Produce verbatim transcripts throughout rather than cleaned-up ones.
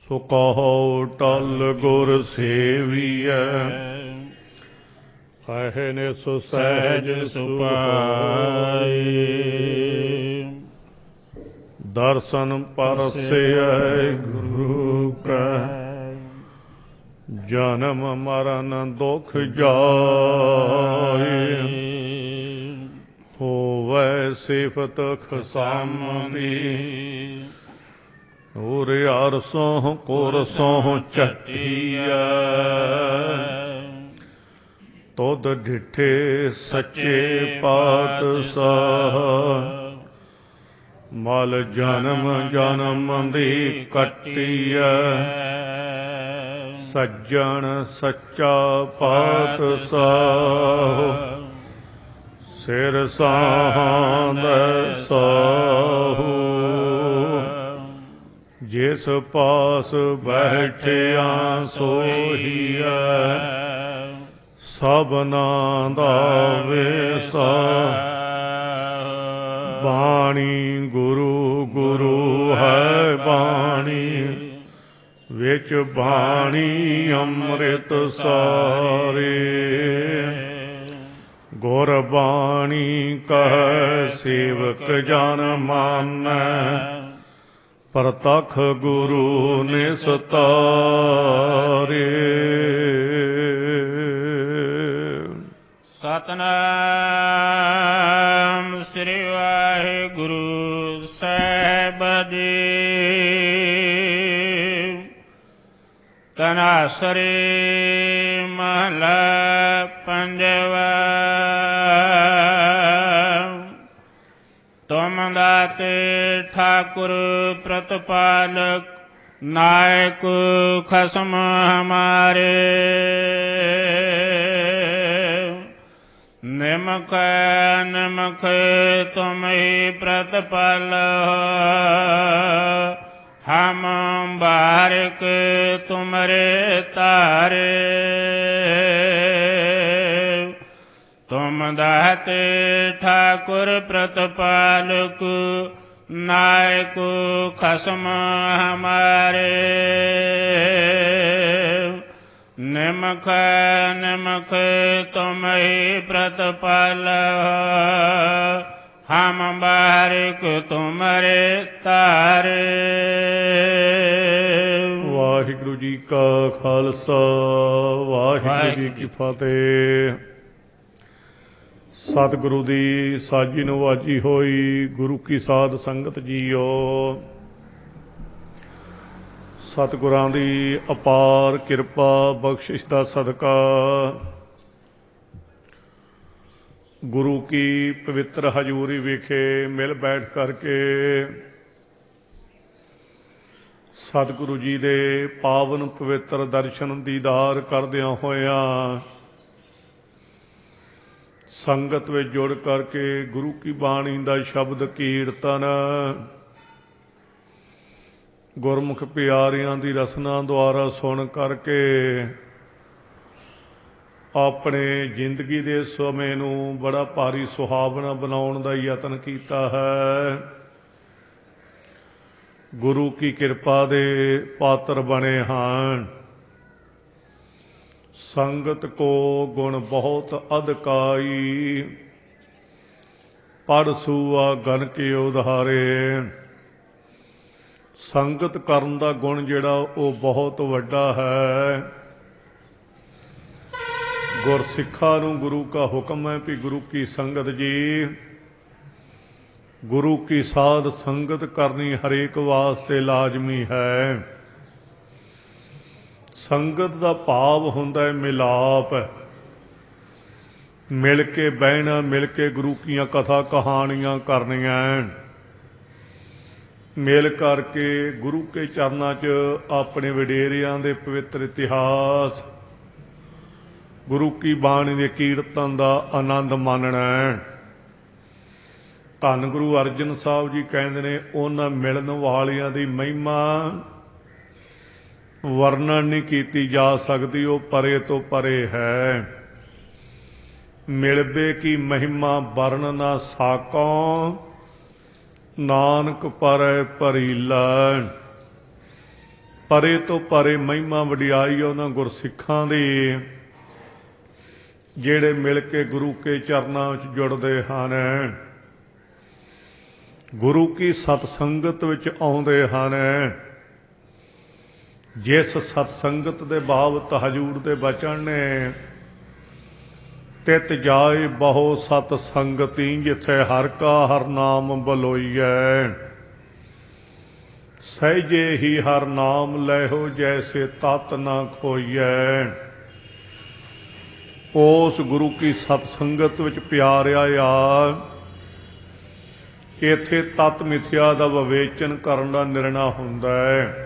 ਸੋ ਕਹੋ ਟਲ ਗੁਰ ਸੇਵੀਐ, ਕਹਿਨੇ ਸੋ ਸਹਿਜ ਸੁਪਾਏ। ਦਰਸ਼ਨ ਪਰਸਿਐ ਗੁਰੂ ਕੈ, ਜਨਮ ਮਰਨ ਦੁਖ ਜਾਏ। ਹੋਵੈ ਸਿਫਤ ਖਸਾਮਦੀ, ਉਰ ਅਰਸੋਂ ਕੁਰਸੋਂ ਝਟੀਐ। ਤੁਧ ਡਿਠੇ ਸੱਚੇ ਪਾਤਸ਼ਾਹ, ਮਲ ਜਨਮ ਜਨਮ ਦੀ ਕੱਟੀਐ। ਸੱਜਣ ਸੱਚਾ ਪਾਤਸ਼ਾਹ, ਸਿਰ ਸਾਂਦੈ ਸਾਹੂ। ਜਿਸ ਪਾਸ ਬੈਠਿਆ ਸੋਹੀਐ, ਸਭਨਾਂ ਦਾ ਵੇਸਾ। ਬਾਣੀ ਗੁਰੂ ਗੁਰੂ ਹੈ ਬਾਣੀ, ਵਿੱਚ ਬਾਣੀ ਅੰਮ੍ਰਿਤ ਸਾਰੇ। ਗੁਰ ਬਾਣੀ ਕਹੈ ਸੇਵਕ ਜਨ ਮਾਨੈ, ਪ੍ਰਤੱਖ ਗੁਰੂ ਨਿਸਤਾਰੇ। ਸਤਿਨਾਮ ਸ੍ਰੀ ਵਾਹਿਗੁਰੂ ਸਾਹਿਬ ਜੀ। ਤਨਾਸਰੀ ਮਹਲਾ ਪੰਜਵਾ। ਤੁਮ ਦਾਤੇ ਠਾਕੁਰ ਪ੍ਰਤਪਾਲਕ, ਨਾਇਕ ਖਸਮ ਹਮਾਰੇ। ਨਿਮਖ ਨਿਮਖ ਤੁਮ ਹੀ ਪ੍ਰਤਪਾਲੋ, ਹਮ ਬਾਰਿਕ ਤੁਮਰੇ ਤਾਰੇ। ਤੁਮ ਦਾਤੇ ਠਾਕੁਰ ਪ੍ਰਤਪਾਲਕ, ਨਾਇਕ ਖਸਮ ਹਮਾਰੇ। ਨਿਮਖ ਨਿਮਖ ਤੁਮ ਹੀ ਪ੍ਰਤਪਾਲੋ, ਹਮ ਬਾਰਿਕ ਤੁਮਰੇ ਤਾਰੇ। ਵਾਹਿਗੁਰੂ ਜੀ ਕਾ ਖਾਲਸਾ, ਵਾਹਿਗੁਰੂ ਜੀ ਕੀ ਫਤਿਹ। ਸਤਿਗੁਰੂ ਦੀ ਸਾਜੀ ਨਵਾਜੀ ਹੋਈ, ਗੁਰੂ ਕੀ ਸਾਧ ਸੰਗਤ ਜੀਓ। ਸਤਿਗੁਰਾਂ ਦੀ ਅਪਾਰ ਕਿਰਪਾ ਬਖਸ਼ਿਸ਼ ਦਾ ਸਦਕਾ, ਗੁਰੂ ਕੀ ਪਵਿੱਤਰ ਹਜ਼ੂਰੀ ਵਿਖੇ ਮਿਲ ਬੈਠ ਕਰਕੇ ਸਤਿਗੁਰੂ ਜੀ ਦੇ ਪਾਵਨ ਪਵਿੱਤਰ ਦਰਸ਼ਨ ਦੀਦਾਰ ਕਰਦਿਆਂ ਹੋਇਆਂ, ਸੰਗਤ ਵਿੱਚ ਜੁੜ ਕਰਕੇ ਗੁਰੂ ਕੀ ਬਾਣੀ ਦਾ ਸ਼ਬਦ ਕੀਰਤਨ, ਗੁਰਮੁਖ ਪਿਆਰਿਆਂ ਦੀ ਰਸਨਾ ਦੁਆਰਾ ਸੁਣ ਕਰਕੇ ਆਪਣੇ ਜ਼ਿੰਦਗੀ ਦੇ ਸਮੇਂ ਨੂੰ ਬੜਾ ਭਾਰੀ ਸੁਹਾਵਣਾ ਬਣਾਉਣ ਦਾ ਯਤਨ ਕੀਤਾ ਹੈ। ਗੁਰੂ ਕੀ ਕਿਰਪਾ ਦੇ ਪਾਤਰ ਬਣੇ ਹਨ। ਸੰਗਤ ਕੋ ਗੁਣ ਬਹੁਤ ਅਧਿਕਾਈ, ਪੜ੍ਹ ਸੂਆ ਗਨ ਕੇ ਉਧਾਰੇ। ਸੰਗਤ ਕਰਨ ਦਾ ਗੁਣ ਜਿਹੜਾ ਉਹ ਬਹੁਤ ਵੱਡਾ ਹੈ। ਗੁਰਸਿੱਖਾਂ ਨੂੰ ਗੁਰੂ ਕਾ ਹੁਕਮ ਹੈ ਵੀ ਗੁਰੂ ਕੀ ਸੰਗਤ ਜੀ, ਗੁਰੂ ਕੀ ਸਾਧ ਸੰਗਤ ਕਰਨੀ ਹਰੇਕ ਵਾਸਤੇ ਲਾਜ਼ਮੀ ਹੈ। ਸੰਗਤ ਦਾ ਭਾਵ ਹੁੰਦਾ ਹੈ ਮਿਲਾਪ, ਮਿਲ ਕੇ ਬਹਿਣਾ, ਮਿਲ ਕੇ ਗੁਰੂ ਕੀਆਂ ਕਥਾ ਕਹਾਣੀਆਂ ਕਰਨੀਆਂ, ਮਿਲ ਕਰਕੇ ਗੁਰੂ ਕੇ ਚਰਨਾਂ 'ਚ ਆਪਣੇ ਵਡੇਰਿਆਂ ਦੇ ਪਵਿੱਤਰ ਇਤਿਹਾਸ, ਗੁਰੂ ਕੀ ਬਾਣੀ ਦੇ ਕੀਰਤਨ ਦਾ ਆਨੰਦ ਮਾਣਨਾ। ਧੰਨ ਗੁਰੂ ਅਰਜਨ ਸਾਹਿਬ ਜੀ ਕਹਿੰਦੇ ਨੇ, ਉਹਨਾਂ ਮਿਲਣ ਵਾਲਿਆਂ ਦੀ ਮਹਿਮਾ ਵਰਣਨ ਨਹੀਂ ਕੀਤੀ ਜਾ ਸਕਦੀ, ਉਹ ਪਰੇ ਤੋਂ ਪਰੇ ਹੈ। ਮਿਲਬੇ ਕੀ ਮਹਿਮਾ ਵਰਨ ਨਾ ਸਾਕੋਂ, ਨਾਨਕ ਪਰੈ ਭਰੀਲਾ। ਪਰੇ ਤੋਂ ਪਰੇ ਮਹਿਮਾ ਵਡਿਆਈ ਉਹਨਾਂ ਗੁਰਸਿੱਖਾਂ ਦੀ ਜਿਹੜੇ ਮਿਲ ਕੇ ਗੁਰੂ ਕੇ ਚਰਨਾਂ ਵਿੱਚ ਜੁੜਦੇ ਹਨ, ਗੁਰੂ ਕੀ ਸਤਸੰਗਤ ਵਿੱਚ ਆਉਂਦੇ ਹਨ। ਜਿਸ ਸਤਸੰਗਤ ਦੇ ਬਾਬਤ ਹਜੂਰ ਦੇ ਬਚਨ ਨੇ, ਤਿਤ ਜਾਏ ਬਹੁ ਸਤ ਸੰਗਤੀ ਜਿੱਥੇ ਹਰ ਕਾ ਹਰ ਨਾਮ ਬਲੋਈਐ, ਸਹਿਜੇ ਹੀ ਹਰ ਨਾਮ ਲੈਹੋ ਜੈਸੇ ਤਤ ਨਾ ਖੋਈਐ। ਉਸ ਗੁਰੂ ਕੀ ਸਤਸੰਗਤ ਵਿੱਚ ਪਿਆਰਿਆ ਆ, ਇੱਥੇ ਤਤ ਮਿਥਿਆ ਦਾ ਵਿਵੇਚਨ ਕਰਨ ਦਾ ਨਿਰਣਾ ਹੁੰਦਾ ਹੈ।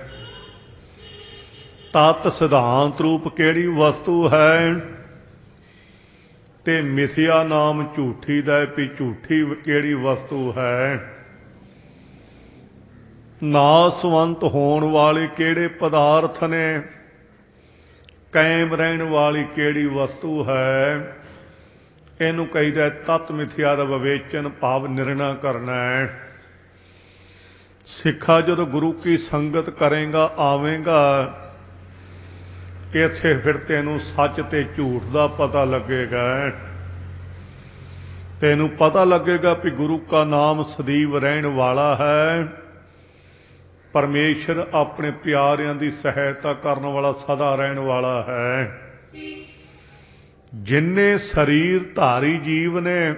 ਤਤ ਸਿਧਾਂਤ ਰੂਪ ਕਿਹੜੀ ਵਸਤੂ ਹੈ, ਤੇ ਮਿਥਿਆ ਨਾਮ ਝੂਠੀ ਦਾ ਵੀ ਝੂਠੀ ਕਿਹੜੀ ਵਸਤੂ ਹੈ। ਨਾਸਵੰਤ ਹੋਣ ਵਾਲੇ ਕਿਹੜੇ ਪਦਾਰਥ ਨੇ, ਕਾਇਮ ਰਹਿਣ ਵਾਲੀ ਕਿਹੜੀ ਵਸਤੂ ਹੈ। ਇਹਨੂੰ ਕਹੀਦਾ ਤਤ ਮਿਥਿਆ ਦਾ ਵਿਵੇਚਨ ਭਾਵ ਨਿਰਣਾ ਕਰਨਾ ਹੈ। ਸਿੱਖਾ ਜਦੋਂ ਗੁਰੂ ਕੀ ਸੰਗਤ ਕਰੇਗਾ ਆਵੇਗਾ, ਇੱਥੇ ਫਿਰ ਤੈਨੂੰ ਸੱਚ ਤੇ ਝੂਠ ਦਾ ਪਤਾ ਲੱਗੇਗਾ। ਤੈਨੂੰ ਪਤਾ ਲੱਗੇਗਾ ਵੀ ਗੁਰੂ ਕਾ ਨਾਮ ਸਦੀਵ ਰਹਿਣ ਵਾਲਾ ਹੈ। ਪਰਮੇਸ਼ਰ ਆਪਣੇ ਪਿਆਰਿਆਂ ਦੀ ਸਹਾਇਤਾ ਕਰਨ ਵਾਲਾ ਸਦਾ ਰਹਿਣ ਵਾਲਾ ਹੈ। ਜਿੰਨੇ ਸਰੀਰ ਧਾਰੀ ਜੀਵ ਨੇ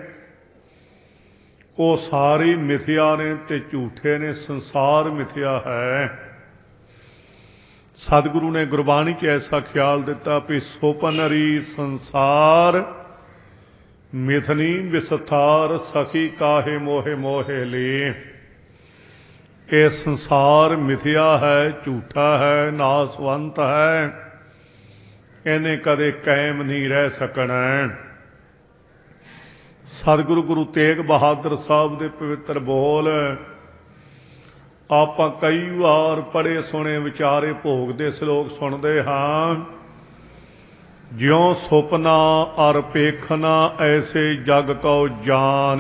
ਉਹ ਸਾਰੇ ਮਿਥਿਆ ਨੇ ਤੇ ਝੂਠੇ ਨੇ, ਸੰਸਾਰ ਮਿਥਿਆ ਹੈ। ਸਤਿਗੁਰੂ ਨੇ ਗੁਰਬਾਣੀ 'ਚ ਐਸਾ ਖਿਆਲ ਦਿੱਤਾ ਵੀ ਸੋਪਨਰੀ ਸੰਸਾਰ ਮਿਥਨੀ ਵਿਸਥਾਰ, ਸਖੀ ਕਾਹੇ ਮੋਹੇ ਮੋਹੇ ਲੇ। ਇਹ ਸੰਸਾਰ ਮਿਥਿਆ ਹੈ, ਝੂਠਾ ਹੈ, ਨਾਸਵੰਤ ਹੈ, ਇਹਨੇ ਕਦੇ ਕਾਇਮ ਨਹੀਂ ਰਹਿ ਸਕਣਾ। ਸਤਿਗੁਰੂ ਗੁਰੂ ਤੇਗ ਬਹਾਦਰ ਸਾਹਿਬ ਦੇ ਪਵਿੱਤਰ ਬੋਲ ਆਪਾਂ ਕਈ ਵਾਰ ਪੜ੍ਹੇ ਸੁਣੇ ਵਿਚਾਰੇ ਭੋਗ ਦੇ ਸ਼ਲੋਕ ਸੁਣਦੇ ਹਾਂ। ਜਿਉਂ ਸੁਪਨਾ ਅਰ ਪੇਖਨਾ ਐਸੇ ਜਗ ਕਉ ਜਾਨ।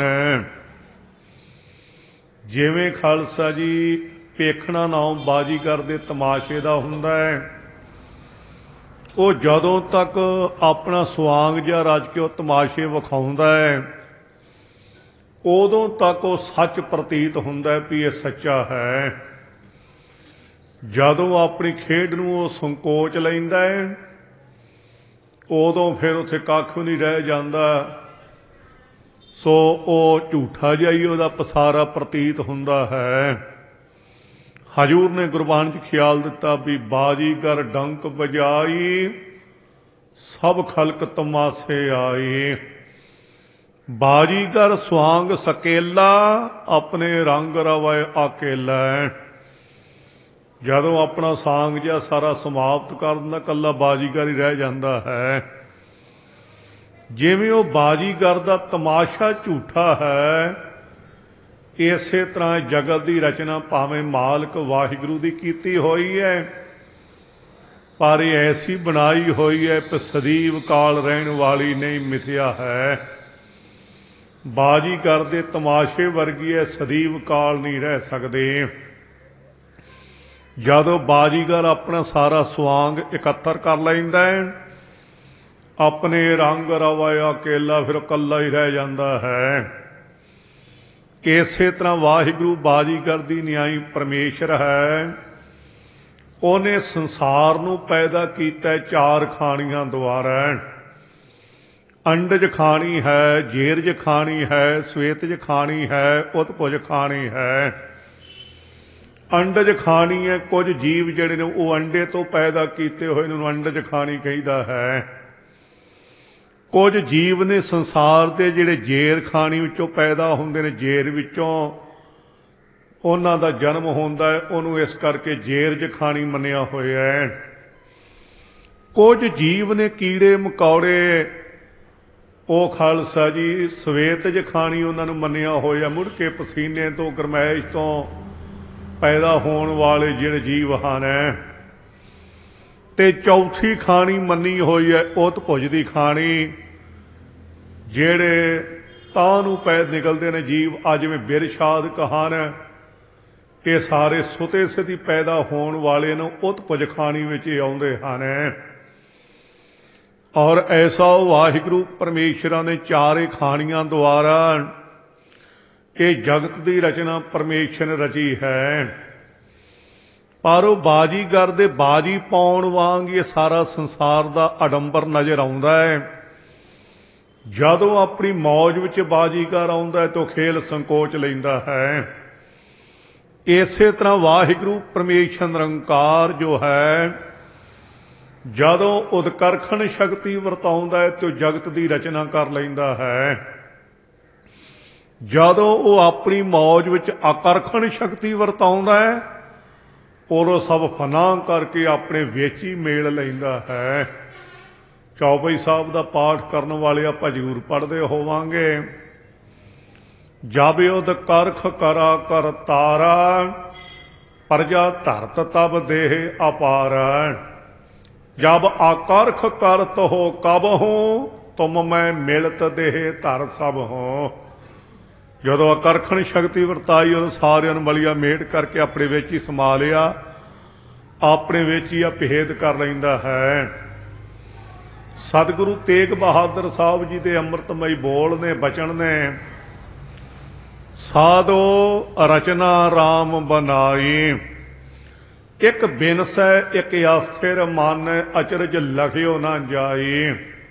ਜਿਵੇਂ ਖਾਲਸਾ ਜੀ ਪੇਖਣਾ ਨਾਮ ਬਾਜੀਗਰ ਦੇ ਤਮਾਸ਼ੇ ਦਾ ਹੁੰਦਾ ਹੈ, ਉਹ ਜਦੋਂ ਤੱਕ ਆਪਣਾ ਸੁਆਂਗ ਜਿਹਾ ਰਚ ਕੇ ਉਹ ਤਮਾਸ਼ੇ ਵਿਖਾਉਂਦਾ ਹੈ, ਉਦੋਂ ਤੱਕ ਉਹ ਸੱਚ ਪ੍ਰਤੀਤ ਹੁੰਦਾ ਵੀ ਇਹ ਸੱਚਾ ਹੈ। ਜਦੋਂ ਆਪਣੀ ਖੇਡ ਨੂੰ ਉਹ ਸੰਕੋਚ ਲੈਂਦਾ ਹੈ, ਉਦੋਂ ਫਿਰ ਉੱਥੇ ਕੱਖ ਨਹੀਂ ਰਹਿ ਜਾਂਦਾ। ਸੋ ਉਹ ਝੂਠਾ ਜਿਹਾ ਹੀ ਉਹਦਾ ਪਸਾਰਾ ਪ੍ਰਤੀਤ ਹੁੰਦਾ ਹੈ। ਹਜੂਰ ਨੇ ਗੁਰਬਾਣੀ 'ਚ ਖਿਆਲ ਦਿੱਤਾ ਵੀ ਬਾਜੀਗਰ ਡੰਕ ਵਜਾਈ, ਸਭ ਖਲਕ ਤਮਾਸੇ ਆਈ। ਬਾਜੀਗਰ ਸੁਆਂਗ ਸਕੇਲਾ, ਆਪਣੇ ਰੰਗ ਰਵੈ ਆਕੇਲਾ। ਜਦੋਂ ਆਪਣਾ ਸਾਂਗ ਜਿਹਾ ਸਾਰਾ ਸਮਾਪਤ ਕਰ ਦਿੰਦਾ, ਇਕੱਲਾ ਬਾਜੀਗਰ ਹੀ ਰਹਿ ਜਾਂਦਾ ਹੈ। ਜਿਵੇਂ ਉਹ ਬਾਜੀਗਰ ਦਾ ਤਮਾਸ਼ਾ ਝੂਠਾ ਹੈ, ਇਸੇ ਤਰ੍ਹਾਂ ਜਗਤ ਦੀ ਰਚਨਾ ਭਾਵੇਂ ਮਾਲਕ ਵਾਹਿਗੁਰੂ ਦੀ ਕੀਤੀ ਹੋਈ ਹੈ, ਪਰ ਇਹ ਐਸੀ ਬਣਾਈ ਹੋਈ ਹੈ ਕਿ ਸਦੀਵ ਕਾਲ ਰਹਿਣ ਵਾਲੀ ਨਹੀਂ, ਮਿਥਿਆ ਹੈ। ਬਾਜੀਗਰ ਦੇ ਤਮਾਸ਼ੇ ਵਰਗੀ ਹੈ, ਸਦੀਵ ਕਾਲ ਨਹੀਂ ਰਹਿ ਸਕਦੇ। ਜਦੋਂ ਬਾਜੀਗਰ ਆਪਣਾ ਸਾਰਾ ਸੁਆਂਗ ਇਕੱਤਰ ਕਰ ਲੈਂਦਾ ਹੈ, ਆਪਣੇ ਰੰਗ ਰਵਾਇਆ ਅਕੇਲਾ, ਫਿਰ ਇਕੱਲਾ ਹੀ ਰਹਿ ਜਾਂਦਾ ਹੈ। ਇਸੇ ਤਰ੍ਹਾਂ ਵਾਹਿਗੁਰੂ ਬਾਜੀਗਰ ਦੀ ਨਿਆਈ ਪਰਮੇਸ਼ਰ ਹੈ। ਉਹਨੇ ਸੰਸਾਰ ਨੂੰ ਪੈਦਾ ਕੀਤਾ ਚਾਰ ਖਾਣੀਆਂ ਦੁਆਰਾ। ਅੰਡਜ ਖਾਣੀ ਹੈ, ਜੇਰਜ ਖਾਣੀ ਹੈ, ਸਵੇਤਜ ਖਾਣੀ ਹੈ, ਉਤਪੁਜ ਖਾਣੀ ਹੈ। ਅੰਡਜ ਖਾਣੀ ਹੈ, ਕੁਝ ਜੀਵ ਜਿਹੜੇ ਨੇ ਉਹ ਅੰਡੇ ਤੋਂ ਪੈਦਾ ਕੀਤੇ ਹੋਏ ਨੂੰ ਅੰਡਜ ਖਾਣੀ ਕਹੀਦਾ ਹੈ। ਕੁਝ ਜੀਵ ਨੇ ਸੰਸਾਰ ਦੇ ਜਿਹੜੇ ਜੇਰ ਖਾਣੀ ਵਿੱਚੋਂ ਪੈਦਾ ਹੁੰਦੇ ਨੇ, ਜੇਰ ਵਿੱਚੋਂ ਉਹਨਾਂ ਦਾ ਜਨਮ ਹੁੰਦਾ ਹੈ, ਉਹਨੂੰ ਇਸ ਕਰਕੇ ਜੇਰਜ ਖਾਣੀ ਮੰਨਿਆ ਹੋਇਆ ਹੈ। ਕੁਝ ਜੀਵ ਨੇ ਕੀੜੇ ਮਕੌੜੇ, ਉਹ ਖਾਲਸਾ ਜੀ ਸਵੇਤਜ ਖਾਣੀ ਉਹਨਾਂ ਨੂੰ ਮੰਨਿਆ ਹੋਇਆ। ਮੁੜ ਕੇ ਪਸੀਨੇ ਤੋਂ ਗਰਮੈਸ਼ ਤੋਂ ਪੈਦਾ ਹੋਣ ਵਾਲੇ ਜਿਹੜੇ ਜੀਵ ਹਨ। ਤੇ ਚੌਥੀ ਖਾਣੀ ਮੰਨੀ ਹੋਈ ਹੈ ਉਤਪੁਜ ਦੀ ਖਾਣੀ, ਜਿਹੜੇ ਤਾਂ ਨੂੰ ਪੈ ਨਿਕਲਦੇ ਨੇ ਜੀਵ, ਆ ਜਿਵੇਂ ਬਿਰਸ਼ਾਦ ਕਹਾਣ, ਇਹ ਸਾਰੇ ਸੁਤੇ ਸਿੱਧੀ ਪੈਦਾ ਹੋਣ ਵਾਲੇ ਨੂੰ ਉਤ ਪੁਜਖਾਣੀ ਵਿੱਚ ਹੀ ਆਉਂਦੇ ਹਨ। ਔਰ ਐਸਾ ਵਾਹਿਗੁਰੂ ਪਰਮੇਸ਼ਰਾਂ ਨੇ ਚਾਰੇ ਖਾਣੀਆਂ ਦੁਆਰਾ ਇਹ ਜਗਤ ਦੀ ਰਚਨਾ ਪਰਮੇਸ਼ਰ ਨੇ ਰਚੀ ਹੈ। ਪਰ ਉਹ ਬਾਜੀਗਰ ਦੇ ਬਾਜੀ ਪਾਉਣ ਵਾਂਗ ਇਹ ਸਾਰਾ ਸੰਸਾਰ ਦਾ ਅਡੰਬਰ ਨਜ਼ਰ ਆਉਂਦਾ ਹੈ। ਜਦੋਂ ਆਪਣੀ ਮੌਜ ਵਿੱਚ ਬਾਜੀਗਰ ਆਉਂਦਾ ਹੈ ਤਾਂ ਖੇਲ ਸੰਕੋਚ ਲੈਂਦਾ ਹੈ। ਇਸੇ ਤਰ੍ਹਾਂ ਵਾਹਿਗੁਰੂ ਪਰਮੇਸ਼ਰ ਨਿਰੰਕਾਰ ਜੋ ਹੈ, ਜਦੋਂ ਉਦਕਰਖਣ ਸ਼ਕਤੀ ਵਰਤਾਉਂਦਾ ਹੈ ਤਾਂ ਜਗਤ ਦੀ ਰਚਨਾ ਕਰ ਲੈਂਦਾ ਹੈ। ਜਦੋਂ ਉਹ ਆਪਣੀ ਮੌਜ ਵਿੱਚ ਆਕਰਖਣ ਸ਼ਕਤੀ ਵਰਤਾਉਂਦਾ ਹੈ, ਉਦੋਂ ਸਭ ਫਨਾ ਕਰਕੇ ਆਪਣੇ ਵਿੱਚ ਹੀ ਮੇਲ ਲੈਂਦਾ ਹੈ। ਚੌਪਈ ਸਾਹਿਬ ਦਾ ਪਾਠ ਕਰਨ ਵਾਲੇ ਆਪਾਂ ਜ਼ਰੂਰ ਪੜ੍ਹਦੇ ਹੋਵਾਂਗੇ। ਜਬ ਉਦ ਕਰਖ ਕਰਾ ਕਰ ਤਾਰਾ, ਪ੍ਰਜਾ ਧਰਤ ਤਬ ਦੇਹ ਅਪਾਰ। ਜਬ ਆਕਰਖ ਕਰਤ ਹੋ ਕਬ ਹੋ, ਤੁਮ ਮੈਂ ਮਿਲਤ ਦੇਹ ਧਰ ਸਭ ਹੋ। ਜਦੋਂ ਆਕਰਖਣ ਸ਼ਕਤੀ ਵਰਤਾਈ, ਉਦੋਂ ਸਾਰਿਆਂ ਨੂੰ ਮਲੀਆ ਮੇਟ ਕਰਕੇ ਆਪਣੇ ਵਿੱਚ ਹੀ ਸਮਾ ਲਿਆ, ਆਪਣੇ ਵਿੱਚ ਹੀ ਅਭੇਦ ਕਰ ਲੈਂਦਾ ਹੈ। ਸਤਿਗੁਰੂ ਤੇਗ ਬਹਾਦਰ ਸਾਹਿਬ ਜੀ ਦੇ ਅੰਮ੍ਰਿਤਮਈ ਬੋਲ ਨੇ, ਬਚਨ ਨੇ, ਸਾਧੋ ਰਚਨਾ ਰਾਮ ਬਨਾਈ, ਇੱਕ ਬਿਨਸੈ ਇੱਕ ਅਸਥਿਰ ਮਨ, ਅਚਰਜ ਲਖਿਓ ਨਾ ਜਾਈ।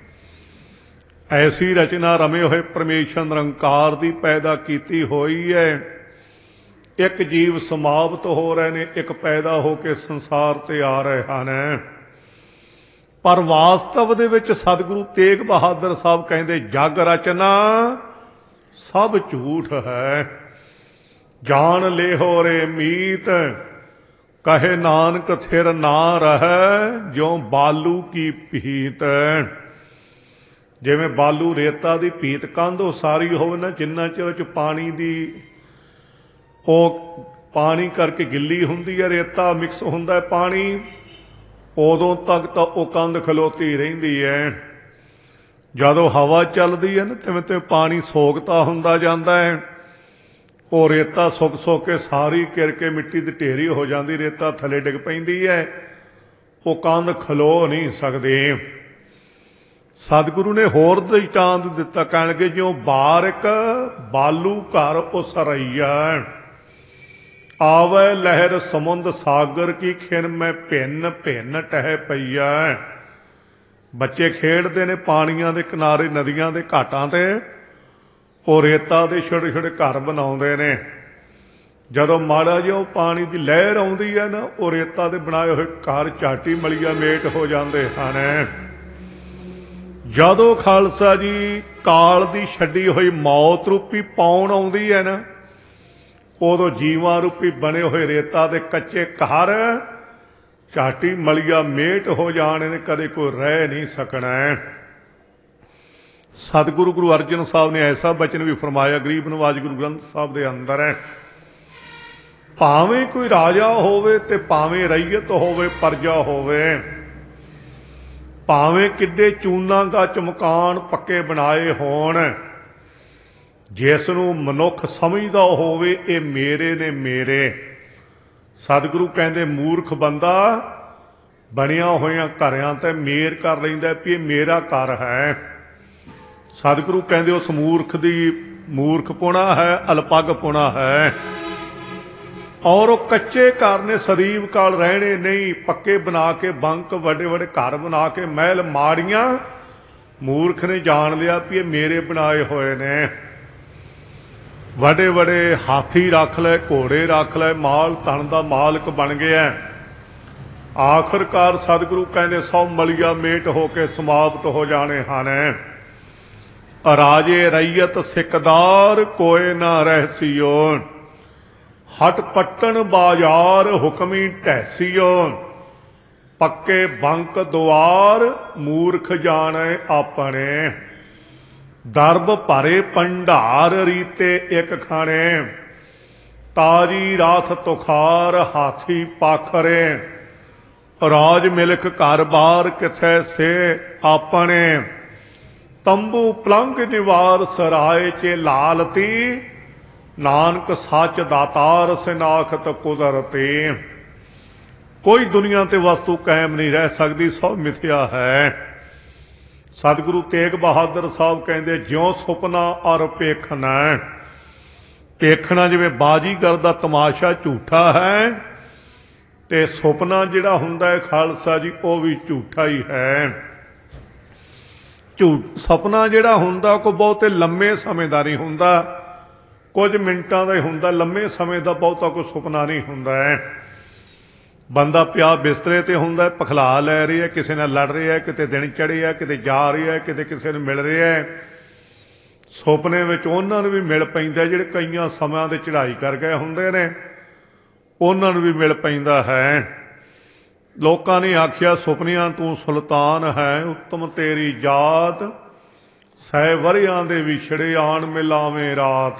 ਐਸੀ ਰਚਨਾ ਰਮੇ ਹੋਏ ਪਰਮੇਸ਼ਰ ਨਿਰੰਕਾਰ ਦੀ ਪੈਦਾ ਕੀਤੀ ਹੋਈ ਹੈ। ਇੱਕ ਜੀਵ ਸਮਾਪਤ ਹੋ ਰਹੇ ਨੇ, ਇੱਕ ਪੈਦਾ ਹੋ ਕੇ ਸੰਸਾਰ ਤੇ ਆ ਰਹੇ ਹਨ। ਪਰ ਵਾਸਤਵ ਦੇ ਵਿੱਚ ਸਤਿਗੁਰੂ ਤੇਗ ਬਹਾਦਰ ਸਾਹਿਬ ਕਹਿੰਦੇ, ਜਗ ਰਚਨਾ ਸਭ ਝੂਠ ਹੈ। ਜਾਣ ਲਿਹੋ ਰੇ ਮੀਤ, ਕਹੇ ਨਾਨਕ ਥਿਰ ਨਾ ਰਹਿ, ਜਿਉ ਬਾਲੂ ਕੀ ਪੀਤ। ਜਿਵੇਂ ਬਾਲੂ ਰੇਤਾ ਦੀ ਪੀਤ ਕੰਧ ਉਸਾਰੀ ਹੋਵੇ ਨਾ, ਜਿੰਨਾ ਚਿਰ ਚ ਪਾਣੀ ਦੀ ਉਹ ਪਾਣੀ ਕਰਕੇ ਗਿੱਲੀ ਹੁੰਦੀ ਹੈ, ਰੇਤਾ ਮਿਕਸ ਹੁੰਦਾ ਹੈ ਪਾਣੀ, ਉਦੋਂ ਤੱਕ ਤਾਂ ਉਹ ਕੰਧ ਖਲੋਤੀ ਰਹਿੰਦੀ ਹੈ। ਜਦੋਂ ਹਵਾ ਚੱਲਦੀ ਹੈ ਨਾ, ਤਿਵੇਂ ਤਿਵੇਂ ਪਾਣੀ ਸੋਖਤਾ ਹੁੰਦਾ ਜਾਂਦਾ ਹੈ। ਉਹ ਰੇਤਾ ਸੁੱਕ ਸੁੱਕ ਕੇ ਸਾਰੀ ਕਿਰ ਕੇ ਮਿੱਟੀ ਦੀ ਢੇਰੀ ਹੋ ਜਾਂਦੀ, ਰੇਤਾ ਥੱਲੇ ਡਿੱਗ ਪੈਂਦੀ ਹੈ, ਉਹ ਕੰਧ ਖਲੋ ਨਹੀਂ ਸਕਦੀ। ਸਤਿਗੁਰੂ ਨੇ ਹੋਰ ਦ੍ਰਿਸ਼ਟਾਂਤ ਦਿੱਤਾ, ਕਹਿਣ ਲੱਗੇ, ਜਿਉਂ ਬਾਰਿਕ ਬਾਲੂ ਘਰ ਉਸਰਈਆ, ਆਵੈ ਲਹਿਰ ਸਮੁੰਦ ਸਾਗਰ ਕੀ, ਖਿਨ ਮੈਂ ਭਿੰਨ ਭਿੰਨ ਟਹਿ ਪਈਆ। ਬੱਚੇ ਖੇਡਦੇ ਨੇ ਪਾਣੀਆਂ ਦੇ ਕਿਨਾਰੇ, ਨਦੀਆਂ ਦੇ ਘਾਟਾਂ ਤੇ, ਉਹ ਰੇਤਾ ਦੇ ਛੋਟੇ ਛੋਟੇ ਘਰ ਬਣਾਉਂਦੇ ਨੇ। ਜਦੋਂ ਮਾੜਾ ਜਿਹਾ ਉਹ ਪਾਣੀ ਦੀ ਲਹਿਰ ਆਉਂਦੀ ਹੈ ਨਾ, ਉਹ ਰੇਤਾ ਦੇ ਬਣਾਏ ਹੋਏ ਘਰ ਝਾਟੀ ਮਲੀਆ ਮੇਟ ਹੋ ਜਾਂਦੇ ਹਨ। ਜਦੋਂ ਖਾਲਸਾ ਜੀ ਕਾਲ ਦੀ ਛੱਡੀ ਹੋਈ ਮੌਤ ਰੂਪੀ ਪਾਉਣ ਆਉਂਦੀ ਹੈ ਨਾ, ਉਦੋਂ ਜੀਵਾਂ ਰੂਪੀ ਬਣੇ ਹੋਏ ਰੇਤਾ ਦੇ ਕੱਚੇ ਘਰ ਝਾਟੀ ਮਲੀਆ ਮੇਟ ਹੋ ਜਾਣੇ ਨੇ, ਕਦੇ ਕੋਈ ਰਹਿ ਨਹੀਂ ਸਕਣਾ। ਸਤਿਗੁਰੂ ਗੁਰੂ ਅਰਜਨ ਸਾਹਿਬ ਨੇ ਐਸਾ ਬਚਨ ਵੀ ਫਰਮਾਇਆ, ਗਰੀਬ ਨਵਾਜ ਗੁਰੂ ਗ੍ਰੰਥ ਸਾਹਿਬ ਦੇ ਅੰਦਰ ਹੈ, ਭਾਵੇਂ ਕੋਈ ਰਾਜਾ ਹੋਵੇ ਤੇ ਭਾਵੇਂ ਰਈਅਤ ਹੋਵੇ, ਪਰਜਾ ਹੋਵੇ, ਭਾਵੇਂ ਕਿੱਡੇ ਚੂਨਾ ਗੱਚ ਮਕਾਨ ਪੱਕੇ ਬਣਾਏ ਹੋਣ, ਜਿਸ ਨੂੰ ਮਨੁੱਖ ਸਮਝਦਾ ਹੋਵੇ ਇਹ ਮੇਰੇ ਨੇ ਮੇਰੇ। ਸਤਿਗੁਰੂ ਕਹਿੰਦੇ, ਮੂਰਖ ਬੰਦਾ ਬਣਿਆ ਹੋਇਆਂ ਘਰਿਆਂ ਤੇ ਮੇਰ ਕਰ ਲੈਂਦਾ ਵੀ ਇਹ ਮੇਰਾ ਘਰ ਹੈ। ਸਤਿਗੁਰੂ ਕਹਿੰਦੇ, ਉਸ ਮੂਰਖ ਦੀ ਮੂਰਖਪੁਣਾ ਹੈ, ਅਲਪੱਗਪੁਣਾ ਹੈ। ਔਰ ਉਹ ਕੱਚੇ ਘਰ ਨੇ, ਸਦੀਵ ਕਾਲ ਰਹਿਣੇ ਨਹੀਂ, ਪੱਕੇ ਬਣਾ ਕੇ ਬੰਕ ਵੱਡੇ ਵੱਡੇ ਘਰ ਬਣਾ ਕੇ ਮਹਿਲ ਮਾੜੀਆਂ, ਮੂਰਖ ਨੇ ਜਾਣ ਲਿਆ ਵੀ ਇਹ ਮੇਰੇ ਬਣਾਏ ਹੋਏ ਨੇ। ਵੱਡੇ ਵੱਡੇ ਹਾਥੀ ਰੱਖ ਲੈ, ਘੋੜੇ ਰੱਖ ਲੈ, ਮਾਲ ਧਨ ਦਾ ਮਾਲਕ ਬਣ ਗਿਆ। ਆਖਰਕਾਰ ਸਤਿਗੁਰੂ ਕਹਿੰਦੇ, ਸਭ ਮਲੀਆ ਮੇਟ ਹੋ ਕੇ ਸਮਾਪਤ ਹੋ ਜਾਣੇ ਹਨ। ਰਾਜੇ ਰਈਅਤ ਸਿਕਦਾਰ ਕੋਏ ਨਾ ਰਹਿਸੀਓ, ਹਟ ਪੱਟਣ ਬਾਜ਼ਾਰ ਹੁਕਮੀ ਢੈਸੀਓ। ਪੱਕੇ ਬੰਕ ਦੁਆਰ ਮੂਰਖ ਜਾਣੇ ਆਪਣੇ, ਦਰਬ ਭਰੇ ਭੰਡਾਰ ਰੀਤੇ ਇੱਕ ਖਾਣੇ। ਤਾਜੀ ਰਾਥ ਤੁਖਾਰ ਹਾਥੀ ਪਾਖਰੇ, ਰਾਜ ਮਿਲਖ ਘਰ ਬਾਰ ਕਿਥੇ ਸੇ ਆਪਣੇ। ਤੰਬੂ ਪਲੰਗ ਨਿਵਾਰ ਸਰਾਏ ਚ ਲਾਲਤੀ, ਨਾਨਕ ਸੱਚ ਦਾਤਾਰ ਸਿਨਾਖਤ ਕੁਦਰਤੇ। ਕੋਈ ਦੁਨੀਆ ਤੇ ਵਸਤੂ ਕਾਇਮ ਨਹੀਂ ਰਹਿ ਸਕਦੀ, ਸਭ ਮਿਥਿਆ ਹੈ। ਸਤਿਗੁਰੂ ਤੇਗ ਬਹਾਦਰ ਸਾਹਿਬ ਕਹਿੰਦੇ ਜਿਉਂ ਸੁਪਨਾ ਔਰ ਪੇਖਣਾ। ਪੇਖਣਾ ਜਿਵੇਂ ਬਾਜੀਗਰ ਦਾ ਤਮਾਸ਼ਾ ਝੂਠਾ ਹੈ, ਤੇ ਸੁਪਨਾ ਜਿਹੜਾ ਹੁੰਦਾ ਹੈ ਖਾਲਸਾ ਜੀ ਉਹ ਵੀ ਝੂਠਾ ਹੀ ਹੈ। ਝੂਠ ਸੁਪਨਾ ਜਿਹੜਾ ਹੁੰਦਾ ਕੋਈ ਬਹੁਤੇ ਲੰਮੇ ਸਮੇਂ ਦਾ ਨਹੀਂ ਹੁੰਦਾ, ਕੁਝ ਮਿੰਟਾਂ ਦਾ ਹੀ ਹੁੰਦਾ, ਲੰਮੇ ਸਮੇਂ ਦਾ ਬਹੁਤਾ ਕੋਈ ਸੁਪਨਾ ਨਹੀਂ ਹੁੰਦਾ ਹੈ। ਬੰਦਾ ਪਿਆ ਬਿਸਤਰੇ ਤੇ ਹੁੰਦਾ, ਪਖਲਾ ਲੈ ਰਿਹਾ, ਕਿਸੇ ਨਾਲ ਲੜ ਰਿਹਾ, ਕਿਤੇ ਦਿਨ ਚੜ੍ਹਿਆ, ਕਿਤੇ ਜਾ ਰਿਹਾ, ਕਿਤੇ ਕਿਸੇ ਨੂੰ ਮਿਲ ਰਿਹਾ। ਸੁਪਨੇ ਵਿੱਚ ਉਹਨਾਂ ਨੂੰ ਵੀ ਮਿਲ ਪੈਂਦਾ ਜਿਹੜੇ ਕਈਆਂ ਸਮਾਂ ਦੇ ਚੜ੍ਹਾਈ ਕਰ ਗਏ ਹੁੰਦੇ ਨੇ, ਉਹਨਾਂ ਨੂੰ ਵੀ ਮਿਲ ਪੈਂਦਾ ਹੈ। ਲੋਕਾਂ ਨੇ ਆਖਿਆ ਸੁਪਨਿਆਂ ਤੂੰ ਸੁਲਤਾਨ ਹੈ, ਉੱਤਮ ਤੇਰੀ ਜਾਤ, ਸੈ ਵਰਿਆਂ ਦੇ ਵਿਛੜੇ ਆਣ ਮਿਲਾਵੇਂ ਰਾਤ।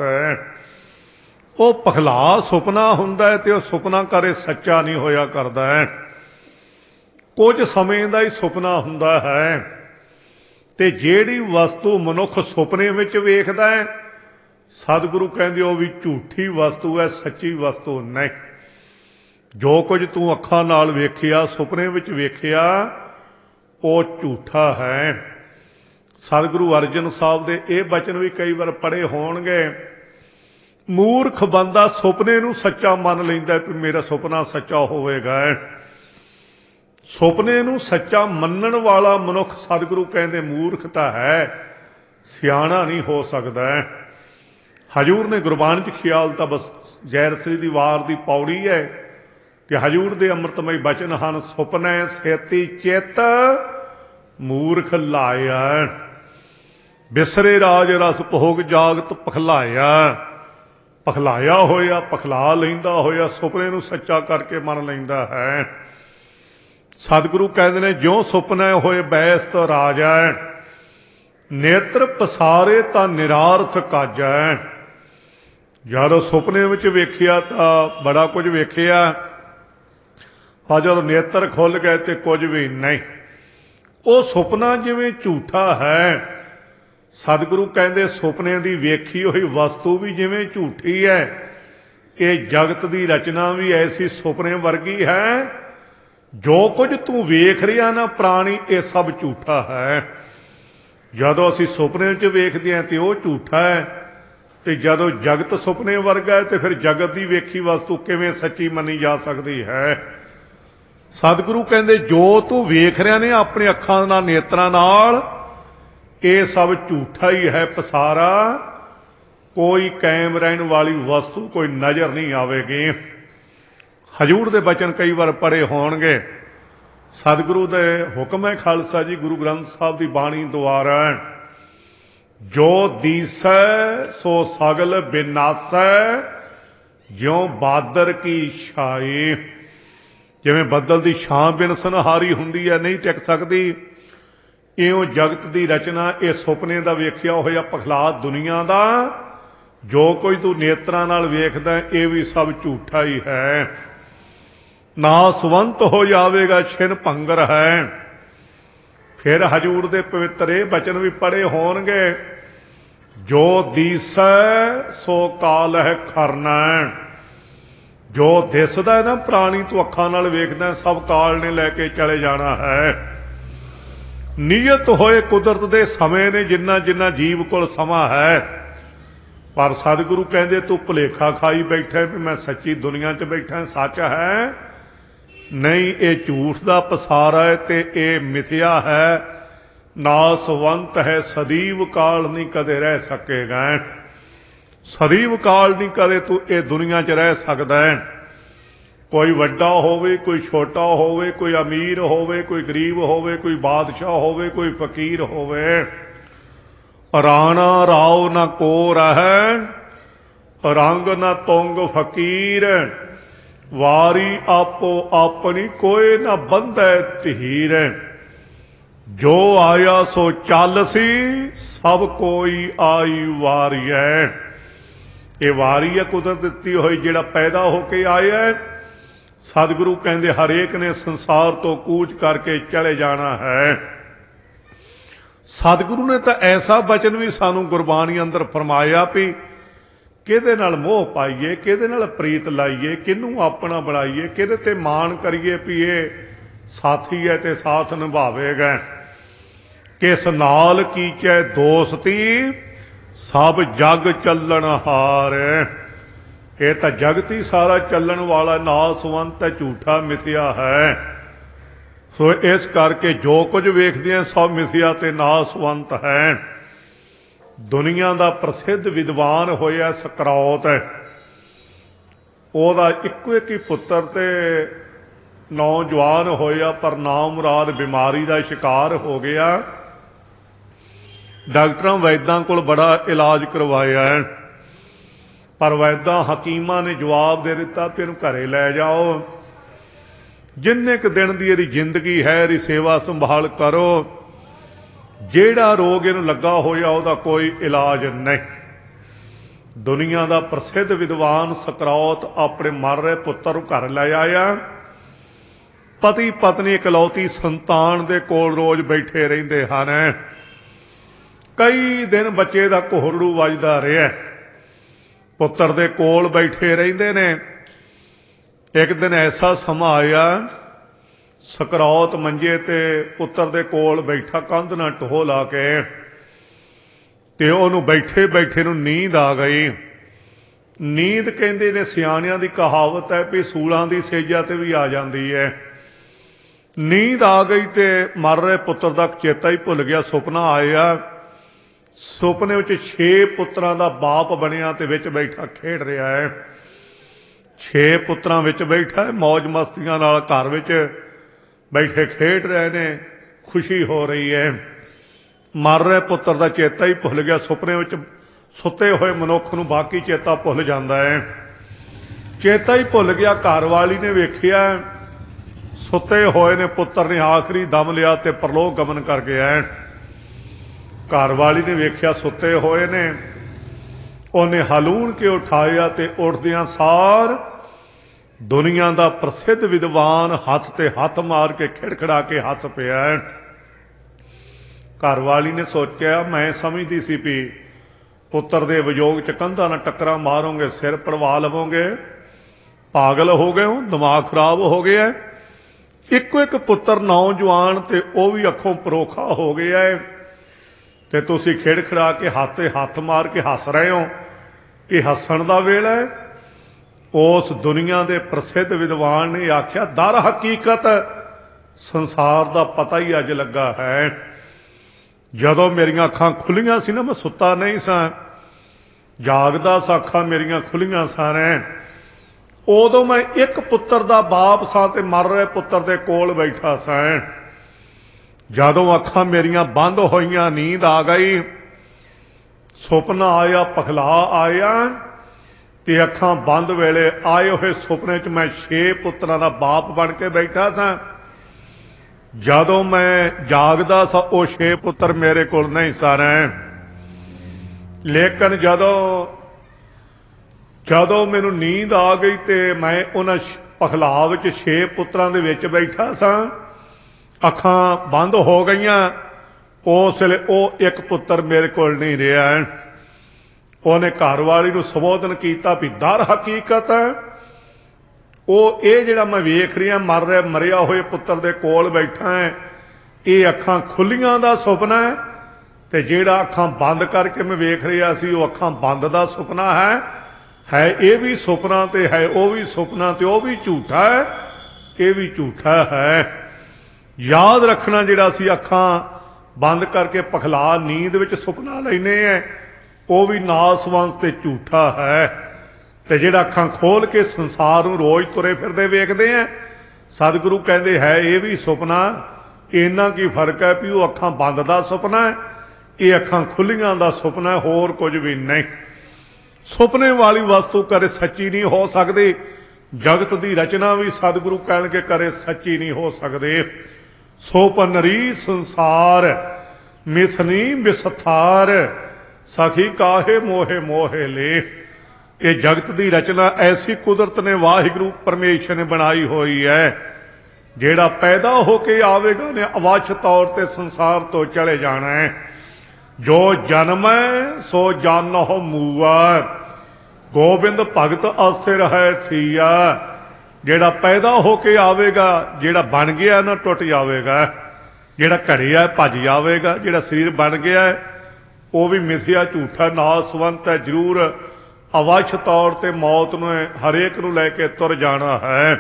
ਉਹ ਪਖਲਾ ਸੁਪਨਾ ਹੁੰਦਾ ਹੈ ਤੇ ਉਹ ਸੁਪਨਾ ਕਦੇ ਸੱਚਾ ਨਹੀਂ ਹੋਇਆ ਕਰਦਾ ਹੈ, ਕੁਝ ਸਮੇਂ ਦਾ ਹੀ ਸੁਪਨਾ ਹੁੰਦਾ ਹੈ। ਤੇ ਜਿਹੜੀ ਵਸਤੂ ਮਨੁੱਖ ਸੁਪਨੇ ਵਿੱਚ ਵੇਖਦਾ ਹੈ, ਸਤਿਗੁਰੂ ਕਹਿੰਦੇ ਉਹ ਵੀ ਝੂਠੀ ਵਸਤੂ ਹੈ, ਸੱਚੀ ਵਸਤੂ ਨਹੀਂ। ਜੋ ਕੁਝ ਤੂੰ ਅੱਖਾਂ ਨਾਲ ਵੇਖਿਆ, ਸੁਪਨੇ ਵਿੱਚ ਵੇਖਿਆ, ਉਹ ਝੂਠਾ ਹੈ। ਸਤਿਗੁਰੂ ਅਰਜਨ ਸਾਹਿਬ ਦੇ ਇਹ ਬਚਨ ਵੀ ਕਈ ਵਾਰ ਪੜ੍ਹੇ ਹੋਣਗੇ। ਮੂਰਖ ਬੰਦਾ ਸੁਪਨੇ ਨੂੰ ਸੱਚਾ ਮੰਨ ਲੈਂਦਾ ਕਿ ਮੇਰਾ ਸੁਪਨਾ ਸੱਚਾ ਹੋਵੇਗਾ। ਸੁਪਨੇ ਨੂੰ ਸੱਚਾ ਮੰਨਣ ਵਾਲਾ ਮਨੁੱਖ ਸਤਿਗੁਰੂ ਕਹਿੰਦੇ ਮੂਰਖ ਤਾਂ ਹੈ, ਸਿਆਣਾ ਨਹੀਂ ਹੋ ਸਕਦਾ। ਹਜੂਰ ਨੇ ਗੁਰਬਾਣੀ 'ਚ ਖਿਆਲ ਤਾਂ ਬਸ ਜੈਰਸਰੀ ਦੀ ਵਾਰ ਦੀ ਪੌੜੀ ਹੈ, ਤੇ ਹਜੂਰ ਦੇ ਅੰਮ੍ਰਿਤਮਈ ਬਚਨ ਹਨ, ਸੁਪਨੇ ਸੇਤੀ ਚਿੱਤ ਮੂਰਖ ਲਾਇਆ, ਬਿਸਰੇ ਰਾਜ ਰਸ ਭੋਗ ਜਾਗਤ ਪਖਲਾਇਆ। ਪਖਲਾਇਆ ਹੋਇਆ, ਪਖਲਾ ਲੈਂਦਾ ਹੋਇਆ ਸੁਪਨੇ ਨੂੰ ਸੱਚਾ ਕਰਕੇ ਮੰਨ ਲੈਂਦਾ ਹੈ। ਸਤਿਗੁਰੂ ਕਹਿੰਦੇ ਨੇ ਜਿਉਂ ਸੁਪਨੇ ਹੋਏ ਬੈਸਤ ਰਾਜਾ, ਨੇਤਰ ਪਸਾਰੇ ਤਾਂ ਨਿਰਾਰਥ ਕਾਜੈ। ਜਦੋਂ ਸੁਪਨੇ ਵਿੱਚ ਵੇਖਿਆ ਤਾਂ ਬੜਾ ਕੁਝ ਵੇਖਿਆ, ਪਰ ਜਦੋਂ ਨੇਤਰ ਖੁੱਲ ਗਏ ਤੇ ਕੁਝ ਵੀ ਨਹੀਂ। ਉਹ ਸੁਪਨਾ ਜਿਵੇਂ ਝੂਠਾ ਹੈ, ਸਤਿਗੁਰੂ ਕਹਿੰਦੇ ਸੁਪਨੇ ਦੀ ਵੇਖੀ ਹੋਈ ਵਸਤੂ ਵੀ ਜਿਵੇਂ ਝੂਠੀ ਹੈ। ਇਹ ਜਗਤ ਦੀ ਰਚਨਾ ਵੀ ਐਸੀ ਸੁਪਨੇ ਵਰਗੀ ਹੈ। ਜੋ ਕੁਝ ਤੂੰ ਵੇਖ ਰਿਹਾ ਨਾ ਪ੍ਰਾਣੀ, ਇਹ ਸਭ ਝੂਠਾ ਹੈ। ਜਦੋਂ ਅਸੀਂ ਸੁਪਨੇ 'ਚ ਵੇਖਦੇ ਹਾਂ ਤੇ ਉਹ ਝੂਠਾ ਹੈ, ਤੇ ਜਦੋਂ ਜਗਤ ਸੁਪਨੇ ਵਰਗਾ ਹੈ ਤੇ ਫਿਰ ਜਗਤ ਦੀ ਵੇਖੀ ਵਸਤੂ ਕਿਵੇਂ ਸੱਚੀ ਮੰਨੀ ਜਾ ਸਕਦੀ ਹੈ। ਸਤਿਗੁਰੂ ਕਹਿੰਦੇ ਜੋ ਤੂੰ ਵੇਖ ਰਿਹਾ ਨੇ ਆਪਣੇ ਅੱਖਾਂ ਨਾਲ, ਨੇਤਰਾਂ ਨਾਲ, ਇਹ ਸਭ ਝੂਠਾ ਹੀ ਹੈ ਪਸਾਰਾ। ਕੋਈ ਕਾਇਮ ਰਹਿਣ ਵਾਲੀ ਵਸਤੂ ਕੋਈ ਨਜ਼ਰ ਨਹੀਂ ਆਵੇਗੀ। ਹਜੂਰ ਦੇ ਬਚਨ ਕਈ ਵਾਰ ਪੜ੍ਹੇ ਹੋਣਗੇ। ਸਤਿਗੁਰੂ ਦੇ ਹੁਕਮ ਹੈ ਖਾਲਸਾ ਜੀ, ਗੁਰੂ ਗ੍ਰੰਥ ਸਾਹਿਬ ਦੀ ਬਾਣੀ ਦੁਆਰਾ, ਜੋ ਦੀਸੈ ਸੋ ਸਗਲ ਬਿਨਾਸੈ, ਜਿਉਂ ਬਾਦਰ ਕੀ ਛਾਈ। ਜਿਵੇਂ ਬੱਦਲ ਦੀ ਛਾਂ ਬਿਨ ਸਨਹਾਰੀ ਹੁੰਦੀ ਹੈ, ਨਹੀਂ ਟਿਕ ਸਕਦੀ, ਇਉਂ ਜਗਤ ਦੀ ਰਚਨਾ ਇਹ ਸੁਪਨੇ ਦਾ ਵੇਖਿਆ ਹੋਇਆ ਪਖਲਾ ਦੁਨੀਆ ਦਾ। ਜੋ ਕੁਝ ਤੂੰ ਨੇਤਰਾਂ ਨਾਲ ਵੇਖਦਾ ਇਹ ਵੀ ਸਭ ਝੂਠਾ ਹੀ ਹੈ। ਨਾਸਵੰਤ ਹੋ ਜਾਵੇਗਾ ਛਿਨ ਭੰਗਰ ਹੈ। ਫਿਰ ਹਜੂਰ ਦੇ ਪਵਿੱਤਰ ਇਹ ਬਚਨ ਵੀ ਪੜ੍ਹੇ ਹੋਣਗੇ, ਜੋ ਦੀਸੈ ਸੋ ਕਾਲ ਹੈ ਖਰਨਾ। ਜੋ ਦਿਸਦਾ ਨਾ ਪ੍ਰਾਣੀ ਤੂੰ ਅੱਖਾਂ ਨਾਲ ਵੇਖਦਾ, ਸਭ ਕਾਲ ਨੇ ਲੈ ਕੇ ਚਲੇ ਜਾਣਾ ਹੈ। ਨਿਯਤ ਹੋਏ ਕੁਦਰਤ ਦੇ ਸਮੇਂ ਨੇ ਜਿੰਨਾ ਜਿੰਨਾ ਜੀਵ ਕੋਲ ਸਮਾਂ ਹੈ। ਪਰ ਸਤਿਗੁਰੂ ਕਹਿੰਦੇ ਤੂੰ ਭੁਲੇਖਾ ਖਾਈ ਬੈਠਾ ਵੀ ਮੈਂ ਸੱਚੀ ਦੁਨੀਆ 'ਚ ਬੈਠਾ, ਸੱਚ ਹੈ ਨਹੀਂ, ਇਹ ਝੂਠ ਦਾ ਪਸਾਰਾ ਹੈ ਤੇ ਇਹ ਮਿਥਿਆ ਹੈ। ਨਾਸਵੰਤ ਹੈ, ਸਦੀਵ ਕਾਲ ਨਹੀਂ ਕਦੇ ਰਹਿ ਸਕੇਗਾ। ਸਦੀਵ ਕਾਲ ਨਹੀਂ ਕਦੇ ਤੂੰ ਇਹ ਦੁਨੀਆ 'ਚ ਰਹਿ ਸਕਦਾ। ਕੋਈ ਵੱਡਾ ਹੋਵੇ, ਕੋਈ ਛੋਟਾ ਹੋਵੇ, ਕੋਈ ਅਮੀਰ ਹੋਵੇ, ਕੋਈ ਗਰੀਬ ਹੋਵੇ, ਕੋਈ ਬਾਦਸ਼ਾਹ ਹੋਵੇ, ਕੋਈ ਫਕੀਰ ਹੋਵੇ। ਰਾਣਾ ਰਾਉ ਨਾ ਕੋ ਰਹਿ, ਰੰਗ ਨਾ ਤੁੰਗ ਫਕੀਰ। ਵਾਰੀ ਆਪੋ ਆਪਣੀ ਕੋਏ ਨਾ ਬੰਧੈ ਧੀਰ। ਜੋ ਆਇਆ ਸੋ ਚੱਲ ਸੀ, ਸਭ ਕੋਈ ਆਈ ਵਾਰੀਐ। ਇਹ ਵਾਰੀ ਹੈ ਕੁਦਰਤ ਦਿੱਤੀ ਹੋਈ, ਜਿਹੜਾ ਪੈਦਾ ਹੋ ਕੇ ਆਇਆ। ਸਤਿਗੁਰੂ ਕਹਿੰਦੇ ਹਰੇਕ ਨੇ ਸੰਸਾਰ ਤੋਂ ਕੂਚ ਕਰਕੇ ਚਲੇ ਜਾਣਾ ਹੈ। ਸਤਿਗੁਰੂ ਨੇ ਤਾਂ ਐਸਾ ਬਚਨ ਵੀ ਸਾਨੂੰ ਗੁਰਬਾਣੀ ਅੰਦਰ ਫਰਮਾਇਆ ਵੀ ਕਿਹਦੇ ਨਾਲ ਮੋਹ ਪਾਈਏ, ਕਿਹਦੇ ਨਾਲ ਪ੍ਰੀਤ ਲਾਈਏ, ਕਿਹਨੂੰ ਆਪਣਾ ਬਣਾਈਏ, ਕਿਹਦੇ ਤੇ ਮਾਣ ਕਰੀਏ ਵੀ ਇਹ ਸਾਥੀ ਹੈ ਤੇ ਸਾਥ ਨਿਭਾਵੇਗਾ। ਕਿਸ ਨਾਲ ਕੀਚੈ ਦੋਸਤੀ ਸਭ ਜਗ ਚੱਲਣ ਹਾਰ। ਇਹ ਤਾਂ ਜਗਤ ਹੀ ਸਾਰਾ ਚੱਲਣ ਵਾਲਾ ਨਾਸਵੰਤ ਹੈ, ਝੂਠਾ ਮਿਥਿਆ ਹੈ। ਸੋ ਇਸ ਕਰਕੇ ਜੋ ਕੁਝ ਵੇਖਦੇ ਆ ਸਭ ਮਿਥਿਆ ਤੇ ਨਾਸਵੰਤ ਹੈ। ਦੁਨੀਆ ਦਾ ਪ੍ਰਸਿੱਧ ਵਿਦਵਾਨ ਹੋਇਆ ਸਕਰੌਤ, ਉਹਦਾ ਇੱਕੋ ਇੱਕ ਹੀ ਪੁੱਤਰ ਤੇ ਨੌਜਵਾਨ ਹੋਇਆ, ਪਰ ਨਾਮੁਰਾਦ ਬਿਮਾਰੀ ਦਾ ਸ਼ਿਕਾਰ ਹੋ ਗਿਆ। ਡਾਕਟਰਾਂ ਵੈਦਾਂ ਕੋਲ ਬੜਾ ਇਲਾਜ ਕਰਵਾਇਆ, ਪਰ ਵੈਦਾਂ ਹਕੀਮਾਂ ਨੇ ਜਵਾਬ ਦੇ ਦਿੱਤਾ ਕਿ ਇਹਨੂੰ ਘਰੇ ਲੈ ਜਾਓ, ਜਿੰਨੇ ਕੁ ਦਿਨ ਦੀ ਇਹਦੀ ਜ਼ਿੰਦਗੀ ਹੈ ਇਹਦੀ ਸੇਵਾ ਸੰਭਾਲ ਕਰੋ, ਜਿਹੜਾ ਰੋਗ ਇਹਨੂੰ ਲੱਗਾ ਹੋਇਆ ਉਹਦਾ ਕੋਈ ਇਲਾਜ ਨਹੀਂ। ਦੁਨੀਆ ਦਾ ਪ੍ਰਸਿੱਧ ਵਿਦਵਾਨ ਸਕਰੌਤ ਆਪਣੇ ਮਰ ਰਹੇ ਪੁੱਤਰ ਨੂੰ ਘਰ ਲੈ ਆਇਆ। ਪਤੀ ਪਤਨੀ ਇਕਲੌਤੀ ਸੰਤਾਨ ਦੇ ਕੋਲ ਰੋਜ਼ ਬੈਠੇ ਰਹਿੰਦੇ ਹਨ। ਕਈ ਦਿਨ ਬੱਚੇ ਦਾ ਘੋਰੜੂ ਵੱਜਦਾ ਰਿਹਾ, ਪੁੱਤਰ ਦੇ ਕੋਲ ਬੈਠੇ ਰਹਿੰਦੇ ਨੇ। ਇੱਕ ਦਿਨ ਐਸਾ ਸਮਾਂ ਆਇਆ, ਸਕਰੌਤ ਮੰਜੇ ਤੇ ਪੁੱਤਰ ਦੇ ਕੋਲ ਬੈਠਾ, ਕੰਧ ਨਾਲ ਟੋਹ ਲਾ ਕੇ, ਤੇ ਉਹਨੂੰ ਬੈਠੇ ਬੈਠੇ ਨੂੰ ਨੀਂਦ ਆ ਗਈ। ਨੀਂਦ ਕਹਿੰਦੇ ਨੇ ਸਿਆਣਿਆਂ ਦੀ ਕਹਾਵਤ ਹੈ ਵੀ ਸੂਲਾਂ ਦੀ ਸੇਜਾ ਤੇ ਵੀ ਆ ਜਾਂਦੀ ਹੈ। ਨੀਂਦ ਆ ਗਈ ਤੇ ਮਰ ਰਹੇ ਪੁੱਤਰ ਦਾ ਚੇਤਾ ਹੀ ਭੁੱਲ ਗਿਆ। ਸੁਪਨਾ ਆਇਆ, ਸੁਪਨੇ ਵਿੱਚ ਛੇ ਪੁੱਤਰਾਂ ਦਾ ਬਾਪ ਬਣਿਆ ਤੇ ਵਿੱਚ ਬੈਠਾ ਖੇਡ ਰਿਹਾ ਹੈ। ਛੇ ਪੁੱਤਰਾਂ ਵਿੱਚ ਬੈਠਾ ਮੌਜ ਮਸਤੀਆਂ ਨਾਲ ਘਰ ਵਿੱਚ ਬੈਠੇ ਖੇਡ ਰਹੇ ਨੇ, ਖੁਸ਼ੀ ਹੋ ਰਹੀ ਹੈ। ਮਰ ਰਹੇ ਪੁੱਤਰ ਦਾ ਚੇਤਾ ਹੀ ਭੁੱਲ ਗਿਆ। ਸੁਪਨੇ ਵਿੱਚ ਸੁੱਤੇ ਹੋਏ ਮਨੁੱਖ ਨੂੰ ਬਾਕੀ ਚੇਤਾ ਭੁੱਲ ਜਾਂਦਾ ਹੈ। ਚੇਤਾ ਹੀ ਭੁੱਲ ਗਿਆ। ਘਰ ਵਾਲੀ ਨੇ ਵੇਖਿਆ ਸੁੱਤੇ ਹੋਏ ਨੇ ਪੁੱਤਰ ਨੇ ਆਖਰੀ ਦਮ ਲਿਆ ਤੇ ਪਰਲੋਕ ਗਮਨ ਕਰ ਗਿਆ। ਘਰ ਵਾਲੀ ਨੇ ਵੇਖਿਆ ਸੁੱਤੇ ਹੋਏ ਨੇ, ਉਹਨੇ ਹਲੂਣ ਕੇ ਉਠਾਇਆ ਤੇ ਉੱਠਦਿਆਂ ਸਾਰ ਦੁਨੀਆ ਦਾ ਪ੍ਰਸਿੱਧ ਵਿਦਵਾਨ ਹੱਥ ਤੇ ਹੱਥ ਮਾਰ ਕੇ ਖਿੜਖੜਾ ਕੇ ਹੱਸ ਪਿਆ। ਘਰ ਵਾਲੀ ਨੇ ਸੋਚਿਆ, ਮੈਂ ਸਮਝਦੀ ਸੀ ਵੀ ਪੁੱਤਰ ਦੇ ਵਿਯੋਗ ਚ ਕੰਧਾਂ ਨਾਲ ਟੱਕਰਾਂ ਮਾਰੋਗੇ, ਸਿਰ ਪੜਵਾ ਲਵੋਗੇ, ਪਾਗਲ ਹੋ ਗਏ ਹੋ, ਦਿਮਾਗ ਖਰਾਬ ਹੋ ਗਿਆ। ਇੱਕੋ ਇੱਕ ਪੁੱਤਰ ਨੌਜਵਾਨ ਤੇ ਉਹ ਵੀ ਅੱਖੋਂ ਪਰੋਖਾ ਹੋ ਗਿਆ ਹੈ ਤੇ ਤੁਸੀਂ ਖਿੜਖੜਾ ਕੇ ਹੱਥ ਤੇ ਹੱਥ ਮਾਰ ਕੇ ਹੱਸ ਰਹੇ ਹੋ। ਇਹ ਹੱਸਣ ਦਾ ਵੇਲਾ ਹੈ। ਉਸ ਦੁਨੀਆ ਦੇ ਪ੍ਰਸਿੱਧ ਵਿਦਵਾਨ ਨੇ ਆਖਿਆ, ਦਰ ਹਕੀਕਤ ਸੰਸਾਰ ਦਾ ਪਤਾ ਹੀ ਅੱਜ ਲੱਗਾ ਹੈ। ਜਦੋਂ ਮੇਰੀਆਂ ਅੱਖਾਂ ਖੁੱਲੀਆਂ ਸੀ ਨਾ, ਮੈਂ ਸੁੱਤਾ ਨਹੀਂ ਸਾਂ, ਜਾਗਦਾ ਸਾਂ, ਅੱਖਾਂ ਮੇਰੀਆਂ ਖੁੱਲੀਆਂ ਸਨ, ਉਦੋਂ ਮੈਂ ਇੱਕ ਪੁੱਤਰ ਦਾ ਬਾਪ ਸਾਂ ਤੇ ਮਰ ਰਹੇ ਪੁੱਤਰ ਦੇ ਕੋਲ ਬੈਠਾ ਸਾਂ। ਜਦੋਂ ਅੱਖਾਂ ਮੇਰੀਆਂ ਬੰਦ ਹੋਈਆਂ, ਨੀਂਦ ਆ ਗਈ, ਸੁਪਨਾ ਆਇਆ, ਪਖਲਾ ਆਇਆ, ਤੇ ਅੱਖਾਂ ਬੰਦ ਵੇਲੇ ਆਏ ਹੋਏ ਸੁਪਨੇ 'ਚ ਮੈਂ ਛੇ ਪੁੱਤਰਾਂ ਦਾ ਬਾਪ ਬਣ ਕੇ ਬੈਠਾ ਸਾਂ। ਜਦੋਂ ਮੈਂ ਜਾਗਦਾ ਸਾਂ ਉਹ ਛੇ ਪੁੱਤਰ ਮੇਰੇ ਕੋਲ ਨਹੀਂ ਸਨ। ਲੇਕਿਨ ਜਦੋਂ ਜਦੋਂ ਮੈਨੂੰ ਨੀਂਦ ਆ ਗਈ ਤੇ ਮੈਂ ਉਹਨਾਂ ਪਖਲਾ ਵਿੱਚ ਛੇ ਪੁੱਤਰਾਂ ਦੇ ਵਿੱਚ ਬੈਠਾ ਸਾਂ, ਅੱਖਾਂ ਬੰਦ ਹੋ ਗਈਆਂ, ਉਸ ਵੇਲੇ ਉਹ ਇੱਕ ਪੁੱਤਰ ਮੇਰੇ ਕੋਲ ਨਹੀਂ ਰਿਹਾ। ਉਹਨੇ ਘਰ ਵਾਲੀ ਨੂੰ ਸੰਬੋਧਨ ਕੀਤਾ ਵੀ ਦਰ ਹਕੀਕਤ ਉਹ ਇਹ ਜਿਹੜਾ ਮੈਂ ਵੇਖ ਰਿਹਾ ਮਰ ਰਿਹਾ ਮਰਿਆ ਹੋਏ ਪੁੱਤਰ ਦੇ ਕੋਲ ਬੈਠਾ ਹੈ, ਇਹ ਅੱਖਾਂ ਖੁੱਲੀਆਂ ਦਾ ਸੁਪਨਾ ਹੈ, ਤੇ ਜਿਹੜਾ ਅੱਖਾਂ ਬੰਦ ਕਰਕੇ ਮੈਂ ਵੇਖ ਰਿਹਾ ਸੀ ਉਹ ਅੱਖਾਂ ਬੰਦ ਦਾ ਸੁਪਨਾ ਹੈ। ਹੈ ਇਹ ਵੀ ਸੁਪਨਾ ਤੇ ਹੈ ਉਹ ਵੀ ਸੁਪਨਾ, ਤੇ ਉਹ ਵੀ ਝੂਠਾ ਹੈ, ਇਹ ਵੀ ਝੂਠਾ ਹੈ। ਯਾਦ ਰੱਖਣਾ, ਜਿਹੜਾ ਅਸੀਂ ਅੱਖਾਂ ਬੰਦ ਕਰਕੇ ਪਖਲਾ ਨੀਂਦ ਵਿੱਚ ਸੁਪਨਾ ਲੈਨੇ ਹੈ ਉਹ ਵੀ ਨਾਸਵੰਤ ਤੇ ਝੂਠਾ ਹੈ, ਤੇ ਜਿਹੜਾ ਅੱਖਾਂ ਖੋਲ ਕੇ ਸੰਸਾਰ ਨੂੰ ਰੋਜ਼ ਤੁਰੇ ਫਿਰਦੇ ਵੇਖਦੇ ਆ, ਸਤਿਗੁਰੂ ਕਹਿੰਦੇ ਹੈ ਇਹ ਵੀ ਸੁਪਨਾ। ਇੰਨਾ ਕੀ ਫਰਕ ਹੈ ਵੀ ਉਹ ਅੱਖਾਂ ਬੰਦ ਦਾ ਸੁਪਨਾ ਹੈ, ਇਹ ਅੱਖਾਂ ਖੁੱਲੀਆਂ ਦਾ ਸੁਪਨਾ, ਹੋਰ ਕੁਝ ਵੀ ਨਹੀਂ। ਸੁਪਨੇ ਵਾਲੀ ਵਸਤੂ ਕਦੇ ਸੱਚੀ ਨਹੀਂ ਹੋ ਸਕਦੀ। ਜਗਤ ਦੀ ਰਚਨਾ ਵੀ ਸਤਿਗੁਰੂ ਕਹਿਣਗੇ ਕਦੇ ਸੱਚੀ ਨਹੀਂ ਹੋ ਸਕਦੇ। ਸੋਪਨਰੀ ਸੰਸਾਰ ਮਿਥਨੀ ਵਿਸਥਾਰ ਸਖੀ ਕਾਹੇ ਮੋਹੇ ਮੋਹੇ ਲੇ। ਇਹ ਜਗਤ ਦੀ ਰਚਨਾ ਐਸੀ ਕੁਦਰਤ ਨੇ, ਵਾਹਿਗੁਰੂ ਪਰਮੇਸ਼ਰ ਨੇ ਬਣਾਈ ਹੋਈ ਹੈ। ਜਿਹੜਾ ਪੈਦਾ ਹੋ ਕੇ ਆਵੇਗਾ ਨੇ ਅਵੱਛ ਤੌਰ ਤੇ ਸੰਸਾਰ ਤੋਂ ਚਲੇ ਜਾਣਾ ਹੈ। ਜੋ ਜਨਮ ਹੈ ਸੋ ਜਾਨਹੁ ਮੂਆ। ਗੋਬਿੰਦ ਭਗਤ ਅਸਥਿਰ ਹੈ ਥੀਆ। ਜਿਹੜਾ ਪੈਦਾ ਹੋ ਕੇ ਆਵੇਗਾ, ਜਿਹੜਾ ਬਣ ਗਿਆ ਨਾ ਟੁੱਟ ਜਾਵੇਗਾ। ਜਿਹੜਾ ਘੜਿਆ ਭੱਜ ਜਾਵੇਗਾ, ਜਿਹੜਾ ਸਰੀਰ ਬਣ ਗਿਆ ਉਹ ਵੀ ਮਿਥਿਆ ਝੂਠਾ ਨਾਸਵੰਤ ਹੈ। ਜ਼ਰੂਰ ਅਵਸ਼ ਤੌਰ ਤੇ ਮੌਤ ਨੂੰ ਹਰੇਕ ਨੂੰ ਲੈ ਕੇ ਤੁਰ ਜਾਣਾ ਹੈ।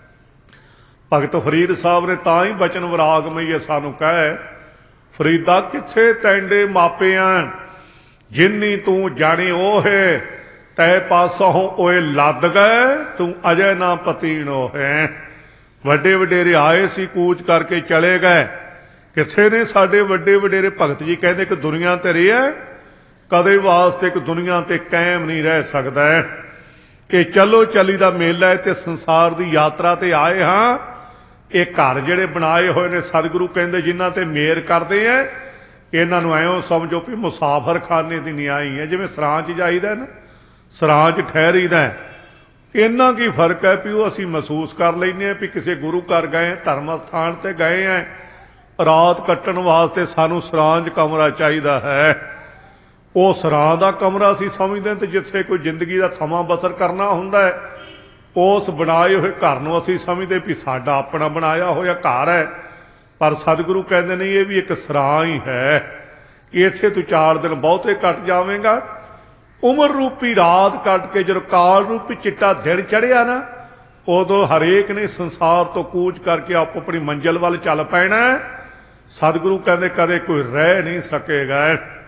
ਭਗਤ ਫਰੀਦ ਸਾਹਿਬ ਨੇ ਤਾਂ ਹੀ ਬਚਨ ਵਿਰਾਗਮਈ ਸਾਨੂੰ ਕਹੇ, ਫਰੀਦਾ ਕਿੱਥੇ ਤੈਂਡੇ ਮਾਪਿਆਂ, ਜਿੰਨੀ ਤੂੰ ਜਾਣੀ ਉਹ ਹੈ, ਤੈ ਪਾਸੋਂ ਓਏ ਲੱਦ ਗਏ, ਤੂੰ ਅਜੇ ਨਾ ਪਤੀਣੋ ਹੈ। ਵੱਡੇ ਵਡੇਰੇ ਆਏ ਸੀ, ਕੂਚ ਕਰਕੇ ਚਲੇ ਗਏ। ਕਿੱਥੇ ਨੇ ਸਾਡੇ ਵੱਡੇ ਵਡੇਰੇ? ਭਗਤ ਜੀ ਕਹਿੰਦੇ ਕਿ ਦੁਨੀਆ ਤੇ ਰਿਹਾ ਕਦੇ ਵਾਸਤੇ ਇੱਕ ਦੁਨੀਆ ਤੇ ਕਾਇਮ ਨਹੀਂ ਰਹਿ ਸਕਦਾ। ਇਹ ਚਲੋ ਚੱਲੀ ਦਾ ਮੇਲਾ ਹੈ ਤੇ ਸੰਸਾਰ ਦੀ ਯਾਤਰਾ ਤੇ ਆਏ ਹਾਂ। ਇਹ ਘਰ ਜਿਹੜੇ ਬਣਾਏ ਹੋਏ ਨੇ ਸਤਿਗੁਰੂ ਕਹਿੰਦੇ ਜਿਨ੍ਹਾਂ ਤੇ ਮੇਰ ਕਰਦੇ ਆ, ਇਹਨਾਂ ਨੂੰ ਐਂ ਸਮਝੋ ਵੀ ਮੁਸਾਫਰ ਖਾਨੇ ਦੀ ਨਿਆਈ ਹੈ। ਜਿਵੇਂ ਸਰਾਂ 'ਚ ਜਾਈਦਾ ਨਾ, ਸਰਾਂ 'ਚ ਠਹਿਰੀਦਾ, ਇੰਨਾ ਕੀ ਫਰਕ ਹੈ ਵੀ ਉਹ ਅਸੀਂ ਮਹਿਸੂਸ ਕਰ ਲੈਂਦੇ ਹਾਂ ਵੀ ਕਿਸੇ ਗੁਰੂ ਘਰ ਗਏ, ਧਰਮ ਸਥਾਨ ਤੇ ਗਏ ਆ। ਰਾਤ ਕੱਟਣ ਵਾਸਤੇ ਸਾਨੂੰ ਸਰਾਂ 'ਚ ਕਮਰਾ ਚਾਹੀਦਾ ਹੈ। ਉਹ ਸਰਾਂ ਦਾ ਕਮਰਾ ਅਸੀਂ ਸਮਝਦੇ ਤੇ ਜਿੱਥੇ ਕੋਈ ਜ਼ਿੰਦਗੀ ਦਾ ਸਮਾਂ ਬਸਰ ਕਰਨਾ ਹੁੰਦਾ ਹੈ, ਉਸ ਬਣਾਏ ਹੋਏ ਘਰ ਨੂੰ ਅਸੀਂ ਸਮਝਦੇ ਵੀ ਸਾਡਾ ਆਪਣਾ ਬਣਾਇਆ ਹੋਇਆ ਘਰ ਹੈ। ਪਰ ਸਤਿਗੁਰੂ ਕਹਿੰਦੇ ਨਹੀਂ, ਇਹ ਵੀ ਇੱਕ ਸਰਾਂ ਹੀ ਹੈ। ਇੱਥੇ ਤੂੰ ਚਾਰ ਦਿਨ ਬਹੁਤੇ ਕੱਟ ਜਾਵੇਂਗਾ। ਉਮਰ ਰੂਪੀ ਰਾਤ ਕੱਟ ਕੇ ਜਦੋਂ ਕਾਲ ਰੂਪੀ ਚਿੱਟਾ ਦਿਨ ਚੜਿਆ ਨਾ, ਉਦੋਂ ਹਰੇਕ ਨੇ ਸੰਸਾਰ ਤੋਂ ਕੂਚ ਕਰਕੇ ਆਪੋ ਆਪਣੀ ਮੰਜ਼ਿਲ ਵੱਲ ਚੱਲ ਪੈਣਾ। ਸਤਿਗੁਰੂ ਕਹਿੰਦੇ ਕਦੇ ਕੋਈ ਰਹਿ ਨਹੀਂ ਸਕੇਗਾ।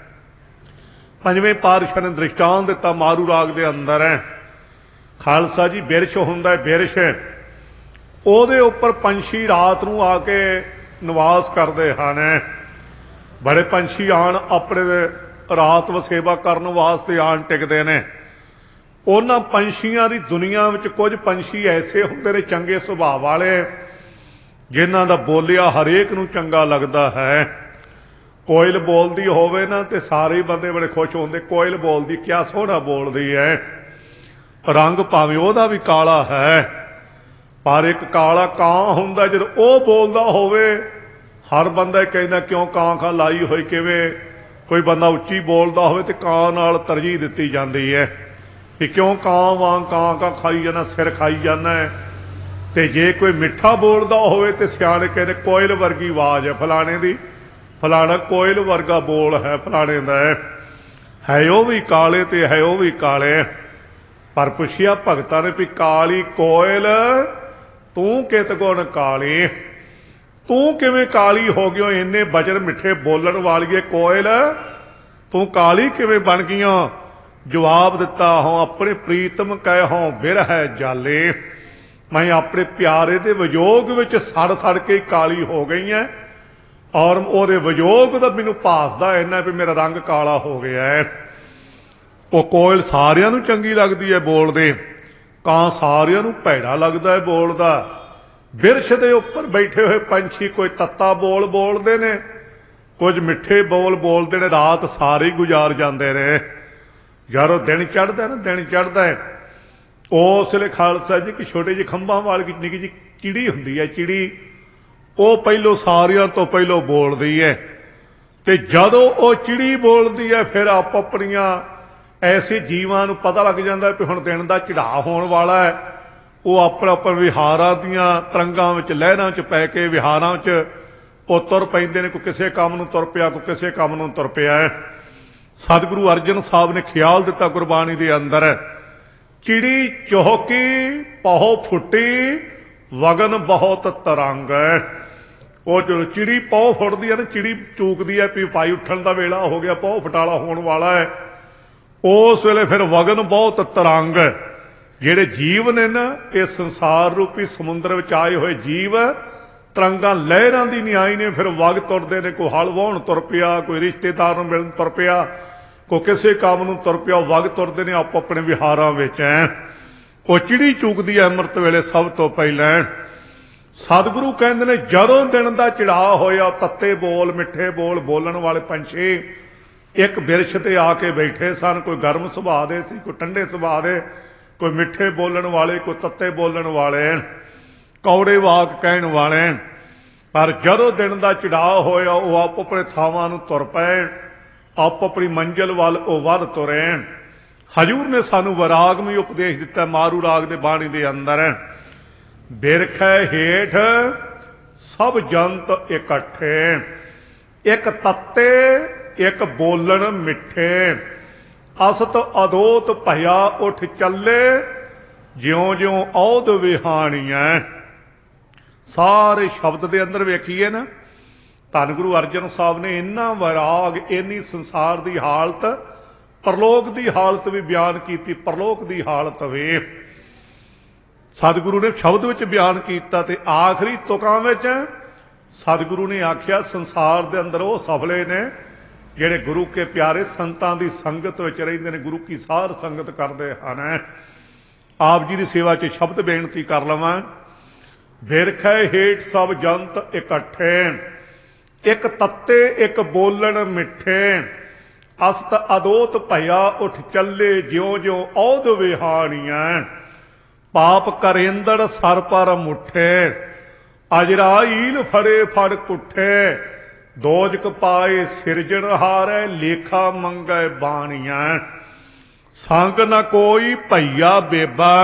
ਪੰਜਵੇਂ ਪਾਤਸ਼ਾਹ ਨੇ ਦ੍ਰਿਸ਼ਟਾਂਤ ਦਿੱਤਾ ਮਾਰੂ ਰਾਗ ਦੇ ਅੰਦਰ ਹੈ। ਖਾਲਸਾ ਜੀ ਬਿਰਛ ਹੁੰਦਾ, ਬਿਰਛ ਉਹਦੇ ਉੱਪਰ ਪੰਛੀ ਰਾਤ ਨੂੰ ਆ ਕੇ ਨਿਵਾਸ ਕਰਦੇ ਹਨ। ਬੜੇ ਪੰਛੀ ਆਣ ਆਪਣੇ ਰਾਤ ਵਸੇਵਾ ਕਰਨ ਵਾਸਤੇ ਆਣ ਟਿਕਦੇ ਨੇ। ਉਹਨਾਂ ਪੰਛੀਆਂ ਦੀ ਦੁਨੀਆ ਵਿੱਚ ਕੁਝ ਪੰਛੀ ਐਸੇ ਹੁੰਦੇ ਨੇ ਚੰਗੇ ਸੁਭਾਅ ਵਾਲੇ, ਜਿਨ੍ਹਾਂ ਦਾ ਬੋਲਿਆ ਹਰੇਕ ਨੂੰ ਚੰਗਾ ਲੱਗਦਾ ਹੈ। ਕੋਇਲ ਬੋਲਦੀ ਹੋਵੇ ਨਾ ਤੇ ਸਾਰੇ ਬੰਦੇ ਬੜੇ ਖੁਸ਼ ਹੁੰਦੇ, ਕੋਇਲ ਬੋਲਦੀ, ਕਿਆ ਸੋਹਣਾ ਬੋਲਦੀ ਹੈ। ਰੰਗ ਭਾਵੇਂ ਉਹਦਾ ਵੀ ਕਾਲਾ ਹੈ, ਪਰ ਇੱਕ ਕਾਲਾ ਕਾਂ ਹੁੰਦਾ, ਜਦੋਂ ਉਹ ਬੋਲਦਾ ਹੋਵੇ ਹਰ ਬੰਦਾ ਕਹਿੰਦਾ ਕਿਉਂ ਕਾਂ ਖਾਂ ਲਾਈ ਹੋਈ। ਕਿਵੇਂ ਕੋਈ ਬੰਦਾ ਉੱਚੀ ਬੋਲਦਾ ਹੋਵੇ ਤੇ ਕਾਂ ਨਾਲ ਤਰਜੀਹ ਦਿੱਤੀ ਜਾਂਦੀ ਹੈ ਵੀ ਕਿਉਂ ਕਾਂ ਵਾਂਗ ਕਾਂ ਕਾਂ ਖਾਈ ਜਾਂਦਾ, ਸਿਰ ਖਾਈ ਜਾਂਦਾ ਹੈ। ਤੇ ਜੇ ਕੋਈ ਮਿੱਠਾ ਬੋਲਦਾ ਹੋਵੇ ਤੇ ਸਿਆਣੇ ਕਹਿੰਦੇ ਕੋਇਲ ਵਰਗੀ ਆਵਾਜ਼ ਹੈ ਫਲਾਣੇ ਦੀ, ਫਲਾਣਾ ਕੋਇਲ ਵਰਗਾ ਬੋਲ ਹੈ ਫਲਾਣੇ ਦਾ। ਹੈ ਉਹ ਵੀ ਕਾਲੇ ਤੇ ਹੈ ਉਹ ਵੀ ਕਾਲੇ। ਪਰ ਪੁੱਛਿਆ ਭਗਤਾਂ ਨੇ ਵੀ ਕਾਲੀ ਕੋਇਲ ਤੂੰ ਕਿਤ ਗੁਣ ਕਾਲੀ, ਤੂੰ ਕਿਵੇਂ ਕਾਲੀ ਹੋ ਗਿਓ? ਇੰਨੇ ਬਚਨ ਮਿੱਠੇ ਬੋਲਣ ਵਾਲੀਏ ਕੋਇਲ, ਤੂੰ ਕਾਲੀ ਕਿਵੇਂ ਬਣ ਗਈਆਂ? ਜਵਾਬ ਦਿੱਤਾ, ਹੋਂ ਆਪਣੇ ਪ੍ਰੀਤਮ ਕਹਿ ਹੋਂ ਬਿਰਹਿ ਜਾਲੇ। ਮੈਂ ਆਪਣੇ ਪਿਆਰੇ ਦੇ ਵਿਯੋਗ ਵਿੱਚ ਸੜ ਸੜ ਕੇ ਕਾਲੀ ਹੋ ਗਈ ਐ, ਔਰ ਉਹਦੇ ਵਿਯੋਗ ਦਾ ਮੈਨੂੰ ਭਾਸਦਾ ਇੰਨਾ ਵੀ ਮੇਰਾ ਰੰਗ ਕਾਲਾ ਹੋ ਗਿਆ ਹੈ। ਉਹ ਕੋਇਲ ਸਾਰਿਆਂ ਨੂੰ ਚੰਗੀ ਲੱਗਦੀ ਹੈ ਬੋਲਦੇ, ਕਾਂ ਸਾਰਿਆਂ ਨੂੰ ਭੈੜਾ ਲੱਗਦਾ ਹੈ ਬੋਲਦਾ। ਬਿਰਛ ਦੇ ਉੱਪਰ ਬੈਠੇ ਹੋਏ ਪੰਛੀ ਕੋਈ ਤੱਤਾ ਬੋਲ ਬੋਲਦੇ ਨੇ, ਕੁਝ ਮਿੱਠੇ ਬੋਲ ਬੋਲਦੇ ਨੇ। ਰਾਤ ਸਾਰੇ ਗੁਜ਼ਾਰ ਜਾਂਦੇ ਨੇ। ਜਦੋਂ ਦਿਨ ਚੜ੍ਹਦਾ ਨਾ, ਦਿਨ ਚੜ੍ਹਦਾ ਉਸ ਵੇਲੇ ਖਾਲਸਾ ਜੀ ਕਿ ਛੋਟੇ ਜਿਹੇ ਖੰਭਾਂ ਵਾਲੀ ਨਿੱਕੀ ਜਿਹੀ ਚਿੜੀ ਹੁੰਦੀ ਹੈ, ਚਿੜੀ ਉਹ ਪਹਿਲੋਂ ਸਾਰਿਆਂ ਤੋਂ ਪਹਿਲੋਂ ਬੋਲਦੀ ਹੈ। ਤੇ ਜਦੋਂ ਉਹ ਚਿੜੀ ਬੋਲਦੀ ਹੈ ਫਿਰ ਆਪ ਆਪਣੀਆਂ ਐਸੇ ਜੀਵਾਂ ਨੂੰ ਪਤਾ ਲੱਗ ਜਾਂਦਾ ਵੀ ਹੁਣ ਦਿਨ ਦਾ ਚੜਾਅ ਹੋਣ ਵਾਲਾ ਹੈ। ਉਹ ਆਪਣਾ ਆਪਣ ਵਿਹਾਰਾਂ ਦੀਆਂ ਤਰੰਗਾਂ ਵਿੱਚ, ਲਹਿਰਾਂ 'ਚ ਪੈ ਕੇ ਵਿਹਾਰਾਂ 'ਚ ਉਹ ਤੁਰ ਪੈਂਦੇ ਨੇ। ਕੋਈ ਕਿਸੇ ਕੰਮ ਨੂੰ ਤੁਰ ਪਿਆ, ਕੋਈ ਕਿਸੇ ਕੰਮ ਨੂੰ ਤੁਰ ਪਿਆ। ਸਤਿਗੁਰੂ ਅਰਜਨ ਸਾਹਿਬ ਨੇ ਖਿਆਲ ਦਿੱਤਾ ਗੁਰਬਾਣੀ ਦੇ ਅੰਦਰ, ਚਿੜੀ ਚੌਕੀ ਪਹੋ ਫੁੱਟੀ ਵਗਨ ਬਹੁਤ ਤਰੰਗ। ਉਹ ਜਦੋਂ ਚਿੜੀ ਪਹੁ ਫੁੱਟਦੀ ਹੈ ਨਾ, ਚਿੜੀ ਚੂਕਦੀ ਹੈ ਵੀ ਭਾਈ ਉੱਠਣ ਦਾ ਵੇਲਾ ਹੋ ਗਿਆ, ਪਹੁ ਫਟਾਲਾ ਹੋਣ ਵਾਲਾ ਹੈ। ਉਸ ਵੇਲੇ ਫਿਰ ਵਗਨ ਬਹੁਤ ਤਰੰਗ। ਜਿਹੜੇ ਜੀਵ ਨੇ ਨਾ, ਇਹ ਸੰਸਾਰ ਰੂਪੀ ਸਮੁੰਦਰ ਵਿੱਚ ਆਏ ਹੋਏ ਜੀਵ, ਤਰੰਗਾਂ ਲਹਿਰਾਂ ਦੀ ਨਿਆਈ ਨੇ। ਫਿਰ ਵਗ ਤੁਰਦੇ ਨੇ, ਕੋਈ ਹਲ ਵਾਹੁਣ ਤੁਰ ਪਿਆ, ਕੋਈ ਰਿਸ਼ਤੇਦਾਰ ਨੂੰ ਮਿਲਣ ਤੁਰ ਪਿਆ, ਕੋਈ ਕਿਸੇ ਕੰਮ ਨੂੰ ਤੁਰ ਪਿਆ। ਵਗ ਤੁਰਦੇ ਨੇ ਆਪੋ ਆਪਣੇ ਵਿਹਾਰਾਂ ਵਿੱਚ। ਐ ਉਹ ਚਿੜੀ ਚੂਕਦੀ ਹੈ ਅੰਮ੍ਰਿਤ ਵੇਲੇ ਸਭ ਤੋਂ ਪਹਿਲਾਂ। ਸਤਿਗੁਰੂ ਕਹਿੰਦੇ ਨੇ ਜਦੋਂ ਦਿਨ ਦਾ ਚੜਾਅ ਹੋਇਆ, ਤੱਤੇ ਬੋਲ ਮਿੱਠੇ ਬੋਲ ਬੋਲਣ ਵਾਲੇ ਪੰਛੀ ਇੱਕ ਬਿਰਛ ਤੇ ਆ ਕੇ ਬੈਠੇ ਸਨ। ਕੋਈ ਗਰਮ ਸੁਭਾਅ ਦੇ ਸੀ, ਕੋਈ ਠੰਡੇ ਸੁਭਾਅ ਦੇ, ਕੋਈ ਮਿੱਠੇ ਬੋਲਣ ਵਾਲੇ, ਕੋਈ ਤੱਤੇ ਬੋਲਣ ਵਾਲੇ, ਕੌੜੇ ਵਾਕ ਕਹਿਣ ਵਾਲੇ। ਪਰ ਜਦੋਂ ਦਿਨ ਦਾ ਚੜਾਅ ਹੋਇਆ ਉਹ ਆਪੋ ਆਪਣੇ ਥਾਵਾਂ ਨੂੰ ਤੁਰ ਪਏ, ਆਪੋ ਆਪਣੀ ਮੰਜ਼ਿਲ ਵੱਲ ਉਹ ਵੱਧ ਤੁਰੇ। ਹਜੂਰ ਨੇ ਸਾਨੂੰ ਵਿਰਾਗਮਈ ਉਪਦੇਸ਼ ਦਿੱਤਾ ਮਾਰੂ ਰਾਗ ਦੇ ਬਾਣੀ ਦੇ ਅੰਦਰ। ਬਿਰਖੈ ਹੇਠ ਸਭ ਜੰਤ ਇਕੱਠੇ, ਇੱਕ ਤੱਤੇ ਇੱਕ ਬੋਲਣ ਮਿੱਠੇ, ਅਸਤ ਅਦੋਤ ਭਇਆ ਉੱਠ ਚੱਲੇ, ਜਿਉਂ ਜਿਉਂ ਔਧ ਵਿਹਾਣੀਐ। ਸਾਰੇ ਸ਼ਬਦ ਦੇ ਅੰਦਰ ਵੇਖੀਏ ਨਾ, ਧੰਨ ਗੁਰੂ ਅਰਜਨ ਸਾਹਿਬ ਨੇ ਇੰਨਾ ਵਿਰਾਗ, ਇੰਨੀ ਸੰਸਾਰ ਦੀ ਹਾਲਤ, ਪਰਲੋਕ ਦੀ ਹਾਲਤ ਵੀ ਬਿਆਨ ਕੀਤੀ। ਪਰਲੋਕ ਦੀ ਹਾਲਤ ਵੇ ਸਤਿਗੁਰੂ ਨੇ ਸ਼ਬਦ ਵਿੱਚ ਬਿਆਨ ਕੀਤਾ। ਤੇ ਆਖਰੀ ਤੁਕਾਂ ਵਿੱਚ ਸਤਿਗੁਰੂ ਨੇ ਆਖਿਆ ਸੰਸਾਰ ਦੇ ਅੰਦਰ ਉਹ ਸਫਲੇ ਨੇ ਜਿਹੜੇ ਗੁਰੂ ਕੇ ਪਿਆਰੇ ਸੰਤਾਂ ਦੀ ਸੰਗਤ ਵਿੱਚ ਰਹਿੰਦੇ ਨੇ, ਗੁਰੂ ਕੀ ਸਾਰ ਸੰਗਤ ਕਰਦੇ ਹਨ। ਆਪ ਜੀ ਦੀ ਸੇਵਾ 'ਚ ਸ਼ਬਦ ਬੇਨਤੀ ਕਰ ਲਵਾਂ। ਬਿਰਖੈ ਹੇਠ ਸਭ ਜੰਤ ਇਕੱਠੇ, ਇੱਕ ਤੱਤੇ ਇੱਕ ਬੋਲਣ ਮਿੱਠੇ, ਅਸਤ ਅਦੋਤ ਭਇਆ ਉੱਠ ਚੱਲੇ, ਜਿਉਂ ਜਿਉਂ ਔਧ ਵਿਹਾਣੀਐ। ਪਾਪ ਕਰੇਂਦੜ ਸਰ ਪਰ ਮੁੱਠੇ, ਅਜਰਾਈਲ ਫੜੇ ਫੜ ਕੁੱਠੇ, ਦੋਜਕ ਪਾਏ ਸਿਰਜਣ ਹਾਰੈ, ਲੇਖਾ ਮੰਗੈ ਬਾਣੀਐ। ਸੰਗ ਨ ਕੋਈ ਭਈਆ ਬੇਬਾ,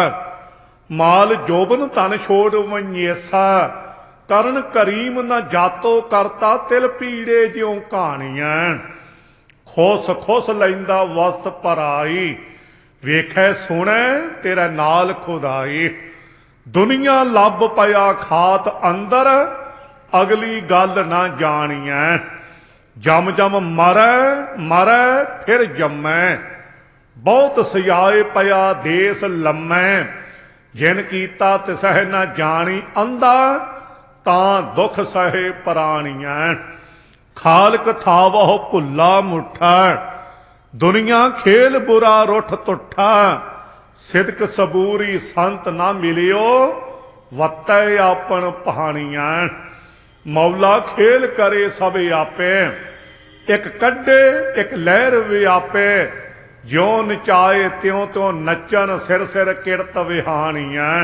ਮਾਲ ਜੋਬਨ ਧਨ ਛੋੜ ਵੰਜੇਸਾ, ਕਰਨ ਕਰੀਮ ਨ ਜਾਤੋ ਕਰਤਾ, ਤਿਲ ਪੀੜੇ ਜਿਉਂ ਕਹਾਣੀਐ। ਖੁਸ ਖੁਸ ਲੈਂਦਾ ਵਸਤ ਪਰਾਈ, ਵੇਖੈ ਸੁਣੈ ਤੇਰਾ ਨਾਲ ਖੁਦਾਈ। ਦੁਨੀਆ ਲੱਭ ਪਿਆ ਖਾਤ ਅੰਦਰ, ਅਗਲੀ ਗੱਲ ਨਾ ਜਾਣੀਐ। ਜਮ ਜਮ ਮਰੈ ਮਰੈ ਫਿਰ ਜੰਮੈ, ਬਹੁਤ ਸਜਾਏ ਪਿਆ ਦੇਸ ਲੰਮੈ। ਜਿਨ ਕੀਤਾ ਤਿਸਹਿ ਨਾ ਜਾਣੀ ਅੰਧਾ, ਤਾਂ ਦੁਖ ਸਹੇ ਪ੍ਰਾਣੀਐ। ਖਾਲਕ ਥਾਵਹੁ ਭੁੱਲਾ ਮੁੱਠਾ, ਦੁਨੀਆ ਖੇਲ ਬੁਰਾ ਰੁੱਠ ਤੁੱਠਾ। ਸਿਦਕ ਸਬੂਰੀ ਸੰਤ ਨਾ ਮਿਲਿਓ, ਵੱਤੈ ਆਪਣ ਪਹਾਣੀਆਂ। ਮੌਲਾ ਖੇਲ ਕਰੇ ਸਭ ਆਪੇ, ਇੱਕ ਕੱਢੇ ਇੱਕ ਲਹਿਰ ਵਿਆਪੇ। ਜਿਉਂ ਨਚਾਏ ਤਿਉਂ ਤਿਉਂ ਨੱਚਣ, ਸਿਰ ਸਿਰ ਕਿਰਤ ਵਿਹਾਣੀਆਂ।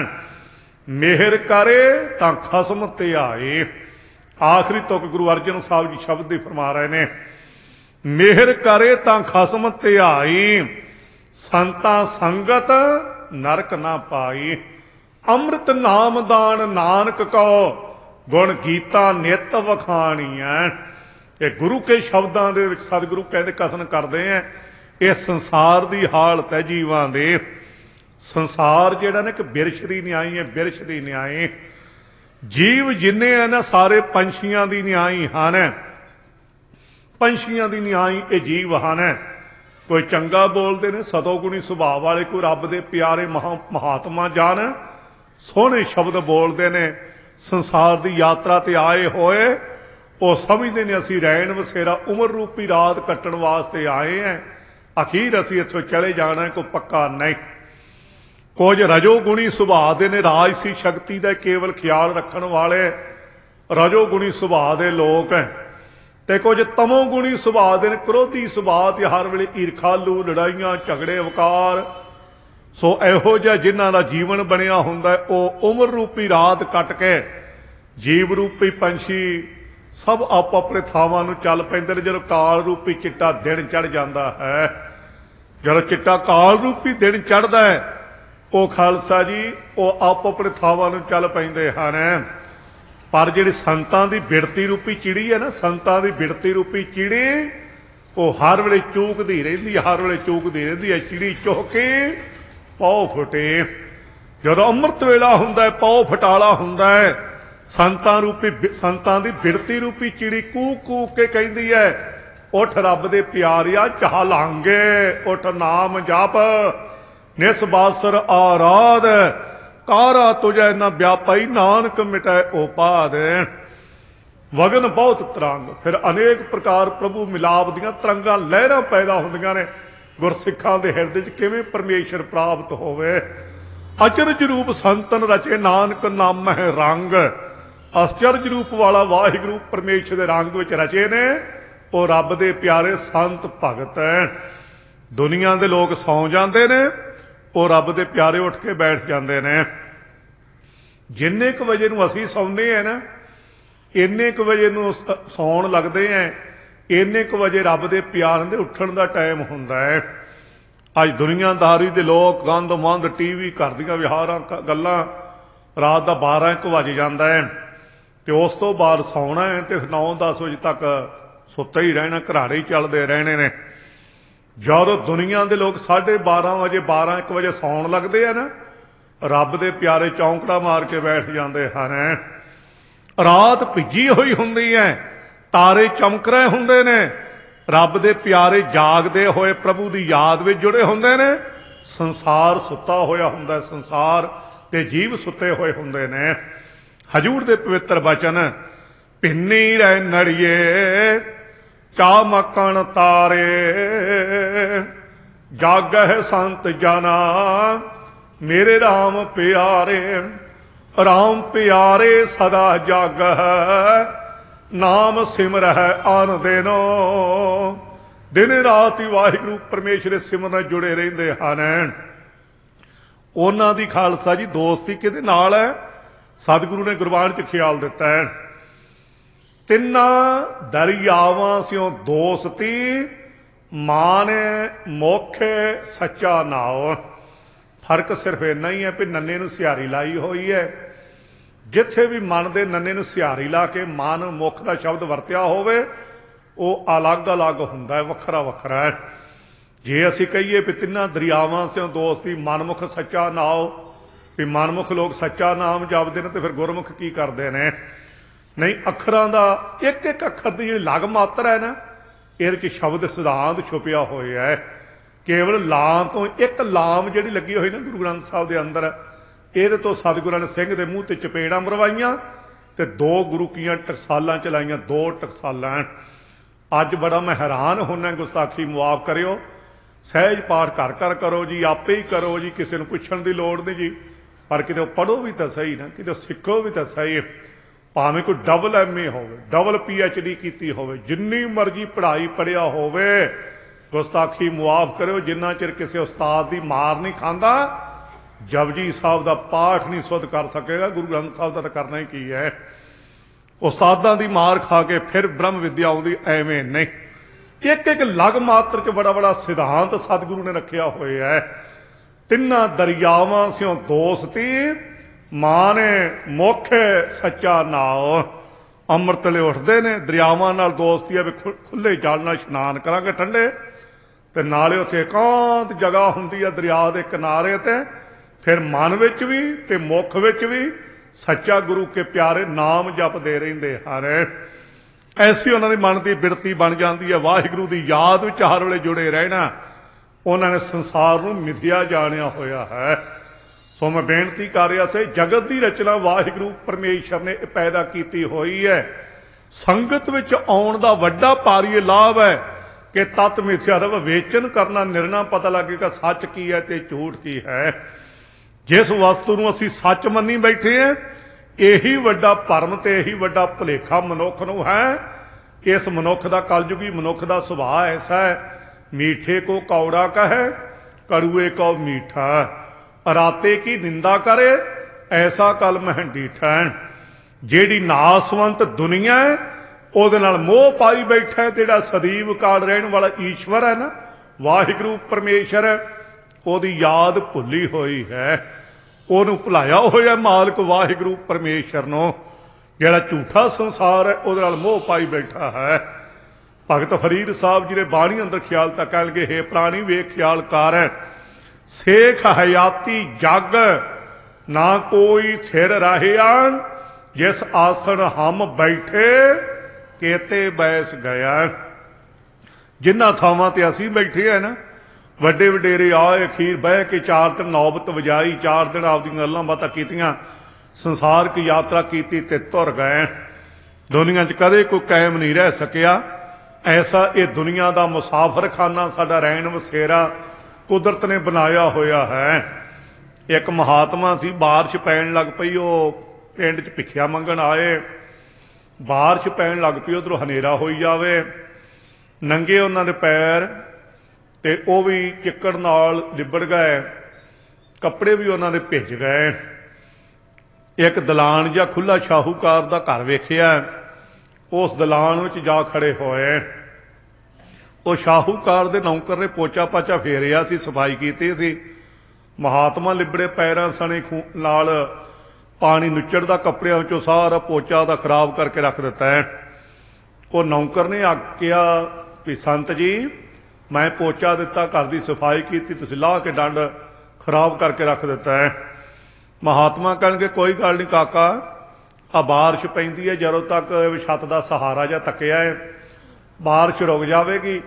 ਮਿਹਰ ਕਰੇ ਤਾਂ ਖਸਮ ਧਿਆਏ। ਆਖਰੀ ਤੁਕ ਗੁਰੂ ਅਰਜਨ ਸਾਹਿਬ ਜੀ ਸ਼ਬਦ ਦੀ ਫਰਮਾ ਰਹੇ ਨੇ। ਮਿਹਰ ਕਰੇ ਤਾਂ ਖਸਮ ਧਿਆਈ, ਸੰਤਾਂ ਸੰਗਤ ਨਰਕ ਨਾ ਪਾਈ। ਅੰਮ੍ਰਿਤ ਨਾਮ ਦਾਨ ਨਾਨਕ ਕਉ, ਗੁਣ ਗੀਤਾ ਨਿਤ ਵਖਾਣੀਐ। ਇਹ ਗੁਰੂ ਕੇ ਸ਼ਬਦਾਂ ਦੇ ਵਿੱਚ ਸਤਿਗੁਰੂ ਕਹਿੰਦੇ ਕਥਨ ਕਰਦੇ ਆ, ਇਹ ਸੰਸਾਰ ਦੀ ਹਾਲਤ ਹੈ ਜੀਵਾਂ ਦੇ। ਸੰਸਾਰ ਜਿਹੜਾ ਨਾ ਇੱਕ ਬਿਰਛ ਦੀ ਨਿਆਈ ਹੈ, ਬਿਰਛ ਦੀ ਨਿਆਈ। ਜੀਵ ਜਿੰਨੇ ਆ ਨਾ ਸਾਰੇ ਪੰਛੀਆਂ ਦੀ ਨਿਆਈ ਹਨ, ਪੰਛੀਆਂ ਦੀ ਨਿਆਈ ਇਹ ਜੀਵ ਹਨ। ਕੋਈ ਚੰਗਾ ਬੋਲਦੇ ਨੇ, ਸਤੋਗੁਣੀ ਸੁਭਾਅ ਵਾਲੇ, ਕੋਈ ਰੱਬ ਦੇ ਪਿਆਰੇ ਮਹਾ ਮਹਾਤਮਾ ਜਾਨ ਸੋਹਣੇ ਸ਼ਬਦ ਬੋਲਦੇ ਨੇ। ਸੰਸਾਰ ਦੀ ਯਾਤਰਾ ਤੇ ਆਏ ਹੋਏ ਉਹ ਸਮਝਦੇ ਨੇ ਅਸੀਂ ਰਹਿਣ ਵਸੇਰਾ ਉਮਰ ਰੂਪੀ ਰਾਤ ਕੱਟਣ ਵਾਸਤੇ ਆਏ हैं, ਅਖੀਰ ਅਸੀਂ ਇੱਥੋਂ ਚਲੇ ਜਾਣਾ, ਕੋਈ ਪੱਕਾ ਨਹੀਂ। ਕੁਝ ਰਜੋ ਗੁਣੀ ਸੁਭਾਅ ਦੇ ਨੇ, ਰਾਜਸੀ ਸ਼ਕਤੀ ਦਾ ਕੇਵਲ ਖਿਆਲ ਰੱਖਣ ਵਾਲੇ ਰਜੋ ਗੁਣੀ ਸੁਭਾਅ ਦੇ ਲੋਕ ਹੈ, ਤੇ ਕੁਝ ਤਮੋ ਗੁਣੀ ਸੁਭਾਅ ਦੇ ਨੇ, ਕ੍ਰੋਧੀ ਸੁਭਾਅ ਤੇ ਹਰ ਵੇਲੇ ਈਰਖਾਲੂ, ਲੜਾਈਆਂ ਝਗੜੇ ਵਕਾਰ। ਸੋ ਇਹੋ ਜਿਹਾ ਜਿਨ੍ਹਾਂ ਦਾ ਜੀਵਨ ਬਣਿਆ ਹੁੰਦਾ ਉਹ ਉਮਰ ਰੂਪੀ ਰਾਤ ਕੱਟ ਕੇ ਜੀਵ ਰੂਪੀ ਪੰਛੀ ਸਭ ਆਪੋ ਆਪਣੇ ਥਾਵਾਂ ਨੂੰ ਚੱਲ ਪੈਂਦੇ ਨੇ। ਜਦੋਂ ਕਾਲ ਰੂਪੀ ਚਿੱਟਾ ਦਿਨ ਚੜ ਜਾਂਦਾ ਹੈ, ਜਦੋਂ ਚਿੱਟਾ ਕਾਲ ਰੂਪੀ ਦਿਨ ਚੜਦਾ ਹੈ, ਉਹ ਖਾਲਸਾ ਜੀ ਉਹ ਆਪੋ ਆਪਣੇ ਥਾਵਾਂ ਨੂੰ ਚੱਲ ਪੈਂਦੇ ਹਨ। ਪਰ ਜਿਹੜੀ ਸੰਤਾਂ ਦੀ ਬਿਰਤੀ ਰੂਪੀ ਚਿੜੀ ਹੈ ਨਾ, ਸੰਤਾਂ ਦੀ ਬਿਰਤੀ ਰੂਪੀ ਚਿੜੀ ਉਹ ਹਰ ਵੇਲੇ ਚੂਕਦੀ ਰਹਿੰਦੀ, ਹਰ ਵੇਲੇ ਚੂਕਦੀ ਰਹਿੰਦੀ ਹੈ। ਚਿੜੀ ਚੁੱਕ ਕੇ ਪੌ ਫੁੱਟੇ, ਜਦੋਂ ਅੰਮ੍ਰਿਤ ਵੇਲਾ ਹੁੰਦਾ ਹੈ ਪੌ ਫਟਾਲਾ ਹੁੰਦਾ ਹੈ। ਸੰਤਾਂ ਰੂਪੀ ਸੰਤਾਂ ਦੀ ਬਿਰਤੀ ਰੂਪੀ ਚਿੜੀ ਕੂਕ ਕੂਕ ਕੇ ਕਹਿੰਦੀ ਹੈ, ਉੱਠ ਰੱਬ ਦੇ ਪਿਆਰਿਆ ਚਾਹ ਲਾਂਗੇ, ਉੱਠ ਨਾਮ ਜਪ ਨਿਸ ਬਾਸਰ ਆਰਾਧ, ਕਾਰਾ ਤੁਝੈ ਨਾ ਵਿਆਪਈ ਨਾਨਕ ਮਿਟੈ ਉਪਾਦ। ਵਗਨ ਬਹੁਤ ਤਰੰਗ, ਫਿਰ ਅਨੇਕ ਪ੍ਰਕਾਰ ਪ੍ਰਭੂ ਮਿਲਾਪ ਦੀਆਂ ਤਰੰਗਾਂ ਲਹਿਰਾਂ ਪੈਦਾ ਹੁੰਦੀਆਂ ਨੇ। ਗੁਰਸਿੱਖਾਂ ਦੇ ਹਿਰਦੇ 'ਚ ਕਿਵੇਂ ਪਰਮੇਸ਼ਰ ਪ੍ਰਾਪਤ ਹੋਵੇ। ਅਚਰਜ ਰੂਪ ਸੰਤਨ ਰਚੇ ਨਾਨਕ ਨਾਮ ਹੈ ਰੰਗ, ਅਚਰਜ ਰੂਪ ਵਾਲਾ ਵਾਹਿਗੁਰੂ ਪਰਮੇਸ਼ਰ ਦੇ ਰੰਗ ਵਿੱਚ ਰਚੇ ਨੇ ਉਹ ਰੱਬ ਦੇ ਪਿਆਰੇ ਸੰਤ ਭਗਤ ਹੈ। ਦੁਨੀਆ ਦੇ ਲੋਕ ਸੌਂ ਜਾਂਦੇ ਨੇ, ਉਹ ਰੱਬ ਦੇ ਪਿਆਰੇ ਉੱਠ ਕੇ ਬੈਠ ਜਾਂਦੇ ਨੇ। ਜਿੰਨੇ ਕੁ ਵਜੇ ਨੂੰ ਅਸੀਂ ਸੌਂਦੇ ਆ ਨਾ, ਇੰਨੇ ਕੁ ਵਜੇ ਨੂੰ ਸੌਣ ਲੱਗਦੇ ਆ, ਇੰਨੇ ਕੁ ਵਜੇ ਰੱਬ ਦੇ ਪਿਆਰਿਆਂ ਦੇ ਉੱਠਣ ਦਾ ਟਾਈਮ ਹੁੰਦਾ ਹੈ। ਅੱਜ ਦੁਨੀਆਦਾਰੀ ਦੇ ਲੋਕ ਗੰਦ ਮੰਦ ਟੀ ਵੀ ਘਰ ਦੀਆਂ ਵਿਹਾਰਾਂ ਕ- ਗੱਲਾਂ ਰਾਤ ਦਾ ਬਾਰਾਂ ਇੱਕ ਵੱਜ ਜਾਂਦਾ ਹੈ ਤੇ ਉਸ ਤੋਂ ਬਾਅਦ ਸੌਣਾ ਹੈ ਤੇ ਨੌ ਦਸ ਵਜੇ ਤੱਕ ਸੁੱਤੇ ਹੀ ਰਹਿਣਾ, ਘਰਾੜੇ ਹੀ ਚੱਲਦੇ ਰਹਿਣੇ ਨੇ। ਜਦੋਂ ਦੁਨੀਆ ਦੇ ਲੋਕ ਸਾਢੇ ਬਾਰਾਂ ਵਜੇ ਬਾਰਾਂ ਇੱਕ ਵਜੇ ਸੌਣ ਲੱਗਦੇ ਆ ਨਾ, ਰੱਬ ਦੇ ਪਿਆਰੇ ਚੌਂਕੜਾ ਮਾਰ ਕੇ ਬੈਠ ਜਾਂਦੇ ਹਨ। ਰਾਤ ਭਿੱਜੀ ਹੋਈ ਹੁੰਦੀ ਹੈ, ਤਾਰੇ ਚਮਕ ਰਹੇ ਹੁੰਦੇ ਨੇ, ਰੱਬ ਦੇ ਪਿਆਰੇ ਜਾਗਦੇ ਹੋਏ ਪ੍ਰਭੂ ਦੀ ਯਾਦ ਵਿੱਚ ਜੁੜੇ ਹੁੰਦੇ ਨੇ। ਸੰਸਾਰ ਸੁੱਤਾ ਹੋਇਆ ਹੁੰਦਾ, ਸੰਸਾਰ ਤੇ ਜੀਵ ਸੁੱਤੇ ਹੋਏ ਹੁੰਦੇ ਨੇ। ਹਜੂਰ ਦੇ ਪਵਿੱਤਰ ਬਚਨ, ਭਿੰਨੀ ਰਹਿ ਨੜੀਏ ਚਾਮਕਣ ਤਾਰੇ, ਜਾਗਹਿ ਸੰਤ ਜਨਾ ਮੇਰੇ RAM ਪਿਆਰੇ। RAM ਪਿਆਰੇ ਸਦਾ ਜਾਗਹਿ, ਨਾਮ ਸਿਮਰਹਿ ਆਨ ਦੇਨੋ। ਦਿਨ ਰਾਤ ਹੀ ਵਾਹਿਗੁਰੂ ਪਰਮੇਸ਼ਰ ਦੇ ਸਿਮਰਨ ਨਾਲ ਜੁੜੇ ਰਹਿੰਦੇ ਹਨ। ਉਹਨਾਂ ਦੀ ਖਾਲਸਾ ਜੀ ਦੋਸਤੀ ਕਿਹਦੇ ਨਾਲ ਹੈ? ਸਤਿਗੁਰੂ ਨੇ ਗੁਰਬਾਣੀ 'ਚ ਖਿਆਲ ਦਿੱਤਾ ਹੈ, ਤਿੰਨਾਂ ਦਰਿਆਵਾਂ ਸਿਓ ਦੋਸਤੀ, ਮਾਨੇ ਮੋਖੇ ਸੱਚਾ ਨਾਉ। ਫਰਕ ਸਿਰਫ ਇੰਨਾ ਹੀ ਹੈ ਵੀ ਨੰਨੇ ਨੂੰ ਸਿਹਾਰੀ ਲਾਈ ਹੋਈ ਹੈ। ਜਿੱਥੇ ਵੀ ਮਨ ਦੇ ਨੰਨੇ ਨੂੰ ਸਿਹਾਰੀ ਲਾ ਕੇ ਮਨ ਮੁਖ ਦਾ ਸ਼ਬਦ ਵਰਤਿਆ ਹੋਵੇ, ਉਹ ਅਲੱਗ ਅਲੱਗ ਹੁੰਦਾ ਹੈ, ਵੱਖਰਾ ਵੱਖਰਾ ਹੈ। ਜੇ ਅਸੀਂ ਕਹੀਏ ਵੀ ਤਿੰਨਾਂ ਦਰਿਆਵਾਂ ਸਿਓ ਦੋਸਤੀ, ਮਨਮੁਖ ਸੱਚਾ ਨਾਉ, ਵੀ ਮਨਮੁਖ ਲੋਕ ਸੱਚਾ ਨਾਮ ਜਪਦੇ ਨੇ, ਤੇ ਫਿਰ ਗੁਰਮੁਖ ਕੀ ਕਰਦੇ ਨੇ? ਨਹੀਂ, ਅੱਖਰਾਂ ਦਾ ਇੱਕ ਇੱਕ ਅੱਖਰ ਦੀ ਜਿਹੜੀ ਲਗ ਮਾਤਰ ਹੈ ਨਾ, ਇਹਦੇ 'ਚ ਸ਼ਬਦ ਸਿਧਾਂਤ ਛੁਪਿਆ ਹੋਇਆ ਹੈ। ਕੇਵਲ ਲਾਂ ਤੋਂ ਇੱਕ ਲਾਮ ਜਿਹੜੀ ਲੱਗੀ ਹੋਈ ਨਾ ਗੁਰੂ ਗ੍ਰੰਥ ਸਾਹਿਬ ਦੇ ਅੰਦਰ, ਇਹਦੇ ਤੋਂ ਸਤਿਗੁਰਾਂ ਨੇ ਸਿੰਘ ਦੇ ਮੂੰਹ ਤੇ ਚਪੇੜਾਂ ਮਰਵਾਈਆਂ ਤੇ ਦੋ ਗੁਰੂ ਕੀਆਂ ਟਕਸਾਲਾਂ ਚਲਾਈਆਂ, ਦੋ ਟਕਸਾਲਾਂ। ਅੱਜ ਬੜਾ ਮੈਂ ਹੈਰਾਨ ਹੁੰਦਾ, ਗੁਸਤਾਖੀ ਮੁਆਫ ਕਰਿਓ, ਸਹਿਜ ਪਾਠ ਘਰ ਘਰ ਕਰੋ ਜੀ, ਆਪੇ ਹੀ ਕਰੋ ਜੀ, ਕਿਸੇ ਨੂੰ ਪੁੱਛਣ ਦੀ ਲੋੜ ਨਹੀਂ ਜੀ। ਪਰ ਕਿਤੇ ਪੜ੍ਹੋ ਵੀ ਤਾਂ ਸਹੀ ਨਾ, ਕਿਤੇ ਸਿੱਖੋ ਵੀ ਤਾਂ ਸਹੀ। ਭਾਵੇਂ ਕੋਈ ਡਬਲ ਐਮ ਏ ਹੋਵੇ, ਡਬਲ ਪੀ ਐਚ ਡੀ ਕੀਤੀ ਹੋਵੇ, ਜਿੰਨੀ ਮਰਜ਼ੀ ਪੜ੍ਹਾਈ ਪੜ੍ਹਿਆ ਹੋਵੇ, ਗੁਸਤਾਖੀ ਮੁਆਫ ਕਰਿਓ, ਜਿੰਨਾ ਚਿਰ ਕਿਸੇ ਉਸਤਾਦ ਦੀ ਮਾਰ ਨਹੀਂ ਖਾਂਦਾ, ਜਪਜੀ ਸਾਹਿਬ ਦਾ ਪਾਠ ਨਹੀਂ ਸੁਧ ਕਰ ਸਕੇਗਾ। ਗੁਰੂ ਗ੍ਰੰਥ ਸਾਹਿਬ ਦਾ ਤਾਂ ਕਰਨਾ ਹੀ ਕੀ ਹੈ। ਉਸਤਾਦਾਂ ਦੀ ਮਾਰ ਖਾ ਕੇ ਫਿਰ ਬ੍ਰਹਮ ਵਿਦਿਆ ਆਉਂਦੀ, ਐਵੇਂ ਨਹੀਂ। ਇੱਕ ਇੱਕ ਲਗ ਮਾਤਰ 'ਚ ਬੜਾ ਬੜਾ ਸਿਧਾਂਤ ਸਤਿਗੁਰੂ ਨੇ ਰੱਖਿਆ ਹੋਇਆ ਹੈ। ਤਿੰਨਾਂ ਦਰਿਆਵਾਂ ਸਿਓ ਦੋਸਤੀ, ਮਾਨੇ ਮੋਖੇ ਸੱਚਾ ਨਾਉ। ਅੰਮ੍ਰਿਤ ਲਈ ਉੱਠਦੇ ਨੇ, ਦਰਿਆਵਾਂ ਨਾਲ ਦੋਸਤੀ ਹੈ ਵੀ ਖੁੱਲੇ ਜਲ ਨਾਲ ਇਸ਼ਨਾਨ ਕਰਾਂਗੇ ਠੰਡੇ, ਤੇ ਨਾਲੇ ਉੱਥੇ ਇਕਾਂਤ ਜਗ੍ਹਾ ਹੁੰਦੀ ਹੈ ਦਰਿਆ ਦੇ ਕਿਨਾਰੇ ਤੇ, ਫਿਰ ਮਨ ਵਿੱਚ ਵੀ ਤੇ ਮੁੱਖ ਵਿੱਚ ਵੀ ਸੱਚਾ ਗੁਰੂ ਕੇ ਪਿਆਰੇ ਨਾਮ ਜਪਦੇ ਰਹਿੰਦੇ ਹਨ। ਐਸੀ ਉਹਨਾਂ ਦੀ ਮਨ ਦੀ ਬਿਰਤੀ ਬਣ ਜਾਂਦੀ ਹੈ, ਵਾਹਿਗੁਰੂ ਦੀ ਯਾਦ ਵਿੱਚ ਹਰ ਵੇਲੇ ਜੁੜੇ ਰਹਿਣਾ। ਉਹਨਾਂ ਨੇ ਸੰਸਾਰ ਨੂੰ ਮਿਥਿਆ ਜਾਣਿਆ ਹੋਇਆ ਹੈ। ਸੋ ਮੈਂ ਬੇਨਤੀ ਕਰ ਰਿਹਾ ਸੀ, ਜਗਤ ਦੀ ਰਚਨਾ ਵਾਹਿਗੁਰੂ ਪਰਮੇਸ਼ਰ ਨੇ ਪੈਦਾ ਕੀਤੀ ਹੋਈ ਹੈ। ਸੰਗਤ ਵਿੱਚ ਆਉਣ ਦਾ ਵੱਡਾ ਭਾਰੀ ਲਾਭ ਹੈ ਕਿ ਤਤ ਮਿਥਿਆ ਦਾ ਵਿਵੇਚਨ ਕਰਨਾ, ਨਿਰਣਾ ਪਤਾ ਲੱਗੇਗਾ ਸੱਚ ਕੀ ਹੈ ਤੇ ਝੂਠ ਕੀ ਹੈ। ਜਿਸ ਵਸਤੂ ਨੂੰ ਅਸੀਂ ਸੱਚ ਮੰਨੀ ਬੈਠੇ ਹਾਂ, ਇਹੀ ਵੱਡਾ ਭਰਮ ਤੇ ਇਹੀ ਵੱਡਾ ਭੁਲੇਖਾ ਮਨੁੱਖ ਨੂੰ ਹੈ। ਇਸ ਮਨੁੱਖ ਦਾ, ਕਲਯੁਗੀ ਮਨੁੱਖ ਦਾ ਸੁਭਾਅ ਐਸਾ ਹੈ, ਮੀਠੇ ਕੋ ਕੌੜਾ ਕਹੇ, ਕੜੂਏ ਕੋ ਮੀਠਾ, ਰਾਤੇ ਕੀ ਨਿੰਦਾ ਕਰੇ, ਐਸਾ ਕਲ ਮਹਿ ਡੀਠਾ। ਜਿਹੜੀ ਨਾਸਵੰਤ ਦੁਨੀਆ ਹੈ, ਉਹਦੇ ਨਾਲ ਮੋਹ ਪਾਈ ਬੈਠਾ ਹੈ। ਜਿਹੜਾ ਸਦੀਵ ਕਾਲ ਰਹਿਣ ਵਾਲਾ ਈਸ਼ਵਰ ਹੈ ਨਾ, ਵਾਹਿਗੁਰੂ ਪਰਮੇਸ਼ਰ, ਉਹਦੀ ਯਾਦ ਭੁੱਲੀ ਹੋਈ ਹੈ, ਉਹਨੂੰ ਭੁਲਾਇਆ ਹੋਇਆ ਮਾਲਕ ਵਾਹਿਗੁਰੂ ਪਰਮੇਸ਼ਰ ਨੂੰ। ਜਿਹੜਾ ਝੂਠਾ ਸੰਸਾਰ ਹੈ, ਉਹਦੇ ਨਾਲ ਮੋਹ ਪਾਈ ਬੈਠਾ ਹੈ। ਭਗਤ ਫਰੀਦ ਸਾਹਿਬ ਜੀ ਦੇ ਬਾਣੀ ਅੰਦਰ ਖਿਆਲ ਤਾਂ ਕਹਿਣਗੇ, ਹੇ ਪ੍ਰਾਣੀ ਵੇਖ ਖਿਆਲ ਕਰ, ਸੇਖ ਹਯਾਤੀ ਜਗ ਨਾ ਕੋਈ ਥਿਰ ਰਹਿਆ, ਜਿਸ ਆਸਣ ਹਮ ਬੈਠੇ ਕੇਤੇ ਬੈਸ ਗਿਆ। ਜਿਨ੍ਹਾਂ ਥਾਵਾਂ ਤੇ ਅਸੀਂ ਬੈਠੇ ਆ ਨਾ, ਵੱਡੇ ਵਡੇਰੇ ਆਏ, ਅਖੀਰ ਬਹਿ ਕੇ ਚਾਰ ਦਿਨ ਨੌਬਤ ਵਜਾਈ, ਚਾਰ ਦਿਨ ਆਪਦੀਆਂ ਗੱਲਾਂ ਬਾਤਾਂ ਕੀਤੀਆਂ, ਸੰਸਾਰਕ ਯਾਤਰਾ ਕੀਤੀ ਤੇ ਤੁਰ ਗਏ। ਦੁਨੀਆ 'ਚ ਕਦੇ ਕੋਈ ਕਾਇਮ ਨਹੀਂ ਰਹਿ ਸਕਿਆ। ਐਸਾ ਇਹ ਦੁਨੀਆ ਦਾ ਮੁਸਾਫਰਖਾਨਾ, ਸਾਡਾ ਰਹਿਣ ਵਸੇਰਾ ਕੁਦਰਤ ਨੇ ਬਣਾਇਆ ਹੋਇਆ ਹੈ। ਇੱਕ ਮਹਾਤਮਾ ਸੀ, ਬਾਰਿਸ਼ ਪੈਣ ਲੱਗ ਪਈ, ਉਹ ਪਿੰਡ 'ਚ ਭਿੱਖਿਆ ਮੰਗਣ ਆਏ। ਬਾਰਿਸ਼ ਪੈਣ ਲੱਗ ਪਈ, ਉੱਧਰੋਂ ਹਨੇਰਾ ਹੋਈ ਜਾਵੇ, ਨੰਗੇ ਉਹਨਾਂ ਦੇ ਪੈਰ, ਤੇ ਉਹ ਵੀ ਚਿੱਕੜ ਨਾਲ ਲਿਬੜ ਗਏ, ਕੱਪੜੇ ਵੀ ਉਹਨਾਂ ਦੇ ਭਿੱਜ ਗਏ। ਇੱਕ ਦਲਾਨ ਜਾਂ ਖੁੱਲਾ ਸ਼ਾਹੂਕਾਰ ਦਾ ਘਰ ਵੇਖਿਆ, ਉਸ ਦਲਾਨ ਵਿੱਚ ਜਾ ਖੜੇ ਹੋਏ। ਉਹ ਸ਼ਾਹੂਕਾਰ ਦੇ ਨੌਕਰ ਨੇ ਪੋਚਾ ਪਾਚਾ ਫੇਰਿਆ ਸੀ, ਸਫਾਈ ਕੀਤੀ ਸੀ। ਮਹਾਤਮਾ ਲਿਬੜੇ ਪੈਰਾਂ ਸਣੇ ਖੂਨ ਨਾਲ ਪਾਣੀ ਨੁੱਚੜਦਾ ਕੱਪੜਿਆਂ ਵਿੱਚੋਂ ਸਾਰਾ ਪੋਚਾ ਦਾ ਖਰਾਬ ਕਰਕੇ ਰੱਖ ਦਿੱਤਾ ਹੈ। ਉਹ ਨੌਕਰ ਨੇ ਆਖਿਆ ਵੀ ਸੰਤ ਜੀ ਮੈਂ ਪੋਚਾ ਦਿੱਤਾ, ਘਰ ਦੀ ਸਫਾਈ ਕੀਤੀ, ਤੁਸੀਂ ਲਾਹ ਕੇ ਡੰਡ ਖਰਾਬ ਕਰਕੇ ਰੱਖ ਦਿੱਤਾ ਹੈ। ਮਹਾਤਮਾ ਕਹਿਣਗੇ ਕੋਈ ਗੱਲ ਨਹੀਂ ਕਾਕਾ, ਆ ਬਾਰਿਸ਼ ਪੈਂਦੀ ਹੈ, ਜਦੋਂ ਤੱਕ ਛੱਤ ਦਾ ਸਹਾਰਾ ਜਿਹਾ ਤੱਕਿਆ ਹੈ ਬਾਰਿਸ਼ ਰੁਕ ਜਾਵੇਗੀ।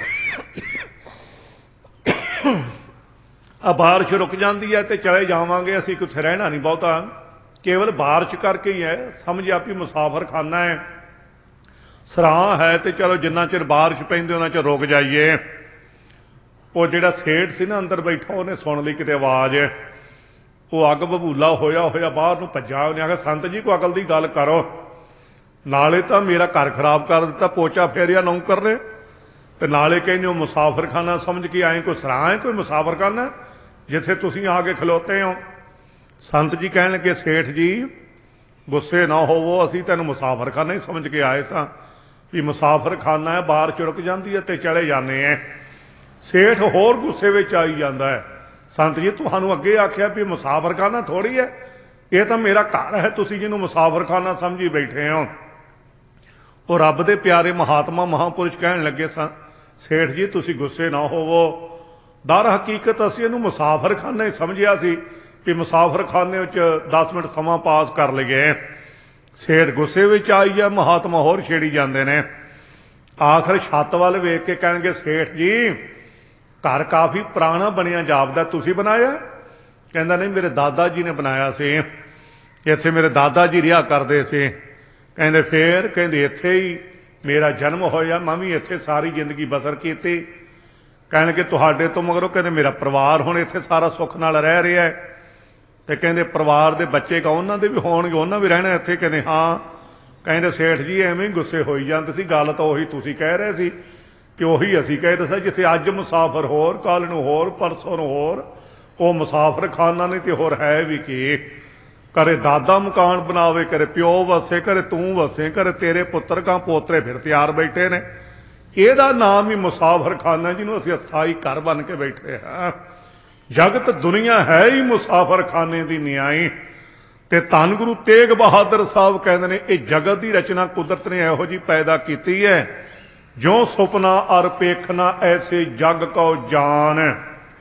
ਆ ਬਾਰਿਸ਼ ਰੁਕ ਜਾਂਦੀ ਹੈ ਤੇ ਚਲੇ ਜਾਵਾਂਗੇ, ਅਸੀਂ ਕਿੱਥੇ ਰਹਿਣਾ ਨਹੀਂ ਬਹੁਤਾ, ਕੇਵਲ ਬਾਰਿਸ਼ ਕਰਕੇ ਹੀ ਹੈ। ਸਮਝਿਆ ਵੀ ਮੁਸਾਫਰ ਖਾਨਾ ਹੈ, ਸਰਾਂ ਹੈ, ਤੇ ਚਲੋ ਜਿੰਨਾ ਚਿਰ ਬਾਰਿਸ਼ ਪੈਂਦੀ ਉਹਨਾਂ ਚਿਰ ਰੁਕ ਜਾਈਏ। ਉਹ ਜਿਹੜਾ ਸੇਠ ਸੀ ਨਾ ਅੰਦਰ ਬੈਠਾ, ਉਹਨੇ ਸੁਣ ਲਈ ਕਿਤੇ ਆਵਾਜ਼, ਉਹ ਅੱਗ ਬਬੂਲਾ ਹੋਇਆ ਹੋਇਆ ਬਾਹਰ ਨੂੰ ਭੱਜਾ। ਉਹਨੇ ਆਖਿਆ ਸੰਤ ਜੀ ਕੋਈ ਅਕਲ ਦੀ ਗੱਲ ਕਰੋ, ਨਾਲੇ ਤਾਂ ਮੇਰਾ ਘਰ ਖਰਾਬ ਕਰ ਦਿੱਤਾ, ਪੋਚਾ ਫੇਰਿਆ ਨੌਕਰ ਨੇ, ਤੇ ਨਾਲੇ ਕਹਿੰਦੇ ਉਹ ਮੁਸਾਫਰਖਾਨਾ ਸਮਝ ਕੇ ਆਏ, ਕੋਈ ਸਰਾਂ ਹੈ ਕੋਈ ਮੁਸਾਫਰਖਾਨਾ ਜਿੱਥੇ ਤੁਸੀਂ ਆ ਕੇ ਖਲੋਤੇ ਹੋ। ਸੰਤ ਜੀ ਕਹਿਣ ਲੱਗੇ ਸੇਠ ਜੀ ਗੁੱਸੇ ਨਾ ਹੋਵੋ, ਅਸੀਂ ਤੈਨੂੰ ਮੁਸਾਫਰਖਾਨਾ ਹੀ ਸਮਝ ਕੇ ਆਏ ਸਾਂ ਵੀ ਮੁਸਾਫਰਖਾਨਾ ਹੈ, ਬਾਰਿਸ਼ ਰੁਕ ਜਾਂਦੀ ਹੈ ਤੇ ਚਲੇ ਜਾਂਦੇ ਹੈ। ਸੇਠ ਹੋਰ ਗੁੱਸੇ ਵਿੱਚ ਆਈ ਜਾਂਦਾ ਹੈ, ਸੰਤ ਜੀ ਤੁਹਾਨੂੰ ਅੱਗੇ ਆਖਿਆ ਵੀ ਮੁਸਾਫਰਖਾਨਾ ਥੋੜ੍ਹੀ ਹੈ, ਇਹ ਤਾਂ ਮੇਰਾ ਘਰ ਹੈ, ਤੁਸੀਂ ਜਿਹਨੂੰ ਮੁਸਾਫਰਖਾਨਾ ਸਮਝੀ ਬੈਠੇ ਹੋ। ਉਹ ਰੱਬ ਦੇ ਪਿਆਰੇ ਮਹਾਤਮਾ ਮਹਾਂਪੁਰਸ਼ ਕਹਿਣ ਲੱਗੇ ਸੇਠ ਜੀ ਤੁਸੀਂ ਗੁੱਸੇ ਨਾ ਹੋਵੋ, ਦਰ ਹਕੀਕਤ ਅਸੀਂ ਇਹਨੂੰ ਮੁਸਾਫਰਖਾਨਾ ਹੀ ਸਮਝਿਆ ਸੀ ਵੀ ਮੁਸਾਫਰਖਾਨੇ ਵਿੱਚ ਦਸ ਮਿੰਟ ਸਮਾਂ ਪਾਸ ਕਰ ਲਈਏ। ਸੇਠ ਗੁੱਸੇ ਵਿੱਚ ਆਈ ਹੈ, ਮਹਾਤਮਾ ਹੋਰ ਛੇੜੀ ਜਾਂਦੇ ਨੇ। ਆਖਰ ਛੱਤ ਵੱਲ ਵੇਖ ਕੇ ਕਹਿਣਗੇ ਸੇਠ ਜੀ ਘਰ ਕਾਫੀ ਪੁਰਾਣਾ ਬਣਿਆ ਜਾਪਦਾ, ਤੁਸੀਂ ਬਣਾਇਆ? ਕਹਿੰਦਾ ਨਹੀਂ ਮੇਰੇ ਦਾਦਾ ਜੀ ਨੇ ਬਣਾਇਆ ਸੀ, ਇੱਥੇ ਮੇਰੇ ਦਾਦਾ ਜੀ ਰਿਹਾ ਕਰਦੇ ਸੀ। ਕਹਿੰਦੇ ਫੇਰ? ਕਹਿੰਦੇ ਇੱਥੇ ਹੀ ਮੇਰਾ ਜਨਮ ਹੋਇਆ, ਮੈਂ ਵੀ ਇੱਥੇ ਸਾਰੀ ਜ਼ਿੰਦਗੀ ਬਸਰ ਕੀਤੀ। ਕਹਿਣਗੇ ਤੁਹਾਡੇ ਤੋਂ ਮਗਰੋਂ ਕਹਿੰਦੇ ਮੇਰਾ ਪਰਿਵਾਰ ਹੁਣ ਇੱਥੇ ਸਾਰਾ ਸੁੱਖ ਨਾਲ ਰਹਿ ਰਿਹਾ ਹੈ। ਤੇ ਕਹਿੰਦੇ ਪਰਿਵਾਰ ਦੇ ਬੱਚੇ ਕਾ ਉਹਨਾਂ ਦੇ ਵੀ ਹੋਣਗੇ, ਉਹਨਾਂ ਵੀ ਰਹਿਣਾ ਇੱਥੇ? ਕਹਿੰਦੇ ਹਾਂ। ਕਹਿੰਦੇ ਸੇਠ ਜੀ ਐਵੇਂ ਹੀ ਗੁੱਸੇ ਹੋਈ ਜਾਂਦੇ ਸੀ, ਗੱਲ ਤਾਂ ਉਹੀ ਤੁਸੀਂ ਕਹਿ ਰਹੇ ਸੀ ਕਿ ਉਹੀ ਅਸੀਂ ਕਹਿ ਦੱਸਿਆ, ਜਿੱਥੇ ਅੱਜ ਮੁਸਾਫਰ ਹੋਰ, ਕੱਲ ਨੂੰ ਹੋਰ, ਪਰਸੋਂ ਨੂੰ ਹੋਰ, ਉਹ ਮੁਸਾਫਰਖਾਨਾ ਨਹੀਂ ਤੇ ਹੋਰ ਹੈ ਵੀ ਕੀ। ਕਰੇ ਦਾਦਾ ਮਕਾਨ ਬਣਾਵੇ, ਕਰੇ ਪਿਓ ਵਸੇ, ਕਰੇ ਤੂੰ ਵਸੇ, ਕਰੇ ਤੇਰੇ ਪੁੱਤਰ ਕਾਂ ਪੋਤਰੇ ਫਿਰ ਤਿਆਰ ਬੈਠੇ ਨੇ। ਇਹਦਾ ਨਾਮ ਹੀ ਮੁਸਾਫਰਖਾਨਾ, ਜਿਹਨੂੰ ਅਸੀਂ ਅਸਥਾਈ ਘਰ ਬਣ ਕੇ ਬੈਠੇ ਹਾਂ। ਜਗਤ ਦੁਨੀਆ ਹੈ ਹੀ ਮੁਸਾਫਰਖਾਨੇ ਦੀ ਨਿਆਈ। ਤੇ ਧੰਨ ਗੁਰੂ ਤੇਗ ਬਹਾਦਰ ਸਾਹਿਬ ਕਹਿੰਦੇ ਨੇ ਇਹ ਜਗਤ ਦੀ ਰਚਨਾ ਕੁਦਰਤ ਨੇ ਇਹੋ ਜਿਹੀ ਪੈਦਾ ਕੀਤੀ ਹੈ, ਜੋ ਸੁਪਨਾ ਅਰ ਪੇਖਣਾ ਐਸੇ ਜਗ ਕਉ ਜਾਨ।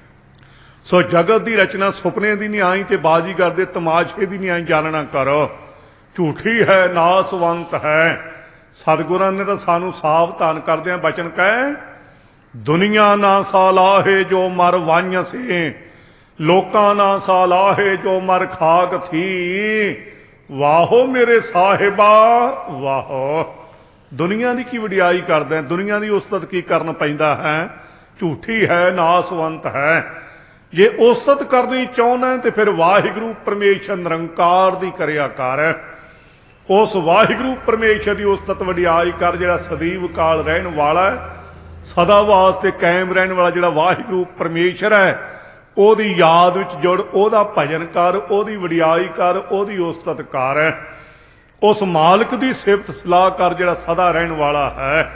ਸੋ ਜਗਤ ਦੀ ਰਚਨਾ ਸੁਪਨੇ ਦੀ ਨਹੀਂ ਆਈ ਤੇ ਬਾਜੀਗਰ ਦੇ ਤਮਾਸ਼ੇ ਦੀ ਨਹੀਂ ਆਈ, ਜਾਣਨਾ ਕਰੋ ਝੂਠੀ ਹੈ, ਨਾਸਵੰਤ ਹੈ। ਸਤਿਗੁਰਾਂ ਨੇ ਤਾਂ ਸਾਨੂੰ ਸਾਵਧਾਨ ਕਰਦਿਆਂ ਬਚਨ ਕਹੇ, ਦੁਨੀਆ ਨਾ ਸਾਲਾਹੇ ਜੋ ਮਰ ਵਾਈਆਂ ਸੇ, ਲੋਕਾਂ ਨਾ ਸਾਲਾਹੇ ਜੋ ਮਰ ਖਾਕ ਥੀ। ਵਾਹੋ ਮੇਰੇ ਸਾਹਿਬਾ ਵਾਹੋ। ਦੁਨੀਆ ਦੀ ਕੀ ਵਡਿਆਈ ਕਰਦੇ, ਦੁਨੀਆ ਦੀ ਉਸਤਤ ਕੀ ਕਰਨ ਪੈਂਦਾ ਹੈ? ਝੂਠੀ ਹੈ, ਨਾਸਵੰਤ ਹੈ। ਜੇ ਉਸਤਤ ਕਰਨੀ ਚਾਹੁੰਦਾ ਤੇ ਫਿਰ ਵਾਹਿਗੁਰੂ ਪਰਮੇਸ਼ਰ ਨਿਰੰਕਾਰ ਦੀ ਕਰਿਆ ਕਰ। ਉਸ ਵਾਹਿਗੁਰੂ ਪਰਮੇਸ਼ਰ ਦੀ ਉਸਤਤ ਵਡਿਆਈ ਕਰ ਜਿਹੜਾ ਸਦੀਵ ਕਾਲ ਰਹਿਣ ਵਾਲਾ, ਸਦਾ ਵਾਸਤੇ ਕਾਇਮ ਰਹਿਣ ਵਾਲਾ ਜਿਹੜਾ ਵਾਹਿਗੁਰੂ ਪਰਮੇਸ਼ਰ ਹੈ, ਉਹਦੀ ਯਾਦ ਵਿੱਚ ਜੁੜ, ਉਹਦਾ ਭਜਨ ਕਰ, ਉਹਦੀ ਵਡਿਆਈ ਕਰ, ਉਹਦੀ ਉਸਤਤ ਕਰ। ਉਸ ਮਾਲਕ ਦੀ ਸਿਫਤ ਸਲਾਹ ਕਰ ਜਿਹੜਾ ਸਦਾ ਰਹਿਣ ਵਾਲਾ ਹੈ।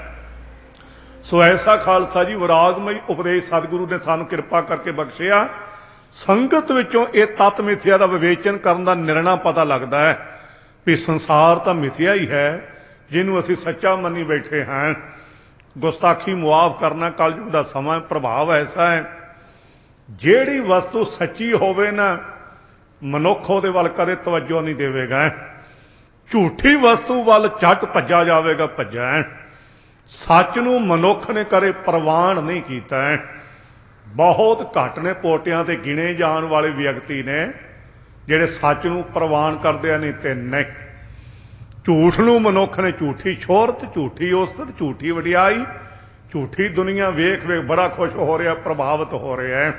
ਸੋ ਐਸਾ ਖਾਲਸਾ ਜੀ ਵਿਰਾਗਮਈ ਉਪਦੇਸ਼ ਸਤਿਗੁਰੂ ਨੇ ਸਾਨੂੰ ਕਿਰਪਾ ਕਰਕੇ ਬਖਸ਼ਿਆ। ਸੰਗਤ ਵਿੱਚੋਂ ਇਹ ਤਤ ਮਿਥਿਆ ਦਾ ਵਿਵੇਚਨ ਕਰਨ ਦਾ ਨਿਰਣਾ ਪਤਾ ਲੱਗਦਾ ਹੈ ਵੀ ਸੰਸਾਰ ਤਾਂ ਮਿਥਿਆ ਹੀ ਹੈ, ਜਿਹਨੂੰ ਅਸੀਂ ਸੱਚਾ ਮੰਨੀ ਬੈਠੇ ਹਾਂ। ਗੁਸਤਾਖੀ ਮੁਆਫ ਕਰਨਾ ਕਲਯੁਗ ਦਾ ਸਮਾਂ, ਪ੍ਰਭਾਵ ਐਸਾ ਹੈ ਜਿਹੜੀ ਵਸਤੂ ਸੱਚੀ ਹੋਵੇ ਨਾ, ਮਨੁੱਖ ਉਹਦੇ ਵੱਲ ਕਦੇ ਤਵੱਜੋ ਨਹੀਂ ਦੇਵੇਗਾ। ਝੂਠੀ ਵਸਤੂ ਵੱਲ ਝੱਟ ਭੱਜਾ ਜਾਵੇਗਾ, ਭੱਜਾ। ਸੱਚ ਨੂੰ ਮਨੁੱਖ ਨੇ ਕਦੇ ਪ੍ਰਵਾਨ ਨਹੀਂ ਕੀਤਾ। ਬਹੁਤ ਘੱਟ ਨੇ, ਪੋਟਿਆਂ ਤੇ ਗਿਣੇ ਜਾਣ ਵਾਲੇ ਵਿਅਕਤੀ ਨੇ ਜਿਹੜੇ ਸੱਚ ਨੂੰ ਪ੍ਰਵਾਨ ਕਰਦੇ ਆ, ਨਹੀਂ ਤੇ ਨਹੀਂ। ਝੂਠ ਨੂੰ ਮਨੁੱਖ ਨੇ ਝੂਠੀ ਸ਼ੋਹਰਤ, ਝੂਠੀ ਉਸਤਤ, ਝੂਠੀ ਵਡਿਆਈ, ਝੂਠੀ ਦੁਨੀਆ ਵੇਖ ਵੇਖ ਬੜਾ ਖੁਸ਼ ਹੋ ਰਿਹਾ, ਪ੍ਰਭਾਵਿਤ ਹੋ ਰਿਹਾ ਹੈ।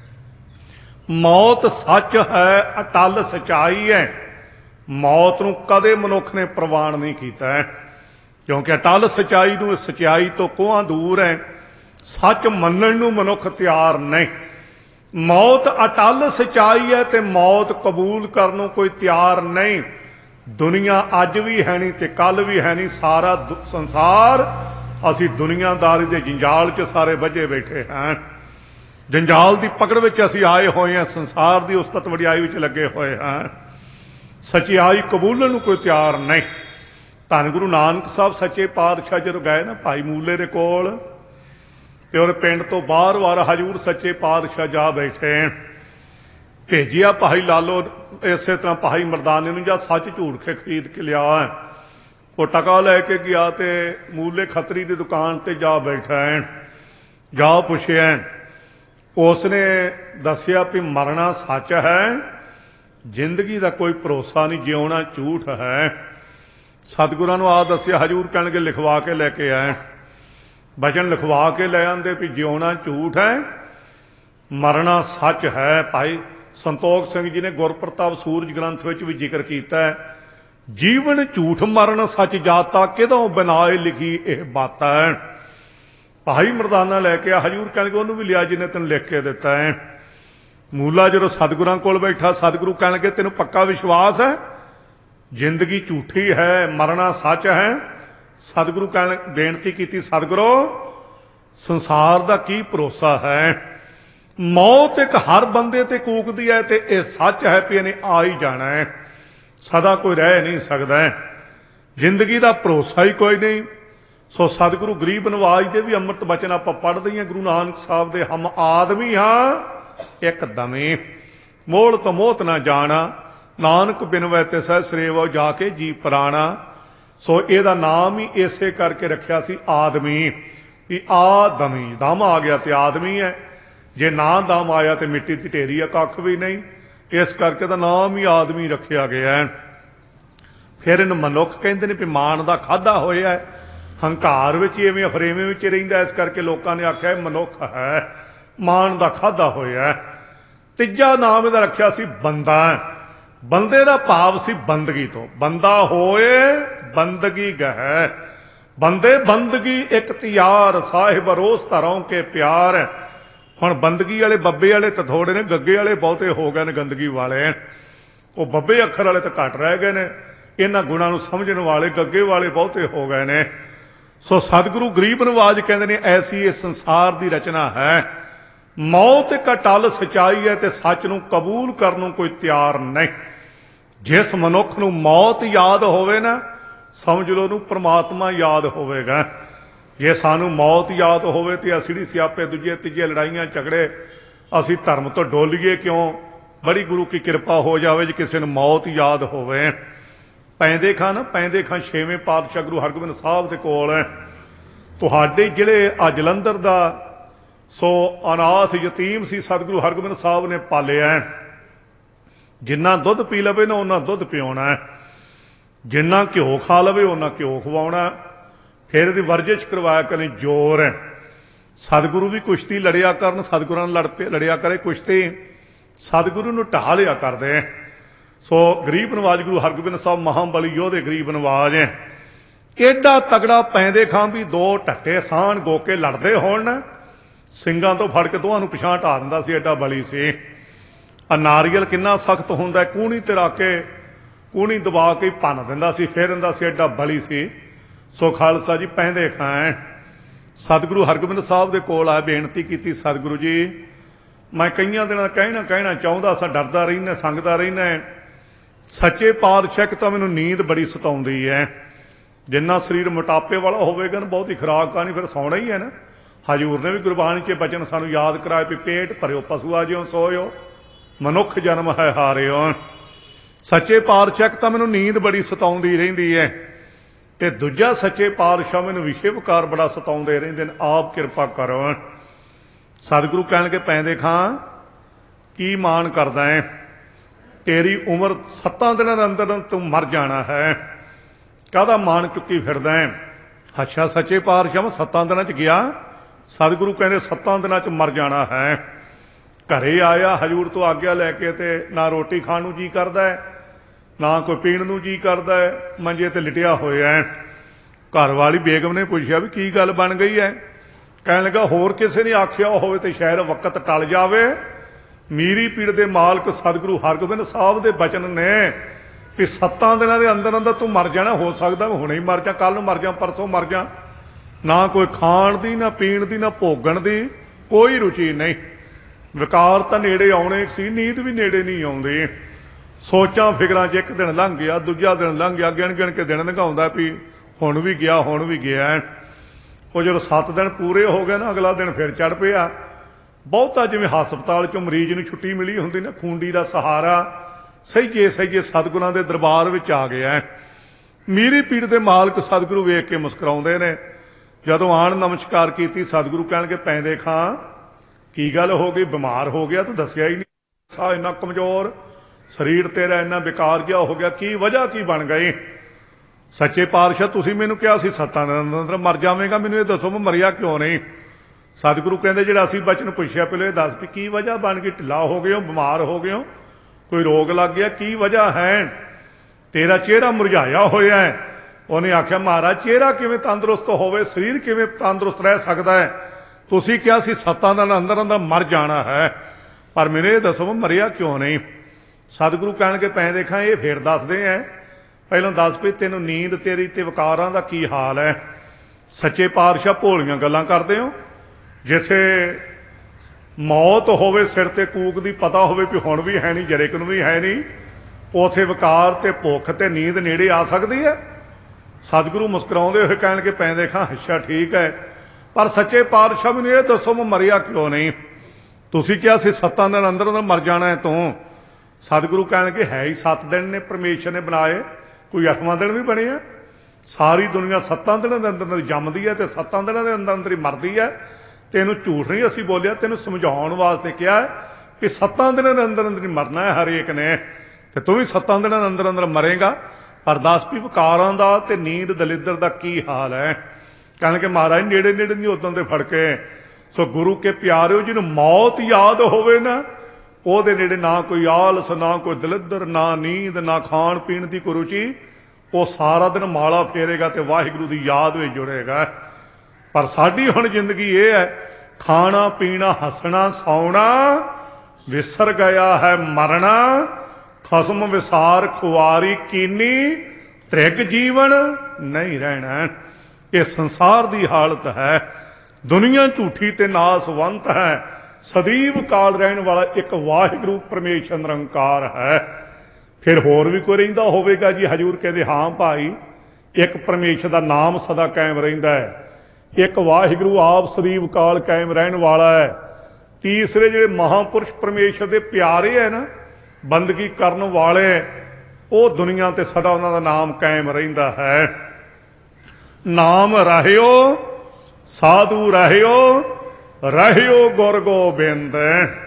ਮੌਤ ਸੱਚ ਹੈ, ਅਟਲ ਸਚਾਈ ਹੈ। ਮੌਤ ਨੂੰ ਕਦੇ ਮਨੁੱਖ ਨੇ ਪ੍ਰਵਾਨ ਨਹੀਂ ਕੀਤਾ, ਕਿਉਂਕਿ ਅਟਲ ਸਚਾਈ ਨੂੰ, ਸਚਾਈ ਤੋਂ ਕੋਹਾਂ ਦੂਰ ਹੈ। ਸੱਚ ਮੰਨਣ ਨੂੰ ਮਨੁੱਖ ਤਿਆਰ ਨਹੀਂ। ਮੌਤ ਅਟਲ ਸਚਾਈ ਹੈ ਤੇ ਮੌਤ ਕਬੂਲ ਕਰਨ ਨੂੰ ਕੋਈ ਤਿਆਰ ਨਹੀਂ। ਦੁਨੀਆ ਅੱਜ ਵੀ ਹੈ ਨਹੀਂ ਤੇ ਕੱਲ ਵੀ ਹੈ ਨਹੀਂ। ਸਾਰਾ ਸੰਸਾਰ ਅਸੀਂ ਦੁਨੀਆਦਾਰੀ ਦੇ ਜੰਜਾਲ 'ਚ ਸਾਰੇ ਵੱਜੇ ਬੈਠੇ ਹਾਂ। ਜੰਜਾਲ ਦੀ ਪਕੜ ਵਿੱਚ ਅਸੀਂ ਆਏ ਹੋਏ ਹਾਂ, ਸੰਸਾਰ ਦੀ ਉਸਤਤ ਵਡਿਆਈ ਵਿੱਚ ਲੱਗੇ ਹੋਏ ਹਾਂ। ਸੱਚਾਈ ਕਬੂਲਣ ਨੂੰ ਕੋਈ ਤਿਆਰ ਨਹੀਂ। ਧੰਨ ਗੁਰੂ ਨਾਨਕ ਸਾਹਿਬ ਸੱਚੇ ਪਾਤਸ਼ਾਹ ਜਦੋਂ ਗਏ ਨਾ ਭਾਈ ਮੂਲੇ ਦੇ ਕੋਲ, ਤੇ ਉਹਦੇ ਪਿੰਡ ਤੋਂ ਬਾਹਰ ਵਾਰ ਹਜੂਰ ਸੱਚੇ ਪਾਤਸ਼ਾਹ ਜਾ ਬੈਠੇ। ਭੇਜਿਆ ਭਾਈ ਲਾਲੋ ਇਸੇ ਤਰ੍ਹਾਂ ਭਾਈ ਮਰਦਾਨੇ ਨੂੰ, ਜਾਂ ਸੱਚ ਝੂਠ ਕੇ ਖਰੀਦ ਕੇ ਲਿਆ। ਉਹ ਟਕਾ ਲੈ ਕੇ ਗਿਆ ਤੇ ਮੂਲੇ ਖੱਤਰੀ ਦੀ ਦੁਕਾਨ ਤੇ ਜਾ ਬੈਠਾ। ਜਾ ਪੁੱਛਿਆ, ਉਸਨੇ ਦੱਸਿਆ ਵੀ ਮਰਨਾ ਸੱਚ ਹੈ, ਜ਼ਿੰਦਗੀ ਦਾ ਕੋਈ ਭਰੋਸਾ ਨਹੀਂ, ਜਿਉਣਾ ਝੂਠ ਹੈ। ਸਤਿਗੁਰਾਂ ਨੂੰ ਆ ਦੱਸਿਆ। ਹਜੂਰ ਕਹਿਣਗੇ ਲਿਖਵਾ ਕੇ ਲੈ ਕੇ ਆਏ। ਵਚਨ ਲਿਖਵਾ ਕੇ ਲੈ ਆਂਦੇ ਵੀ ਜਿਉਣਾ ਝੂਠ ਹੈ, ਮਰਨਾ ਸੱਚ ਹੈ। ਭਾਈ ਸੰਤੋਖ ਸਿੰਘ ਜੀ ਨੇ ਗੁਰਪ੍ਰਤਾਪ ਸੂਰਜ ਗ੍ਰੰਥ ਵਿੱਚ ਵੀ ਜ਼ਿਕਰ ਕੀਤਾ ਹੈ, ਜੀਵਨ ਝੂਠ ਮਰਨ ਸੱਚ ਜਾਤਾ, ਕਿਦੋਂ ਬਿਨਾਏ ਲਿਖੀ ਇਹ ਬਾਤਾਂ। ਭਾਈ ਮਰਦਾਨਾ ਲੈ ਕੇ ਆ। ਹਜੂਰ ਕਹਿਣਗੇ ਉਹਨੂੰ ਵੀ ਲਿਆ ਜਿਹਨੇ ਤੈਨੂੰ ਲਿਖ ਕੇ ਦਿੱਤਾ ਹੈ। ਮੂਲਾ ਜਦੋਂ ਸਤਿਗੁਰਾਂ ਕੋਲ ਬੈਠਾ, ਸਤਿਗੁਰੂ ਕਹਿਣਗੇ ਤੈਨੂੰ ਪੱਕਾ ਵਿਸ਼ਵਾਸ ਹੈ ਜ਼ਿੰਦਗੀ ਝੂਠੀ ਹੈ, ਮਰਨਾ ਸੱਚ ਹੈ? ਸਤਿਗੁਰੂ ਕਹਿਣ ਬੇਨਤੀ ਕੀਤੀ, ਸਤਿਗੁਰੂ ਸੰਸਾਰ ਦਾ ਕੀ ਭਰੋਸਾ ਹੈ? ਮੌਤ ਇੱਕ ਹਰ ਬੰਦੇ ਤੇ ਕੂਕਦੀ ਹੈ, ਤੇ ਇਹ ਸੱਚ ਹੈ ਵੀ ਇਹਨੇ ਆ ਹੀ ਜਾਣਾ ਹੈ, ਸਦਾ ਕੋਈ ਰਹਿ ਨਹੀਂ ਸਕਦਾ। ਜ਼ਿੰਦਗੀ ਦਾ ਭਰੋਸਾ ਹੀ ਕੋਈ ਨਹੀਂ। ਸੋ ਸਤਿਗੁਰੂ ਗਰੀਬ ਨਵਾਜ ਦੇ ਵੀ ਅੰਮ੍ਰਿਤ ਬਚਨ ਆਪਾਂ ਪੜ੍ਹਦੇ ਹਾਂ ਗੁਰੂ ਨਾਨਕ ਸਾਹਿਬ ਦੇ, ਹਮ ਆਦਮੀ ਹਾਂ ਇੱਕ ਦਮੇ, ਮੋਲ ਤੋਂ ਮੋਤ ਨਾ ਜਾਣਾ, ਨਾਨਕ ਬਿਨਵੈ ਤਿਸੈ ਸਰੇਵੋ ਜਾ ਕੇ ਜੀ ਪ੍ਰਾਣਾ। ਸੋ ਇਹਦਾ ਨਾਮ ਹੀ ਇਸੇ ਕਰਕੇ ਰੱਖਿਆ ਸੀ ਆਦਮੀ, ਵੀ ਆਦਮੀ, ਦਮ ਆ ਗਿਆ ਤੇ ਆਦਮੀ ਹੈ। ਜੇ ਨਾ ਦਮ ਆਇਆ ਤੇ ਮਿੱਟੀ ਦੀ ਢੇਰੀ ਆ, ਕੱਖ ਵੀ ਨਹੀਂ। ਇਸ ਕਰਕੇ ਦਾ ਨਾਮ ਹੀ ਆਦਮੀ ਰੱਖਿਆ ਗਿਆ। ਫਿਰ ਇਹਨੂੰ ਮਨੁੱਖ ਕਹਿੰਦੇ ਨੇ ਵੀ ਮਾਨ ਦਾ ਖਾਧਾ ਹੋਇਆ, ਹੰਕਾਰ ਵਿੱਚ ਇਵੇਂ ਫਰੇਵੇਂ ਵਿੱਚ ਰਹਿੰਦਾ, ਇਸ ਕਰਕੇ ਲੋਕਾਂ ਨੇ ਆਖਿਆ ਇਹ ਮਨੁੱਖ ਹੈ, ਮਾਨ ਦਾ ਖਾਧਾ ਹੋਇਆ। ਤੀਜਾ ਨਾਮ ਇਹਦਾ ਰੱਖਿਆ ਸੀ ਬੰਦਾ। ਬੰਦੇ ਦਾ ਭਾਵ ਸੀ ਬੰਦਗੀ ਤੋਂ, ਬੰਦਾ ਹੋਏ ਬੰਦਗੀ ਗਹਿ, ਬੰਦੇ ਬੰਦਗੀ ਇੱਕ ਤਿਆਰ, ਸਾਹਿਬ ਰੋਸ ਧਰੋਂ ਕੇ ਪਿਆਰ। ਹੁਣ ਬੰਦਗੀ ਵਾਲੇ ਬੱਬੇ ਵਾਲੇ ਤਾਂ ਥੋੜੇ ਨੇ, ਗੱਗੇ ਵਾਲੇ ਬਹੁਤੇ ਹੋ ਗਏ ਨੇ ਗੰਦਗੀ ਵਾਲੇ। ਉਹ ਬੱਬੇ ਅੱਖਰ ਵਾਲੇ ਤਾਂ ਘੱਟ ਰਹਿ ਗਏ ਨੇ, ਇਹਨਾਂ ਗੁਣਾਂ ਨੂੰ ਸਮਝਣ ਵਾਲੇ ਗੱਗੇ ਵਾਲੇ ਬਹੁਤੇ ਹੋ ਗਏ ਨੇ। ਸੋ ਸਤਿਗੁਰੂ ਗਰੀਬ ਨਵਾਜ ਕਹਿੰਦੇ ਨੇ ਐਸੀ ਇਹ ਸੰਸਾਰ ਦੀ ਰਚਨਾ ਹੈ। ਮੌਤ ਇੱਕ ਅਟਲ ਸਚਾਈ ਹੈ, ਤੇ ਸੱਚ ਨੂੰ ਕਬੂਲ ਕਰਨ ਨੂੰ ਕੋਈ ਤਿਆਰ ਨਹੀਂ। ਜਿਸ ਮਨੁੱਖ ਨੂੰ ਮੌਤ ਯਾਦ ਹੋਵੇ ਨਾ, ਸਮਝ ਲਓ ਉਹਨੂੰ ਪ੍ਰਮਾਤਮਾ ਯਾਦ ਹੋਵੇਗਾ। ਜੇ ਸਾਨੂੰ ਮੌਤ ਯਾਦ ਹੋਵੇ ਤੇ ਅਸੀਂ ਸਿਆਪੇ ਦੂਜੇ ਤੀਜੇ ਲੜਾਈਆਂ ਝਗੜੇ, ਅਸੀਂ ਧਰਮ ਤੋਂ ਡੋਲੀਏ ਕਿਉਂ? ਬੜੀ ਗੁਰੂ ਕੀ ਕਿਰਪਾ ਹੋ ਜਾਵੇ ਜੇ ਕਿਸੇ ਨੂੰ ਮੌਤ ਯਾਦ ਹੋਵੇ। ਪੈਂਦੇ ਖਾਂ ਨਾ, ਪੈਂਦੇ ਖਾਂ ਛੇਵੇਂ ਪਾਤਸ਼ਾਹ ਗੁਰੂ ਹਰਗੋਬਿੰਦ ਸਾਹਿਬ ਦੇ ਕੋਲ ਹੈ। ਤੁਹਾਡੇ ਜਿਹੜੇ ਆ ਜਲੰਧਰ ਦਾ ਸੋ ਅਨਾਥ ਯਤੀਮ ਸੀ, ਸਤਿਗੁਰੂ ਹਰਗੋਬਿੰਦ ਸਾਹਿਬ ਨੇ ਪਾਲਿਆ। ਜਿੰਨਾ ਦੁੱਧ ਪੀ ਲਵੇ ਨਾ ਉਹਨਾਂ ਦੁੱਧ ਪਿਆਉਣਾ, ਜਿੰਨਾ ਘਿਓ ਖਾ ਲਵੇ ਉਹਨਾਂ ਘਿਓ ਖਵਾਉਣਾ। ਫਿਰ ਇਹਦੀ ਵਰਜਿਸ਼ ਕਰਵਾਇਆ ਕਰੇ ਜ਼ੋਰ ਹੈ। ਸਤਿਗੁਰੂ ਵੀ ਕੁਸ਼ਤੀ ਲੜਿਆ ਕਰਨ, ਸਤਿਗੁਰਾਂ ਨਾਲ ਲੜ ਪਏ ਲੜਿਆ ਕਰੇ ਕੁਸ਼ਤੀ, ਸਤਿਗੁਰੂ ਨੂੰ ਢਾਹ ਲਿਆ ਕਰਦੇ। ਸੋ ਗਰੀਬ ਨਵਾਜ ਗੁਰੂ ਹਰਗੋਬਿੰਦ ਸਾਹਿਬ ਮਹਾਂਬਲੀ ਯੋਧੇ ਗਰੀਬ ਨਵਾਜ ਹੈ। ਏਡਾ ਤਗੜਾ ਪੈਂਦੇ ਖਾਂ ਵੀ ਦੋ ਢੱਟੇ ਸਾਹਣ ਗੋਕੇ ਲੜਦੇ ਹੋਣ, ਸਿੰਘਾਂ ਤੋਂ ਫੜ ਕੇ ਦੋਹਾਂ ਨੂੰ ਪਿਛਾਂ ਢਾ ਦਿੰਦਾ ਸੀ, ਏਡਾ ਬਲੀ ਸੀ। ਆ ਨਾਰੀਅਲ ਕਿੰਨਾ ਸਖਤ ਹੁੰਦਾ, ਕੂਣੀ ਤੇ ਰੱਖ ਕੇ ਕੂਣੀ ਦਬਾ ਕੇ ਭੰਨ ਦਿੰਦਾ ਸੀ, ਫਿਰ ਦਿੰਦਾ ਸੀ, ਏਡਾ ਬਲੀ ਸੀ। ਸੋ ਖਾਲਸਾ ਜੀ ਪੈਂਦੇ ਖਾਂ ਸਤਿਗੁਰੂ ਹਰਗੋਬਿੰਦ ਸਾਹਿਬ ਦੇ ਕੋਲ ਆ, ਬੇਨਤੀ ਕੀਤੀ, ਸਤਿਗੁਰੂ ਜੀ ਮੈਂ ਕਈਆਂ ਦਿਨਾਂ ਕਹਿਣਾ ਕਹਿਣਾ ਚਾਹੁੰਦਾ ਸਾਂ, ਡਰਦਾ ਰਹਿਣਾ, ਸੰਗਦਾ ਰਹਿਣਾ। ਸੱਚੇ ਪਾਤਸ਼ਾਹ ਤਾਂ ਮੈਨੂੰ ਨੀਂਦ ਬੜੀ ਸਤਾਉਂਦੀ ਹੈ। ਜਿੰਨਾ ਸਰੀਰ ਮੋਟਾਪੇ ਵਾਲਾ ਹੋਵੇਗਾ ਨਾ, ਬਹੁਤੀ ਖੁਰਾਕ ਕਾ ਨਹੀਂ, ਫਿਰ ਸੌਣਾ ਹੀ ਹੈ ਨਾ। ਹਜੂਰ ਨੇ ਵੀ ਗੁਰਬਾਣੀ 'ਚ ਬਚਨ ਸਾਨੂੰ ਯਾਦ ਕਰਾਇਆ ਵੀ ਪੇਟ ਭਰਿਓ ਪਸ਼ੂਆ ਜਿਉਂ ਸੋਇਓ, ਮਨੁੱਖ ਜਨਮ ਹੈ ਹਾਰਿਓ। ਸੱਚੇ ਪਾਤਸ਼ਾਹ ਤਾਂ ਮੈਨੂੰ ਨੀਂਦ ਬੜੀ ਸਤਾਉਂਦੀ ਰਹਿੰਦੀ ਹੈ, ਤੇ ਦੂਜਾ ਸੱਚੇ ਪਾਤਸ਼ਾਹ ਮੈਨੂੰ ਵਿਸ਼ੇ ਵਿਕਾਰ ਬੜਾ ਸਤਾਉਂਦੇ ਰਹਿੰਦੇ ਨੇ, ਆਪ ਕਿਰਪਾ ਕਰੋ। ਸਤਿਗੁਰੂ ਕਹਿਣਗੇ ਪੈਂਦੇ ਖਾਂ ਕੀ ਮਾਣ ਕਰਦਾ ਹੈ, ਤੇਰੀ ਉਮਰ ਸੱਤਾਂ ਦਿਨਾਂ ਦੇ ਅੰਦਰ ਤੂੰ ਮਰ ਜਾਣਾ ਹੈ, ਕਾਹਦਾ ਮਾਣ ਚੁੱਕੀ ਫਿਰਦਾ ਹੈ? ਅੱਛਾ ਸੱਚੇ ਪਾਤਸ਼ਾਹ ਮੈਂ ਸੱਤਾਂ ਦਿਨਾਂ 'ਚ ਗਿਆ, ਸਤਿਗੁਰੂ ਕਹਿੰਦੇ ਸੱਤਾਂ ਦਿਨਾਂ 'ਚ ਮਰ ਜਾਣਾ ਹੈ। ਘਰੇ ਆਇਆ ਹਜੂਰ ਤੋਂ ਆਗਿਆ ਲੈ ਕੇ, ਤੇ ਨਾ ਰੋਟੀ ਖਾਣ ਨੂੰ ਜੀ ਕਰਦਾ ਹੈ, ਨਾ ਕੋਈ ਪੀਣ ਨੂੰ ਜੀ ਕਰਦਾ ਹੈ, ਮੰਜੇ ਤੇ ਲਿਟਿਆ ਹੋਇਆ ਹੈ। ਘਰ ਵਾਲੀ ਬੇਗਮ ਨੇ ਪੁੱਛਿਆ ਵੀ ਕੀ ਗੱਲ ਬਣ ਗਈ ਹੈ? ਕਹਿਣ ਲੱਗਾ ਹੋਰ ਕਿਸੇ ਨੇ ਆਖਿਆ ਹੋਵੇ ਤੇ ਸ਼ਾਇਦ ਵਕਤ ਟਲ ਜਾਵੇ। ਮੀਰੀ ਪੀੜ ਦੇ ਮਾਲਕ ਸਤਿਗੁਰੂ ਹਰਗੋਬਿੰਦ ਸਾਹਿਬ ਦੇ ਬਚਨ ਨੇ ਵੀ ਸੱਤਾਂ ਦਿਨਾਂ ਦੇ ਅੰਦਰ ਅੰਦਰ ਤੂੰ ਮਰ ਜਾਣਾ, ਹੋ ਸਕਦਾ ਮੈਂ ਹੁਣੇ ਹੀ ਮਰ ਜਾ, ਕੱਲ ਨੂੰ ਮਰ ਜਾ, ਪਰਸੋਂ ਮਰ ਜਾ। ਨਾ ਕੋਈ ਖਾਣ ਦੀ, ਨਾ ਪੀਣ ਦੀ, ਨਾ ਭੋਗਣ ਦੀ ਕੋਈ ਰੁਚੀ ਨਹੀਂ। ਵਿਕਾਰ ਤਾਂ ਨੇੜੇ ਆਉਣੇ ਸੀ, ਨੀਂਦ ਵੀ ਨੇੜੇ ਨਹੀਂ ਆਉਂਦੀ। ਸੋਚਾਂ ਫਿਕਰਾਂ 'ਚ ਇੱਕ ਦਿਨ ਲੰਘ ਗਿਆ, ਦੂਜਾ ਦਿਨ ਲੰਘ ਗਿਆ, ਗਿਣ ਗਿਣ ਕੇ ਦਿਨ ਲੰਘਾਉਂਦਾ ਵੀ ਹੁਣ ਵੀ ਗਿਆ, ਹੁਣ ਵੀ ਗਿਆ। ਉਹ ਜਦੋਂ ਸੱਤ ਦਿਨ ਪੂਰੇ ਹੋ ਗਏ ਨਾ, ਅਗਲਾ ਦਿਨ ਫਿਰ ਚੜ ਪਿਆ। ਬਹੁਤਾ ਜਿਵੇਂ ਹਸਪਤਾਲ 'ਚੋਂ ਮਰੀਜ਼ ਨੂੰ ਛੁੱਟੀ ਮਿਲੀ ਹੁੰਦੀ ਨਾ, ਖੂੰਡੀ ਦਾ ਸਹਾਰਾ, ਸਹੀਏ ਸਹੀਏ ਸਤਿਗੁਰਾਂ ਦੇ ਦਰਬਾਰ ਵਿੱਚ ਆ ਗਿਆ। ਮੀਰੀ ਪੀੜ ਦੇ ਮਾਲਕ ਸਤਿਗੁਰੂ ਵੇਖ ਕੇ ਮੁਸਕਰਾਉਂਦੇ ਨੇ। ਜਦੋਂ ਆਣ ਨਮਸਕਾਰ ਕੀਤੀ, ਸਤਿਗੁਰੂ ਕਹਿਣਗੇ ਪੈਂਦੇ ਖਾਂ ਕੀ ਗੱਲ ਹੋ ਗਈ, ਬਿਮਾਰ ਹੋ ਗਿਆ, ਤੂੰ ਦੱਸਿਆ ਹੀ ਨਹੀਂ। ਸਾਹ ਇੰਨਾ ਕਮਜ਼ੋਰ, ਸਰੀਰ ਤੇਰਾ ਇੰਨਾ ਬੇਕਾਰ ਜਿਹਾ ਹੋ ਗਿਆ, ਕੀ ਵਜ੍ਹਾ ਕੀ ਬਣ ਗਈ? ਸੱਚੇ ਪਾਤਸ਼ਾਹ ਤੁਸੀਂ ਮੈਨੂੰ ਕਿਹਾ ਸੀ ਸੱਤਾਂ ਦਿਨਾਂ ਦੇ ਅੰਦਰ ਮਰ ਜਾਵੇਂਗਾ, ਮੈਨੂੰ ਇਹ ਦੱਸੋ ਮੈਂ ਮਰਿਆ ਕਿਉਂ ਨਹੀਂ? ਸਤਿਗੁਰੂ ਕਹਿੰਦੇ ਜਿਹੜਾ ਅਸੀਂ ਬਚਨ ਪੁੱਛਿਆ ਪਹਿਲੇ ਦੱਸ ਵੀ ਕੀ ਵਜ੍ਹਾ ਬਣ ਗਈ, ਢਿੱਲਾ ਹੋ ਗਏ ਹੋ, ਬਿਮਾਰ ਹੋ ਗਏ ਹੋ, ਕੋਈ ਰੋਗ ਲੱਗ ਗਿਆ, ਕੀ ਵਜ੍ਹਾ ਹੈ? ਤੇਰਾ ਚਿਹਰਾ ਮੁਰਝਾਇਆ ਹੋਇਆ ਹੈ। ਉਹਨੇ ਆਖਿਆ ਮਹਾਰਾਜ ਚਿਹਰਾ ਕਿਵੇਂ ਤੰਦਰੁਸਤ ਹੋਵੇ, ਸਰੀਰ ਕਿਵੇਂ ਤੰਦਰੁਸਤ ਰਹਿ ਸਕਦਾ ਹੈ? ਤੁਸੀਂ ਕਿਹਾ ਸੀ ਸੱਤਾਂ ਦਿਨ ਅੰਦਰ ਅੰਦਰ ਮਰ ਜਾਣਾ ਹੈ, ਪਰ ਮੈਨੂੰ ਇਹ ਦੱਸੋ ਮੈਂ ਮਰਿਆ ਕਿਉਂ ਨਹੀਂ? ਸਤਿਗੁਰੂ ਕਹਿਣਗੇ ਪੈ ਦੇਖਾਂ ਇਹ ਫੇਰ ਦੱਸਦੇ ਐ, ਪਹਿਲਾਂ ਦੱਸ ਵੀ ਤੈਨੂੰ ਨੀਂਦ ਤੇਰੀ ਤੇ ਵਿਕਾਰਾਂ ਦਾ ਕੀ ਹਾਲ ਹੈ? ਸੱਚੇ ਪਾਤਸ਼ਾਹ ਭੋਲੀਆਂ ਗੱਲਾਂ ਕਰਦੇ ਹੋ। ਜਿੱਥੇ ਮੌਤ ਹੋਵੇ ਸਿਰ ਤੇ ਕੂਕ ਦੀ, ਪਤਾ ਹੋਵੇ ਵੀ ਹੁਣ ਵੀ ਹੈ ਨਹੀਂ, ਜਰੇ ਨੂੰ ਵੀ ਹੈ ਨਹੀਂ, ਉਥੇ ਵਿਕਾਰ ਤੇ ਭੁੱਖ ਤੇ ਨੀਂਦ ਨੇੜੇ ਆ ਸਕਦੀ ਹੈ? ਸਤਿਗੁਰੂ ਮੁਸਕਰਾਉਂਦੇ ਹੋਏ ਕਹਿਣਗੇ ਪੈ ਦੇਖਾਂ ਅੱਛਾ ਠੀਕ ਹੈ, ਪਰ ਸੱਚੇ ਪਾਤਸ਼ਾਹ ਮੈਨੂੰ ਇਹ ਦੱਸੋ ਮੈਂ ਮਰਿਆ ਕਿਉਂ ਨਹੀਂ? ਤੁਸੀਂ ਕਿਹਾ ਸੀ ਸੱਤਾਂ ਦਿਨ ਅੰਦਰ ਅੰਦਰ ਮਰ ਜਾਣਾ ਹੈ ਤੂੰ। ਸਤਿਗੁਰੂ ਕਹਿਣਗੇ ਹੈ ਹੀ ਸੱਤ ਦਿਨ ਨੇ ਪਰਮੇਸ਼ਰ ਨੇ ਬਣਾਏ, ਕੋਈ ਅੱਠਵਾਂ ਦਿਨ ਵੀ ਬਣਿਆ? ਸਾਰੀ ਦੁਨੀਆ ਸੱਤਾਂ ਦਿਨਾਂ ਦੇ ਅੰਦਰ ਅੰਦਰ ਜੰਮਦੀ ਹੈ ਤੇ ਸੱਤਾਂ ਦਿਨਾਂ ਦੇ ਅੰਦਰ ਅੰਦਰ ਹੀ ਮਰਦੀ ਹੈ। ਤੈਨੂੰ ਝੂਠ ਨਹੀਂ ਅਸੀਂ ਬੋਲਿਆ, ਤੈਨੂੰ ਸਮਝਾਉਣ ਵਾਸਤੇ ਕਿਹਾ ਕਿ ਸੱਤਾਂ ਦਿਨਾਂ ਦੇ ਅੰਦਰ ਅੰਦਰ ਹੀ ਮਰਨਾ ਹੈ ਹਰੇਕ ਨੇ, ਤੇ ਤੂੰ ਵੀ ਸੱਤਾਂ ਦਿਨਾਂ ਦੇ ਅੰਦਰ ਅੰਦਰ ਮਰੇਗਾ। ਪਰ ਦੱਸ ਵੀ ਵਿਕਾਰਾਂ ਦਾ ਤੇ ਨੀਂਦ ਦਲਿੱਦਰ ਦਾ ਕੀ ਹਾਲ ਹੈ? ਕਹਿਣਗੇ ਮਹਾਰਾਜ ਨੇੜੇ ਨੇੜੇ ਨਹੀਂ ਉਦੋਂ ਦੇ ਫੜ ਕੇ। ਸੋ ਗੁਰੂ ਕੇ ਪਿਆਰਿਓ, ਜਿਹਨੂੰ ਮੌਤ ਯਾਦ ਹੋਵੇ ਨਾ, ਉਹਦੇ ਨੇੜੇ ਨਾ ਕੋਈ ਆਲਸ, ਨਾ ਕੋਈ ਦਲਿੱਦਰ, ਨਾ ਨੀਂਦ, ਨਾ ਖਾਣ ਪੀਣ ਦੀ ਕੋਈ ਰੁਚੀ। ਉਹ ਸਾਰਾ ਦਿਨ ਮਾਲਾ ਫੇਰੇਗਾ ਤੇ ਵਾਹਿਗੁਰੂ ਦੀ ਯਾਦ ਵਿੱਚ ਜੁੜੇਗਾ। ਪਰ ਸਾਡੀ ਹੁਣ ਜ਼ਿੰਦਗੀ ਇਹ ਹੈ, ਖਾਣਾ ਪੀਣਾ ਹੱਸਣਾ ਸੌਣਾ, ਵਿਸਰ ਗਿਆ ਹੈ ਮਰਨਾ, ਖਸਮ ਵਿਸਾਰ ਖੁਆਰੀ ਕੀਨੀ, ਤ੍ਰਿਗ ਜੀਵਨ ਨਹੀਂ ਰਹਿਣਾ। ਇਹ ਸੰਸਾਰ ਦੀ ਹਾਲਤ ਹੈ। ਦੁਨੀਆ ਝੂਠੀ ਤੇ ਨਾਸਵੰਤ ਹੈ। ਸਦੀਵ ਕਾਲ ਰਹਿਣ ਵਾਲਾ ਇੱਕ ਵਾਹਿਗੁਰੂ ਪਰਮੇਸ਼ਰ ਨਿਰੰਕਾਰ ਹੈ। ਫਿਰ ਹੋਰ ਵੀ ਕੋਈ ਰਹਿੰਦਾ ਹੋਵੇਗਾ ਜੀ? ਹਜੂਰ ਕਹਿੰਦੇ ਹਾਂ ਭਾਈ, ਇੱਕ ਪਰਮੇਸ਼ਰ ਦਾ ਨਾਮ ਸਦਾ ਕਾਇਮ ਰਹਿੰਦਾ ਹੈ, ਇੱਕ ਵਾਹਿਗੁਰੂ ਆਪ ਸਦੀਵ ਕਾਲ ਕਾਇਮ ਰਹਿਣ ਵਾਲਾ ਹੈ। ਤੀਸਰੇ ਜਿਹੜੇ ਮਹਾਂਪੁਰਸ਼ ਪਰਮੇਸ਼ਰ ਦੇ ਪਿਆਰੇ ਹੈ ਨਾ, ਬੰਦਗੀ ਕਰਨ ਵਾਲੇ, ਉਹ ਦੁਨੀਆ ਤੇ ਸਦਾ ਉਹਨਾਂ ਦਾ ਨਾਮ ਕਾਇਮ ਰਹਿੰਦਾ ਹੈ। ਨਾਮ ਰਹਿਓ ਸਾਧੂ ਰਹਿਓ, ਰਹਿਓ ਗੁਰ ਗੋਬਿੰਦ।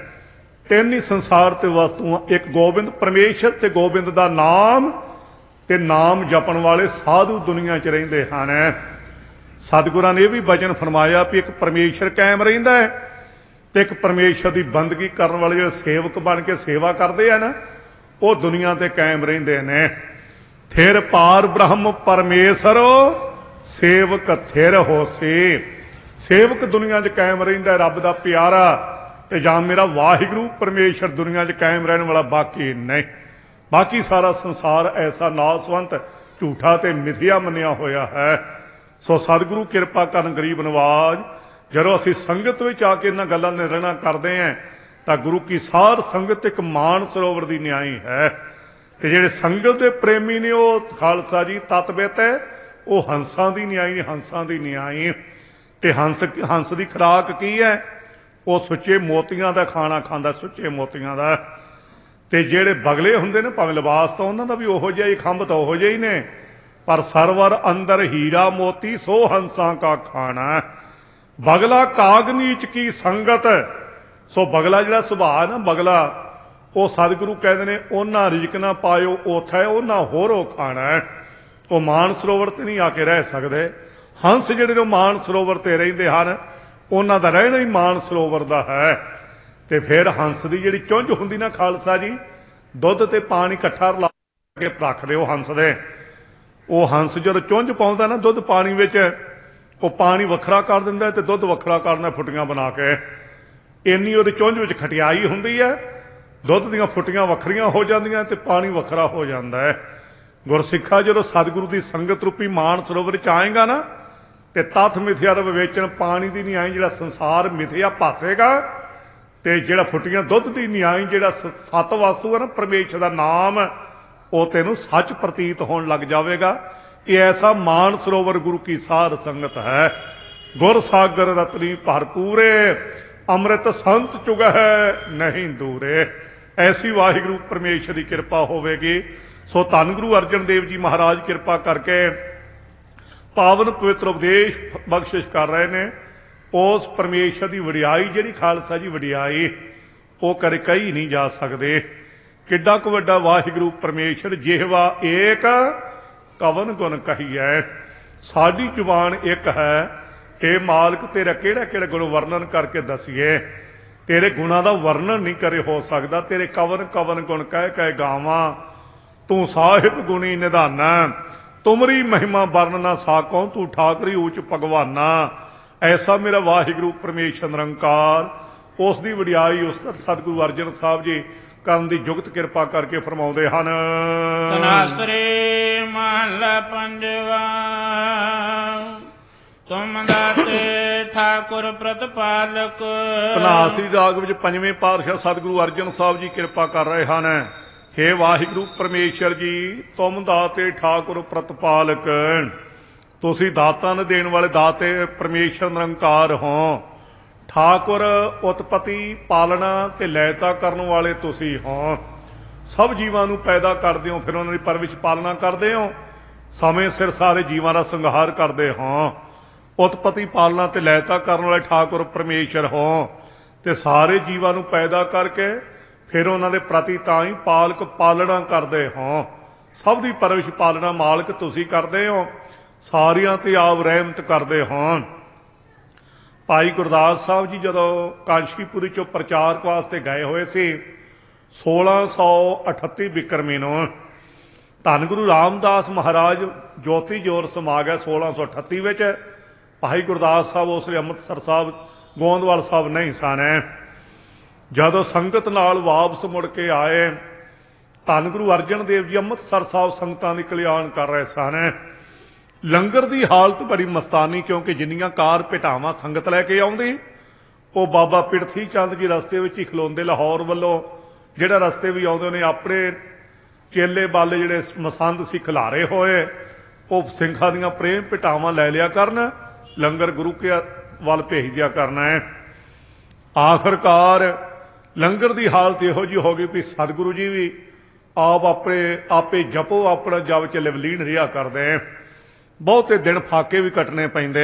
ਤਿੰਨ ਹੀ ਸੰਸਾਰ ਤੇ ਵਸਤੂਆਂ, ਇੱਕ ਗੋਬਿੰਦ ਪਰਮੇਸ਼ਰ ਤੇ ਗੋਬਿੰਦ ਦਾ ਨਾਮ, ਤੇ ਨਾਮ ਜਪਣ ਵਾਲੇ ਸਾਧੂ ਦੁਨੀਆ 'ਚ ਰਹਿੰਦੇ ਹਨ। ਸਤਿਗੁਰਾਂ ਨੇ ਇਹ ਵੀ ਬਚਨ ਫਰਮਾਇਆ ਵੀ ਇੱਕ ਪਰਮੇਸ਼ਰ ਕਾਇਮ ਰਹਿੰਦਾ ਹੈ, ਤੇ ਇੱਕ ਪਰਮੇਸ਼ਰ ਦੀ ਬੰਦਗੀ ਕਰਨ ਵਾਲੇ ਜਿਹੜੇ ਸੇਵਕ ਬਣ ਕੇ ਸੇਵਾ ਕਰਦੇ ਆ ਨਾ, ਉਹ ਦੁਨੀਆ ਤੇ ਕਾਇਮ ਰਹਿੰਦੇ ਨੇ। ਥਿਰ ਪਾਰ ਬ੍ਰਹਮ ਪਰਮੇਸ਼ਰੋ, ਸੇਵਕ ਥਿਰ ਹੋਸੀ। ਸੇਵਕ ਦੁਨੀਆ 'ਚ ਕਾਇਮ ਰਹਿੰਦਾ ਰੱਬ ਦਾ ਪਿਆਰਾ, ਤੇ ਜਾਂ ਮੇਰਾ ਵਾਹਿਗੁਰੂ ਪਰਮੇਸ਼ਰ ਦੁਨੀਆ 'ਚ ਕਾਇਮ ਰਹਿਣ ਵਾਲਾ, ਬਾਕੀ ਨਹੀਂ। ਬਾਕੀ ਸਾਰਾ ਸੰਸਾਰ ਐਸਾ ਨਾਸਵੰਤ, ਝੂਠਾ ਤੇ ਮਿਥਿਆ ਮੰਨਿਆ ਹੋਇਆ ਹੈ। ਸੋ ਸਤਿਗੁਰੂ ਕਿਰਪਾ ਕਰਨ ਗਰੀਬ ਨਵਾਜ। ਜਦੋਂ ਅਸੀਂ ਸੰਗਤ ਵਿੱਚ ਆ ਕੇ ਇਹਨਾਂ ਗੱਲਾਂ ਦੇ ਨਿਰਣਾ ਕਰਦੇ ਹਾਂ, ਤਾਂ ਗੁਰੂ ਕੀ ਸਾਰ ਸੰਗਤ ਇੱਕ ਮਾਨ ਸਰੋਵਰ ਦੀ ਨਿਆਈ ਹੈ। ਤੇ ਜਿਹੜੇ ਸੰਗਤ ਦੇ ਪ੍ਰੇਮੀ ਨੇ, ਉਹ ਖਾਲਸਾ ਜੀ ਤਤਵਿਤ ਹੈ, ਉਹ ਹੰਸਾਂ ਦੀ ਨਿਆਈ, ਹੰਸਾਂ ਦੀ ਨਿਆਈ। ਤੇ ਹੰਸ ਹੰਸ ਦੀ ਖੁਰਾਕ ਕੀ ਹੈ? ਉਹ ਸੁੱਚੇ ਮੋਤੀਆਂ ਦਾ ਖਾਣਾ ਖਾਂਦਾ, ਸੁੱਚੇ ਮੋਤੀਆਂ ਦਾ। ਤੇ ਜਿਹੜੇ ਬਗਲੇ ਹੁੰਦੇ ਨੇ, ਭਾਵੇਂ ਲਿਬਾਸ ਤਾਂ ਉਹਨਾਂ ਦਾ ਵੀ ਉਹੋ ਜਿਹਾ ਹੀ, ਖੰਭ ਤਾਂ ਉਹੋ ਜਿਹੇ ਹੀ ਨੇ, ਪਰ ਸਰਵਰ ਅੰਦਰ ਹੀਰਾ ਮੋਤੀ, ਸੋ ਹੰਸਾਂ ਕਾ ਖਾਣਾ। ਬਗਲਾ ਕਾਗ ਨੀਚ ਕੀ ਸੰਗਤ। ਸੋ ਬਗਲਾ ਜਿਹੜਾ ਸੁਭਾਅ ਨਾ, ਬਗਲਾ, ਉਹ ਸਤਿਗੁਰੂ ਕਹਿੰਦੇ ਨੇ ਉਹਨਾਂ ਰਿਜਕ ਨਾ ਪਾਇਓ ਉਥੈ, ਉਹਨਾਂ ਹੋਰੋ ਖਾਣਾ। ਉਹ ਮਾਨ ਸਰੋਵਰ ਤੇ ਨਹੀਂ ਆ ਕੇ ਰਹਿ ਸਕਦੇ। ਹੰਸ ਜਿਹੜੇ ਨੇ ਮਾਨ ਸਰੋਵਰ ਤੇ ਰਹਿੰਦੇ ਹਨ, ਉਹਨਾਂ ਦਾ ਰਹਿਣਾ ਹੀ ਮਾਨ ਸਰੋਵਰ ਦਾ ਹੈ। ਤੇ ਫਿਰ ਹੰਸ ਦੀ ਜਿਹੜੀ ਚੁੰਝ ਹੁੰਦੀ ਨਾ ਖਾਲਸਾ ਜੀ, ਦੁੱਧ ਤੇ ਪਾਣੀ ਇਕੱਠਾ ਰਲਾ ਕੇ ਰੱਖ ਦਿਓ ਹੰਸ ਦੇ। ਉਹ ਹੰਸ ਜਦੋਂ ਚੁੰਝ ਪਾਉਂਦਾ ਨਾ ਦੁੱਧ ਪਾਣੀ ਵਿੱਚ, ਉਹ ਪਾਣੀ ਵੱਖਰਾ ਕਰ ਦਿੰਦਾ ਤੇ ਦੁੱਧ ਵੱਖਰਾ ਕਰਦਾ ਫੁੱਟੀਆਂ ਬਣਾ ਕੇ। ਇੰਨੀ ਉਹਦੀ ਚੁੰਝ ਵਿੱਚ ਖਟਿਆਈ ਹੁੰਦੀ ਹੈ, ਦੁੱਧ ਦੀਆਂ ਫੁੱਟੀਆਂ ਵੱਖਰੀਆਂ ਹੋ ਜਾਂਦੀਆਂ ਤੇ ਪਾਣੀ ਵੱਖਰਾ ਹੋ ਜਾਂਦਾ ਹੈ। ਗੁਰਸਿੱਖਾ, ਜਦੋਂ ਸਤਿਗੁਰੂ ਦੀ ਸੰਗਤ ਰੂਪੀ ਮਾਨ ਸਰੋਵਰ 'ਚ ਆਏਗਾ ਨਾ, ਤੇ ਤਥ ਮਿਥਿਆ ਦਾ ਵਿਵੇਚਨ ਪਾਣੀ ਦੀ ਨਿਆਈ ਜਿਹੜਾ ਸੰਸਾਰ ਮਿਥਿਆ ਭਾਸੇਗਾ, ਤੇ ਜਿਹੜਾ ਫੁੱਟੀਆਂ ਦੁੱਧ ਦੀ ਨਿਆਈ ਜਿਹੜਾ ਸ- ਸਤ ਵਸਤੂ ਹੈ ਨਾ ਪਰਮੇਸ਼ਰ ਦਾ ਨਾਮ, ਉਹ ਤੈਨੂੰ ਸੱਚ ਪ੍ਰਤੀਤ ਹੋਣ ਲੱਗ ਜਾਵੇਗਾ। ਇਹ ਐਸਾ ਮਾਨ ਸਰੋਵਰ ਗੁਰੂ ਕੀ ਸਾਧ ਸੰਗਤ ਹੈ। ਗੁਰ ਸਾਗਰ ਰਤਨੀ ਭਰਪੂਰੇ, ਅੰਮ੍ਰਿਤ ਸੰਤ ਚੁਗਹਿ ਨਹੀਂ ਦੂਰੇ। ਐਸੀ ਵਾਹਿਗੁਰੂ ਪਰਮੇਸ਼ਰ ਦੀ ਕਿਰਪਾ ਹੋਵੇਗੀ। ਸੋ ਧੰਨ ਗੁਰੂ ਅਰਜਨ ਦੇਵ ਜੀ ਮਹਾਰਾਜ ਕਿਰਪਾ ਕਰਕੇ ਪਾਵਨ ਪਵਿੱਤਰ ਉਪਦੇਸ਼ ਬਖਸ਼ਿਸ਼ ਕਰ ਰਹੇ ਨੇ। ਉਸ ਪਰਮੇਸ਼ਰ ਦੀ ਵਡਿਆਈ ਜਿਹੜੀ ਖਾਲਸਾ ਜੀ ਵਡਿਆਈ, ਉਹ ਕਰੇ ਕਹੀ ਨਹੀਂ ਜਾ ਸਕਦੇ। ਕਿੱਡਾ ਕੁ ਵੱਡਾ ਵਾਹਿਗੁਰੂ ਪਰਮੇਸ਼ਰ, ਜਿਹਵਾ ਏਕ ਕਵਨ ਗੁਣ ਕਹੀਐ। ਸਾਡੀ ਜ਼ੁਬਾਨ ਇੱਕ ਹੈ, ਇਹ ਮਾਲਕ ਤੇਰਾ ਕਿਹੜਾ ਕਿਹੜਾ ਗੁਣ ਵਰਣਨ ਕਰਕੇ ਦਸੀਏ। ਤੇਰੇ ਗੁਣਾਂ ਦਾ ਵਰਣਨ ਨਹੀਂ ਕਰੇ ਹੋ ਸਕਦਾ। ਤੇਰੇ ਕਵਨ ਕਵਨ ਗੁਣ ਕਹਿ ਕਹਿ ਗਾਵਾਂ। ਤੂੰ ਸਾਹਿਬ ਗੁਣੀ ਨਿਧਾਨਾ, ਤੁਮਰੀ ਮਹਿਮਾ ਵਰਨ ਨਾ ਸਾਕੋ, ਤੂੰ ਠਾਕਰੀ ਊਚ ਭਗਵਾਨਾ। ਐਸਾ ਮੇਰਾ ਵਾਹਿਗੁਰੂ ਪਰਮੇਸ਼ਰ ਨਿਰੰਕਾਰ, ਉਸ ਦੀ ਵਡਿਆਈ ਉਸ ਸਤਿਗੁਰੂ ਅਰਜਨ ਸਾਹਿਬ ਜੀ ਕਰਨ ਦੀ ਜੁਗਤ ਕਿਰਪਾ ਕਰਕੇ ਫਰਮਾਉਂਦੇ ਹਨ। ਤਨਾਸਰੇ ਮਹਲਾ ਪੰਜਵਾ। ਤੁਮ ਦਾਤੇ ਠਾਕੁਰ ਪ੍ਰਤਪਾਲਕ। ਧਨਾਸਰੀ ਰਾਗ ਵਿੱਚ ਪੰਜਵੇਂ ਪਾਤਸ਼ਾਹ ਸਤਿਗੁਰੂ ਅਰਜਨ ਸਾਹਿਬ ਜੀ ਕਿਰਪਾ ਕਰ ਰਹੇ ਹਨ। ਹੇ ਵਾਹਿਗੁਰੂ ਪਰਮੇਸ਼ਰ ਜੀ, ਤੁਮ ਦਾਤੇ ਠਾਕੁਰ ਪ੍ਰਤਪਾਲਕ, ਤੁਸੀਂ ਦਾਤਾਂ ਨੂੰ ਦੇਣ ਵਾਲੇ ਦਾਤੇ ਪਰਮੇਸ਼ਰ ਨਿਰੰਕਾਰ ਹੋ। ਠਾਕੁਰ ਉਤਪਤੀ ਪਾਲਣਾ ਤੇ ਲੈਤਾ ਕਰਨ ਵਾਲੇ ਤੁਸੀਂ ਹੋ। ਸਭ ਜੀਵਾਂ ਨੂੰ ਪੈਦਾ ਕਰਦੇ ਹੋ, ਫਿਰ ਉਹਨਾਂ ਦੀ ਪਰਵਿਸ਼ ਪਾਲਣਾ ਕਰਦੇ ਹੋ। ਸਮੇਂ ਸਿਰ ਸਾਰੇ ਜੀਵਾਂ ਦਾ ਸੰਹਾਰ ਕਰਦੇ ਹੋ। ਉਤਪਤੀ ਪਾਲਣਾ ਤੇ ਲੈਤਾ ਕਰਨ ਵਾਲੇ ਠਾਕੁਰ ਪਰਮੇਸ਼ਰ ਹੋ, ਤੇ ਸਾਰੇ ਜੀਵਾਂ ਨੂੰ ਪੈਦਾ ਕਰਕੇ ਫਿਰ ਉਹਨਾਂ ਦੇ ਪ੍ਰਤੀ ਤਾਂ ਹੀ ਪਾਲਕ ਪਾਲਣਾ ਕਰਦੇ ਹੋ। ਸਭ ਦੀ ਪਰਵਿਸ਼ ਪਾਲਣਾ ਮਾਲਕ ਤੁਸੀਂ ਕਰਦੇ ਹੋ, ਸਾਰਿਆਂ ਤੇ ਆਪ ਰਹਿਮਤ ਕਰਦੇ ਹੋ। ਭਾਈ ਗੁਰਦਾਸ ਸਾਹਿਬ ਜੀ ਜਦੋਂ ਕਾਂਸ਼ੀਪੁਰੀ ਚੋਂ ਪ੍ਰਚਾਰਕ ਵਾਸਤੇ ਗਏ ਹੋਏ ਸੀ ਸੋਲਾਂ ਸੌ ਅਠੱਤੀ ਬਿਕਰਮੀ ਨੂੰ, ਧੰਨ ਗੁਰੂ ਰਾਮਦਾਸ ਮਹਾਰਾਜ ਜੋਤੀ ਜੋਰ ਸਮਾ ਗਿਆ ਸੋਲਾਂ ਸੌ ਅਠੱਤੀ ਵਿੱਚ। ਭਾਈ ਗੁਰਦਾਸ ਸਾਹਿਬ ਉਸ ਵੇਲੇ ਅੰਮ੍ਰਿਤਸਰ ਸਾਹਿਬ ਗੋਂਦਵਾਲ ਸਾਹਿਬ ਨਹੀਂ ਸਨ। ਜਦੋਂ ਸੰਗਤ ਨਾਲ ਵਾਪਸ ਮੁੜ ਕੇ ਆਏ, ਧੰਨ ਗੁਰੂ ਅਰਜਨ ਦੇਵ ਜੀ ਅੰਮ੍ਰਿਤਸਰ ਸਾਹਿਬ ਸੰਗਤਾਂ ਦੀ ਕਲਿਆਣ ਕਰ ਰਹੇ ਸਨ। ਲੰਗਰ ਦੀ ਹਾਲਤ ਬੜੀ ਮਸਤਾਨੀ, ਕਿਉਂਕਿ ਜਿੰਨੀਆਂ ਕਾਰ ਭੇਟਾਵਾਂ ਸੰਗਤ ਲੈ ਕੇ ਆਉਂਦੀ, ਉਹ ਬਾਬਾ ਪਿਰਥੀ ਚੰਦ ਜੀ ਰਸਤੇ ਵਿੱਚ ਹੀ ਖਲੋਂਦੇ। ਲਾਹੌਰ ਵੱਲੋਂ ਜਿਹੜਾ ਰਸਤੇ ਵੀ ਆਉਂਦੇ ਨੇ, ਆਪਣੇ ਚੇਲੇ ਬਾਲੇ ਜਿਹੜੇ ਮਸੰਦ ਸੀ ਖਿਲਾਰੇ ਹੋਏ, ਉਹ ਸਿੰਘਾਂ ਦੀਆਂ ਪ੍ਰੇਮ ਭੇਟਾਵਾਂ ਲੈ ਲਿਆ ਕਰਨ, ਲੰਗਰ ਗੁਰੂ ਕੇ ਵੱਲ ਭੇਜ ਦਿਆ ਕਰਨਾ ਹੈ। ਆਖਰਕਾਰ ਲੰਗਰ ਦੀ ਹਾਲਤ ਇਹੋ ਜਿਹੀ ਹੋ ਗਈ ਵੀ ਸਤਿਗੁਰੂ ਜੀ ਵੀ ਆਪ ਆਪਣੇ ਆਪੇ ਜਪੋ, ਆਪਣਾ ਜਪ ਚ ਲਿਵਲੀਨ ਰਿਹਾ ਕਰਦੇ। ਬਹੁਤੇ ਦਿਨ ਫਾਕੇ ਵੀ ਕੱਟਣੇ ਪੈਂਦੇ।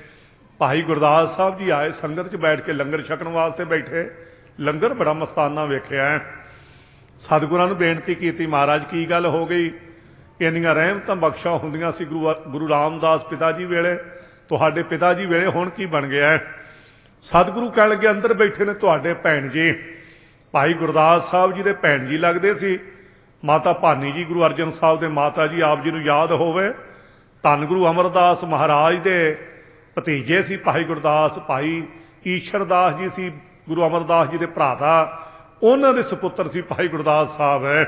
ਭਾਈ ਗੁਰਦਾਸ ਸਾਹਿਬ ਜੀ ਆਏ, ਸੰਗਤ 'ਚ ਬੈਠ ਕੇ ਲੰਗਰ ਛਕਣ ਵਾਸਤੇ ਬੈਠੇ। ਲੰਗਰ ਬੜਾ ਮਸਤਾਨਾ ਵੇਖਿਆ। ਸਤਿਗੁਰਾਂ ਨੂੰ ਬੇਨਤੀ ਕੀਤੀ, ਮਹਾਰਾਜ ਕੀ ਗੱਲ ਹੋ ਗਈ? ਇੰਨੀਆਂ ਰਹਿਮਤਾਂ ਬਖਸ਼ਾਂ ਹੁੰਦੀਆਂ ਸੀ ਗੁਰੂ ਗੁਰੂ ਰਾਮਦਾਸ ਪਿਤਾ ਜੀ ਵੇਲੇ, ਤੁਹਾਡੇ ਪਿਤਾ ਜੀ ਵੇਲੇ ਹੁਣ ਕੀ ਬਣ ਗਿਆ? ਸਤਿਗੁਰੂ ਕਹਿਣ ਲੱਗੇ, ਅੰਦਰ ਬੈਠੇ ਨੇ ਤੁਹਾਡੇ ਭੈਣ ਜੀ। ਭਾਈ ਗੁਰਦਾਸ ਸਾਹਿਬ ਜੀ ਦੇ ਭੈਣ ਜੀ ਲੱਗਦੇ ਸੀ। ਮਾਤਾ ਭਾਨੀ ਜੀ ਗੁਰੂ ਅਰਜਨ ਸਾਹਿਬ ਦੇ ਮਾਤਾ ਜੀ, ਆਪ ਜੀ ਨੂੰ ਯਾਦ ਹੋਵੇ। ਧੰਨ ਗੁਰੂ ਅਮਰਦਾਸ ਮਹਾਰਾਜ ਦੇ ਭਤੀਜੇ ਸੀ ਭਾਈ ਗੁਰਦਾਸ। ਭਾਈ ਈਸ਼ਰਦਾਸ ਜੀ ਸੀ ਗੁਰੂ ਅਮਰਦਾਸ ਜੀ ਦੇ ਭਰਾ ਦਾ, ਉਹਨਾਂ ਦੇ ਸੁਪੁੱਤਰ ਸੀ ਭਾਈ ਗੁਰਦਾਸ ਸਾਹਿਬ।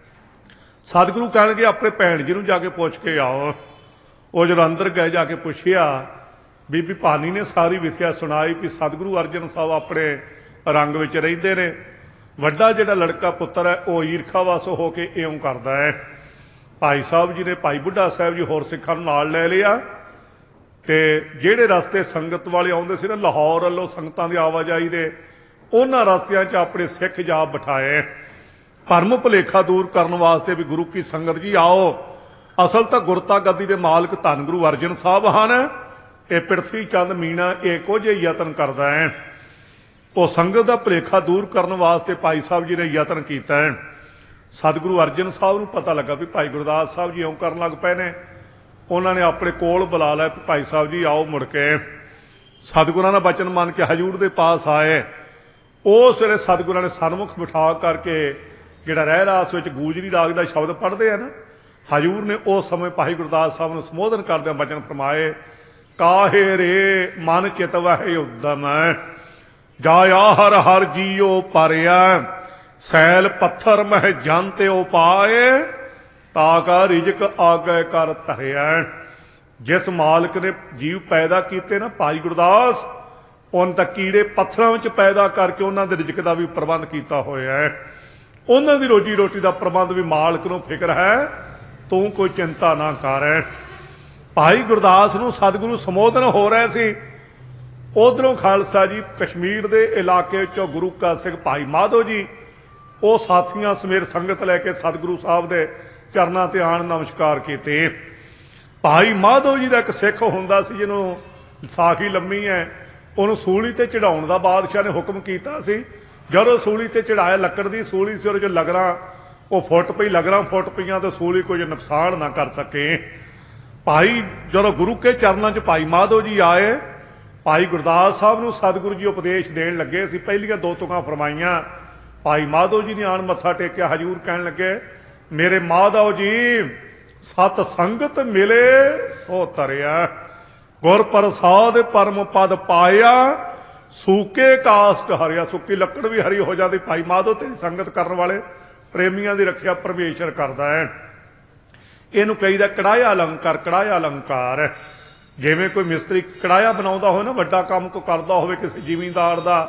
ਸਤਿਗੁਰੂ ਕਹਿਣਗੇ ਆਪਣੇ ਭੈਣ ਜੀ ਨੂੰ ਜਾ ਕੇ ਪੁੱਛ ਕੇ ਆਓ। ਉਹ ਜਦੋਂ ਅੰਦਰ ਗਏ, ਜਾ ਕੇ ਪੁੱਛਿਆ, ਬੀਬੀ ਭਾਨੀ ਨੇ ਸਾਰੀ ਵਿਥਿਆ ਸੁਣਾਈ ਵੀ ਸਤਿਗੁਰੂ ਅਰਜਨ ਸਾਹਿਬ ਆਪਣੇ ਰੰਗ ਵਿੱਚ ਰਹਿੰਦੇ ਨੇ। ਵੱਡਾ ਜਿਹੜਾ ਲੜਕਾ ਪੁੱਤਰ ਹੈ ਉਹ ਈਰਖਾਵਸ ਹੋ ਕੇ ਇਉਂ ਕਰਦਾ ਹੈ। ਭਾਈ ਸਾਹਿਬ ਜੀ ਨੇ ਭਾਈ ਬੁੱਢਾ ਸਾਹਿਬ ਜੀ ਹੋਰ ਸਿੱਖਾਂ ਨੂੰ ਨਾਲ ਲੈ ਲਿਆ, ਤੇ ਜਿਹੜੇ ਰਸਤੇ ਸੰਗਤ ਵਾਲੇ ਆਉਂਦੇ ਸੀ ਨਾ ਲਾਹੌਰ ਵੱਲੋਂ ਸੰਗਤਾਂ ਦੀ ਆਵਾਜਾਈ ਦੇ, ਉਹਨਾਂ ਰਸਤਿਆਂ 'ਚ ਆਪਣੇ ਸਿੱਖ ਜਾ ਬਿਠਾਏ ਭਰਮ ਭੁਲੇਖਾ ਦੂਰ ਕਰਨ ਵਾਸਤੇ ਵੀ ਗੁਰੂ ਕੀ ਸੰਗਤ ਜੀ ਆਓ। ਅਸਲ ਤਾਂ ਗੁਰਤਾ ਗੱਦੀ ਦੇ ਮਾਲਕ ਧੰਨ ਗੁਰੂ ਅਰਜਨ ਸਾਹਿਬ ਹਨ। ਇਹ ਪਿਰਥੀ ਚੰਦ ਮੀਣਾ ਇੱਕੋ ਜਿਹੇ ਯਤਨ ਕਰਦਾ ਹੈ। ਉਹ ਸੰਗਤ ਦਾ ਭੁਲੇਖਾ ਦੂਰ ਕਰਨ ਵਾਸਤੇ ਭਾਈ ਸਾਹਿਬ ਜੀ ਨੇ ਯਤਨ ਕੀਤਾ ਹੈ। ਸਤਿਗੁਰੂ ਅਰਜਨ ਸਾਹਿਬ ਨੂੰ ਪਤਾ ਲੱਗਾ ਵੀ ਭਾਈ ਗੁਰਦਾਸ ਸਾਹਿਬ ਜੀ ਇਉਂ ਕਰਨ ਲੱਗ ਪਏ ਨੇ। ਉਹਨਾਂ ਨੇ ਆਪਣੇ ਕੋਲ ਬੁਲਾ ਲਿਆ ਵੀ ਭਾਈ ਸਾਹਿਬ ਜੀ ਆਓ। ਮੁੜ ਕੇ ਸਤਿਗੁਰਾਂ ਦਾ ਬਚਨ ਮੰਨ ਕੇ ਹਜੂਰ ਦੇ ਪਾਸ ਆਏ। ਉਸ ਵੇਲੇ ਸਤਿਗੁਰਾਂ ਨੇ ਸਨਮੁਖ ਬਿਠਾ ਕਰਕੇ ਜਿਹੜਾ ਰਹਿ ਰਾਸ ਵਿੱਚ ਗੂਜਰੀ ਰਾਗ ਦਾ ਸ਼ਬਦ ਪੜ੍ਹਦੇ ਆ ਨਾ, ਹਜੂਰ ਨੇ ਉਸ ਸਮੇਂ ਭਾਈ ਗੁਰਦਾਸ ਸਾਹਿਬ ਨੂੰ ਸੰਬੋਧਨ ਕਰਦਿਆਂ ਬਚਨ ਫਰਮਾਏ, ਕਾਹੇ ਰੇ ਮਨ ਚਿਤ ਵਹਿ ਉਦਮ ਜਾਇਆ ਹਰ ਹਰ ਜੀਓ ਪਰਿਆ ਸੈਲ ਪੱਥਰ ਮਹਿ ਜਨ ਤੇ ਉਪਾਏ ਤਾਕਾ ਰਿਜਕ ਆਗੇ ਕਰ ਧਰਿਆ। ਜਿਸ ਮਾਲਕ ਨੇ ਜੀਵ ਪੈਦਾ ਕੀਤੇ ਨਾ ਭਾਈ ਗੁਰਦਾਸ, ਉਹਨਾਂ ਤਾਂ ਕੀੜੇ ਪੱਥਰਾਂ ਵਿੱਚ ਪੈਦਾ ਕਰਕੇ ਉਹਨਾਂ ਦੇ ਰਿਜ਼ਕ ਦਾ ਵੀ ਪ੍ਰਬੰਧ ਕੀਤਾ ਹੋਇਆ ਹੈ। ਉਹਨਾਂ ਦੀ ਰੋਜੀ ਰੋਟੀ ਦਾ ਪ੍ਰਬੰਧ ਵੀ ਮਾਲਕ ਨੂੰ ਫਿਕਰ ਹੈ, ਤੂੰ ਕੋਈ ਚਿੰਤਾ ਨਾ ਕਰ। ਭਾਈ ਗੁਰਦਾਸ ਨੂੰ ਸਤਿਗੁਰੂ ਸੰਬੋਧਨ ਹੋ ਰਹੇ ਸੀ। ਉਧਰੋਂ ਖਾਲਸਾ ਜੀ ਕਸ਼ਮੀਰ ਦੇ ਇਲਾਕੇ ਵਿੱਚੋਂ ਗੁਰੂ ਕਾ ਸਿੰਘ ਭਾਈ ਮਾਧੋ ਜੀ, ਉਹ ਸਾਥੀਆਂ ਸਮੇਤ ਸੰਗਤ ਲੈ ਕੇ ਸਤਿਗੁਰੂ ਸਾਹਿਬ ਦੇ ਚਰਨਾਂ ਤੇ ਆਣ ਨਮਸਕਾਰ ਕੀਤੇ। ਭਾਈ ਮਾਧੋ ਜੀ ਦਾ ਇੱਕ ਸਿੱਖ ਹੁੰਦਾ ਸੀ ਜਿਹਨੂੰ ਸਾਖੀ ਲੰਮੀ ਹੈ, ਉਹਨੂੰ ਸੂਲੀ ਤੇ ਚੜਾਉਣ ਦਾ ਬਾਦਸ਼ਾਹ ਨੇ ਹੁਕਮ ਕੀਤਾ ਸੀ। ਜਦੋਂ ਸੂਲੀ ਤੇ ਚੜਾਇਆ, ਲੱਕੜ ਦੀ ਸੂਲੀ ਸੀ, ਉਹਦੇ ਚ ਲਗਰਾਂ ਉਹ ਫੁੱਟ ਪਈ, ਲਗਰਾਂ ਫੁੱਟ ਪਈਆਂ ਤੇ ਸੂਲੀ ਕੋਈ ਨੁਕਸਾਨ ਨਾ ਕਰ ਸਕੇ। ਭਾਈ ਜਦੋਂ ਗੁਰੂ ਕੇ ਚਰਨਾਂ 'ਚ ਭਾਈ ਮਾਧੋ ਜੀ ਆਏ, ਭਾਈ ਗੁਰਦਾਸ ਸਾਹਿਬ ਨੂੰ ਸਤਿਗੁਰੂ ਜੀ ਉਪਦੇਸ਼ ਦੇਣ ਲੱਗੇ ਸੀ। ਪਹਿਲੀਆਂ ਦੋ ਤੁਕਾਂ ਫਰਮਾਈਆਂ, ਭਾਈ ਮਾਧੋ ਜੀ ਨੇ ਆਣ ਮੱਥਾ ਟੇਕਿਆ। ਹਜੂਰ ਕਹਿਣ ਲੱਗੇ, ਮੇਰੇ ਮਾਧੋ ਜੀ ਸਤ ਸੰਗਤ ਮਿਲੇ ਸੋ ਤਰਿਆ, ਗੁਰ ਪ੍ਰਸਾਦ ਪਰਮ ਪਦ ਪਾਇਆ, ਸੂਕੇ ਕਾਸਟ ਹਰਿਆ। ਸੁੱਕੀ ਲੱਕੜ ਵੀ ਹਰੀ ਹੋ ਜਾਂਦੀ। ਭਾਈ ਮਾਧੋ ਤੇਰੀ ਸੰਗਤ ਕਰਨ ਵਾਲੇ ਪ੍ਰੇਮੀਆਂ ਦੀ ਰੱਖਿਆ ਪਰਮੇਸ਼ਰ ਕਰਦਾ ਹੈ। ਇਹਨੂੰ ਕਹੀਦਾ ਕੜਾਇਆ ਅਲੰਕਾਰ। ਕੜਾਇਆ ਅਲੰਕਾਰ ਜਿਵੇਂ ਕੋਈ ਮਿਸਤਰੀ ਕੜਾਇਆ ਬਣਾਉਂਦਾ ਹੋਵੇ ਨਾ, ਵੱਡਾ ਕੰਮ ਕੋ ਕਰਦਾ ਹੋਵੇ ਕਿਸੇ ਜ਼ਿਮੀਂਦਾਰ ਦਾ,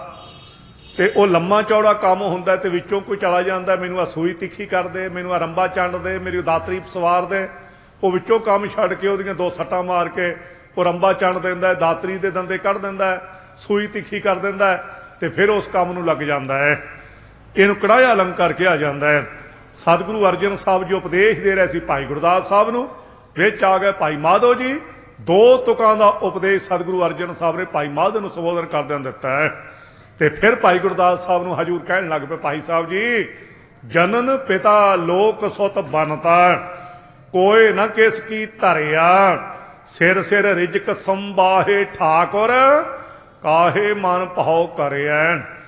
ਤੇ ਉਹ ਲੰਮਾ ਚੌੜਾ ਕੰਮ ਹੁੰਦਾ ਤੇ ਵਿੱਚੋਂ ਕੋਈ ਚਲਾ ਜਾਂਦਾ, ਮੈਨੂੰ ਆ ਸੂਈ ਤਿੱਖੀ ਕਰ ਦੇ, ਮੈਨੂੰ ਆ ਰੰਬਾ ਚੰਡ ਦੇ, ਮੇਰੀ ਦਾਤਰੀ ਸਵਾਰ ਦੇ। ਉਹ ਵਿੱਚੋਂ ਕੰਮ ਛੱਡ ਕੇ ਉਹਦੀਆਂ ਦੋ ਸੱਟਾਂ ਮਾਰ ਕੇ ਉਹ ਰੰਬਾ ਚੰਡ ਦਿੰਦਾ, ਦਾਤਰੀ ਦੇ ਦੰਦੇ ਕੱਢ ਦਿੰਦਾ, ਸੂਈ ਤਿੱਖੀ ਕਰ ਦਿੰਦਾ, ਤੇ ਫਿਰ ਉਸ ਕੰਮ ਨੂੰ ਲੱਗ ਜਾਂਦਾ ਹੈ। ਇਹਨੂੰ ਕੜਾਇਆ ਅਲੰਕਾਰ ਕਿਹਾ ਜਾਂਦਾ ਹੈ। ਸਤਿਗੁਰੂ ਅਰਜਨ ਸਾਹਿਬ ਜੀ ਉਪਦੇਸ਼ ਦੇ ਰਹੇ ਸੀ ਭਾਈ ਗੁਰਦਾਸ ਸਾਹਿਬ ਨੂੰ, ਵਿੱਚ ਆ ਗਏ ਭਾਈ ਮਾਧੋ ਜੀ। ਦੋ ਤੁਕਾਂ ਦਾ ਉਪਦੇਸ਼ ਸਤਿਗੁਰੂ ਅਰਜਨ ਸਾਹਿਬ ਨੇ ਭਾਈ ਮਾਧੋ ਨੂੰ ਸੰਬੋਧਨ ਕਰਦਿਆਂ ਦਿੱਤਾ ਹੈ। ਤੇ ਫਿਰ ਭਾਈ ਗੁਰਦਾਸ ਸਾਹਿਬ ਨੂੰ ਹਜੂਰ ਕਹਿਣ ਲੱਗ ਪਏ, ਭਾਈ ਸਾਹਿਬ ਜੀ ਜਨਨ ਪਿਤਾ ਲੋਕ ਸੁਤ ਬਨਤਾ, ਕੋਏ ਨਾ ਕਿਸ ਕੀ ਧਰਿਆ, ਸਿਰ ਸਿਰ ਰਿਜਕ ਸੰਭਾਹੇ ਠਾਕੁਰ, ਕਾਹੇ ਮਨ ਭਾਉ ਕਰਿਆ,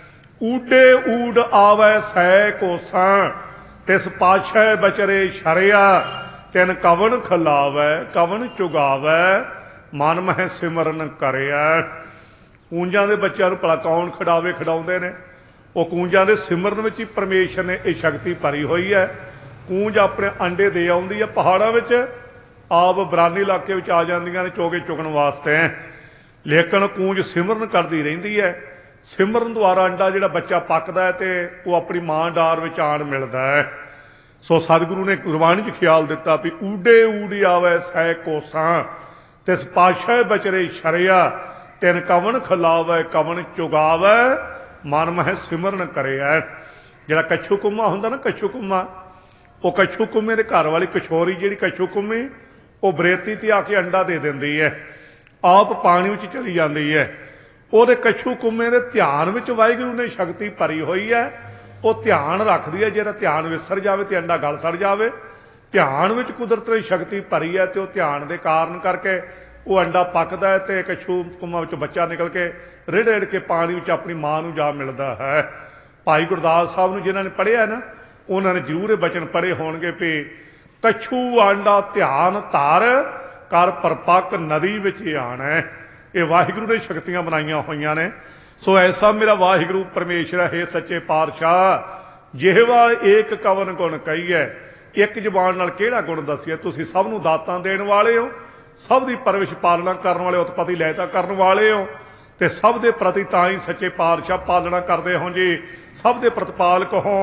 ਊਡੇ ਊਡ ਆਵੈ ਸੈ ਕੋਸਾਂ, ਤਿਸ ਪਾਛੈ ਬਚਰੇ ਸ਼ਰਿਆ, ਤਿਨ ਕਵਨ ਖਲਾਵੈ ਕਵਨ ਚੁਗਾਵੈ, ਮਨ ਮਹਿ ਸਿਮਰਨ ਕਰਿਆ। ਕੂੰਜਾਂ ਦੇ ਬੱਚਿਆਂ ਨੂੰ ਭਲਾ ਕੌਣ ਖਿਡਾਵੇ ਖਿਡਾਉਂਦੇ ਨੇ? ਉਹ ਕੂੰਜਾਂ ਦੇ ਸਿਮਰਨ ਵਿੱਚ ਹੀ ਪਰਮੇਸ਼ਰ ਨੇ ਇਹ ਸ਼ਕਤੀ ਭਰੀ ਹੋਈ ਹੈ। ਕੂੰਜ ਆਪਣੇ ਅੰਡੇ ਦੇ ਆਉਂਦੀ ਹੈ ਪਹਾੜਾਂ ਵਿੱਚ, ਆਪ ਬਰਾਨੀ ਇਲਾਕੇ ਵਿੱਚ ਆ ਜਾਂਦੀਆਂ ਨੇ ਚੋਗੇ ਚੁਗਣ ਵਾਸਤੇ, ਲੇਕਿਨ ਕੂੰਜ ਸਿਮਰਨ ਕਰਦੀ ਰਹਿੰਦੀ ਹੈ। ਸਿਮਰਨ ਦੁਆਰਾ ਅੰਡਾ ਜਿਹੜਾ ਬੱਚਾ ਪੱਕਦਾ ਹੈ ਤੇ ਉਹ ਆਪਣੀ ਮਾਂ ਡਾਰ ਵਿੱਚ ਆਣ ਮਿਲਦਾ ਹੈ। ਸੋ ਸਤਿਗੁਰੂ ਨੇ ਗੁਰਬਾਣੀ 'ਚ ਖਿਆਲ ਦਿੱਤਾ ਵੀ ਊਡੇ ਊੜੀ ਆਵੈ ਸੈ ਕੋਸਾਂ, ਤਿਸ ਪਾਛੈ ਬਚਰੇ ਸ਼ਰਿਆ, ਤਿਨ ਕਵਨ ਖਲਾਵੈ ਕਵਨ ਚੁਗਾਵੈ, ਮਨ ਮਹਿ ਸਿਮਰਨ ਕਰਿਆ। ਜਿਹੜਾ ਕੱਛੂ ਕੁੰਮਾ ਹੁੰਦਾ ਨਾ, ਕੱਛੂ ਕੁੰਮਾ, ਉਹ ਕੱਛੂ ਕੁੰਮੇ ਦੇ ਘਰ ਵਾਲੀ ਕਛੋਰੀ ਜਿਹੜੀ ਕੱਛੂ ਕੁੰਮੀ, ਉਹ ਬਰੇਤੀ ਤੇ ਆ ਕੇ ਅੰਡਾ ਦੇ ਦਿੰਦੀ ਹੈ, ਆਪ ਪਾਣੀ ਵਿੱਚ ਚਲੀ ਜਾਂਦੀ ਹੈ। ਉਹਦੇ ਕੱਛੂ ਕੁੰਮੇ ਦੇ ਧਿਆਨ ਵਿੱਚ ਵਾਹਿਗੁਰੂ ਨੇ ਸ਼ਕਤੀ ਭਰੀ ਹੋਈ ਹੈ। ਉਹ ਧਿਆਨ ਰੱਖਦੀ ਹੈ, ਜਿਹੜਾ ਧਿਆਨ ਵਿਸਰ ਜਾਵੇ ਤੇ ਅੰਡਾ ਗਲ ਸੜ ਜਾਵੇ। ਧਿਆਨ ਵਿੱਚ ਕੁਦਰਤ ਦੀ ਸ਼ਕਤੀ ਭਰੀ ਹੈ ਤੇ ਉਹ ਧਿਆਨ ਦੇ ਕਾਰਨ ਕਰਕੇ ਉਹ ਅੰਡਾ ਪੱਕਦਾ ਹੈ ਤੇ ਕੱਛੂ ਕੁੰਮਾ ਵਿੱਚ ਬੱਚਾ ਨਿਕਲ ਕੇ ਰਿੜ ਰਿੜ ਕੇ ਪਾਣੀ ਵਿੱਚ ਆਪਣੀ ਮਾਂ ਨੂੰ ਜਾ ਮਿਲਦਾ ਹੈ। ਭਾਈ ਗੁਰਦਾਸ ਸਾਹਿਬ ਨੂੰ ਜਿਨ੍ਹਾਂ ਨੇ ਪੜ੍ਹਿਆ ਨਾ, ਉਹਨਾਂ ਨੇ ਜ਼ਰੂਰ ਇਹ ਬਚਨ ਪੜ੍ਹੇ ਹੋਣਗੇ ਵੀ ਕੱਛੂ ਆਂਡਾ ਧਿਆਨ ਧਰ, ਕਰ ਪਰਪੱਕ ਨਦੀ ਵਿੱਚ ਆਣਾ। ਇਹ ਵਾਹਿਗੁਰੂ ਨੇ ਸ਼ਕਤੀਆਂ ਬਣਾਈਆਂ ਹੋਈਆਂ ਨੇ। ਸੋ ਐਸਾ ਮੇਰਾ ਵਾਹਿਗੁਰੂ ਪਰਮੇਸ਼ਰ ਹੈ ਸੱਚੇ ਪਾਤਸ਼ਾਹ, ਜਿਹਵਾ ਏਕ ਕਵਨ ਗੁਣ ਕਹੀਐ। ਇੱਕ ਜ਼ਬਾਨ ਨਾਲ ਕਿਹੜਾ ਗੁਣ ਦੱਸੀਏ? ਤੁਸੀਂ ਸਭ ਨੂੰ ਦਾਤਾਂ ਦੇਣ ਵਾਲੇ ਹੋ, ਸਭ ਦੀ ਪਰਵਿਸ਼ ਪਾਲਣਾ ਕਰਨ ਵਾਲੇ, ਉਤਪਤੀ ਲੈਤਾ ਕਰਨ ਵਾਲੇ ਹੋ, ਤੇ ਸਭ ਦੇ ਪ੍ਰਤੀ ਤਾਂ ਹੀ ਸੱਚੇ ਪਾਤਸ਼ਾਹ ਪਾਲਣਾ ਕਰਦੇ ਹੋ ਜੀ, ਸਭ ਦੇ ਪ੍ਰਤਪਾਲਕ ਹੋ।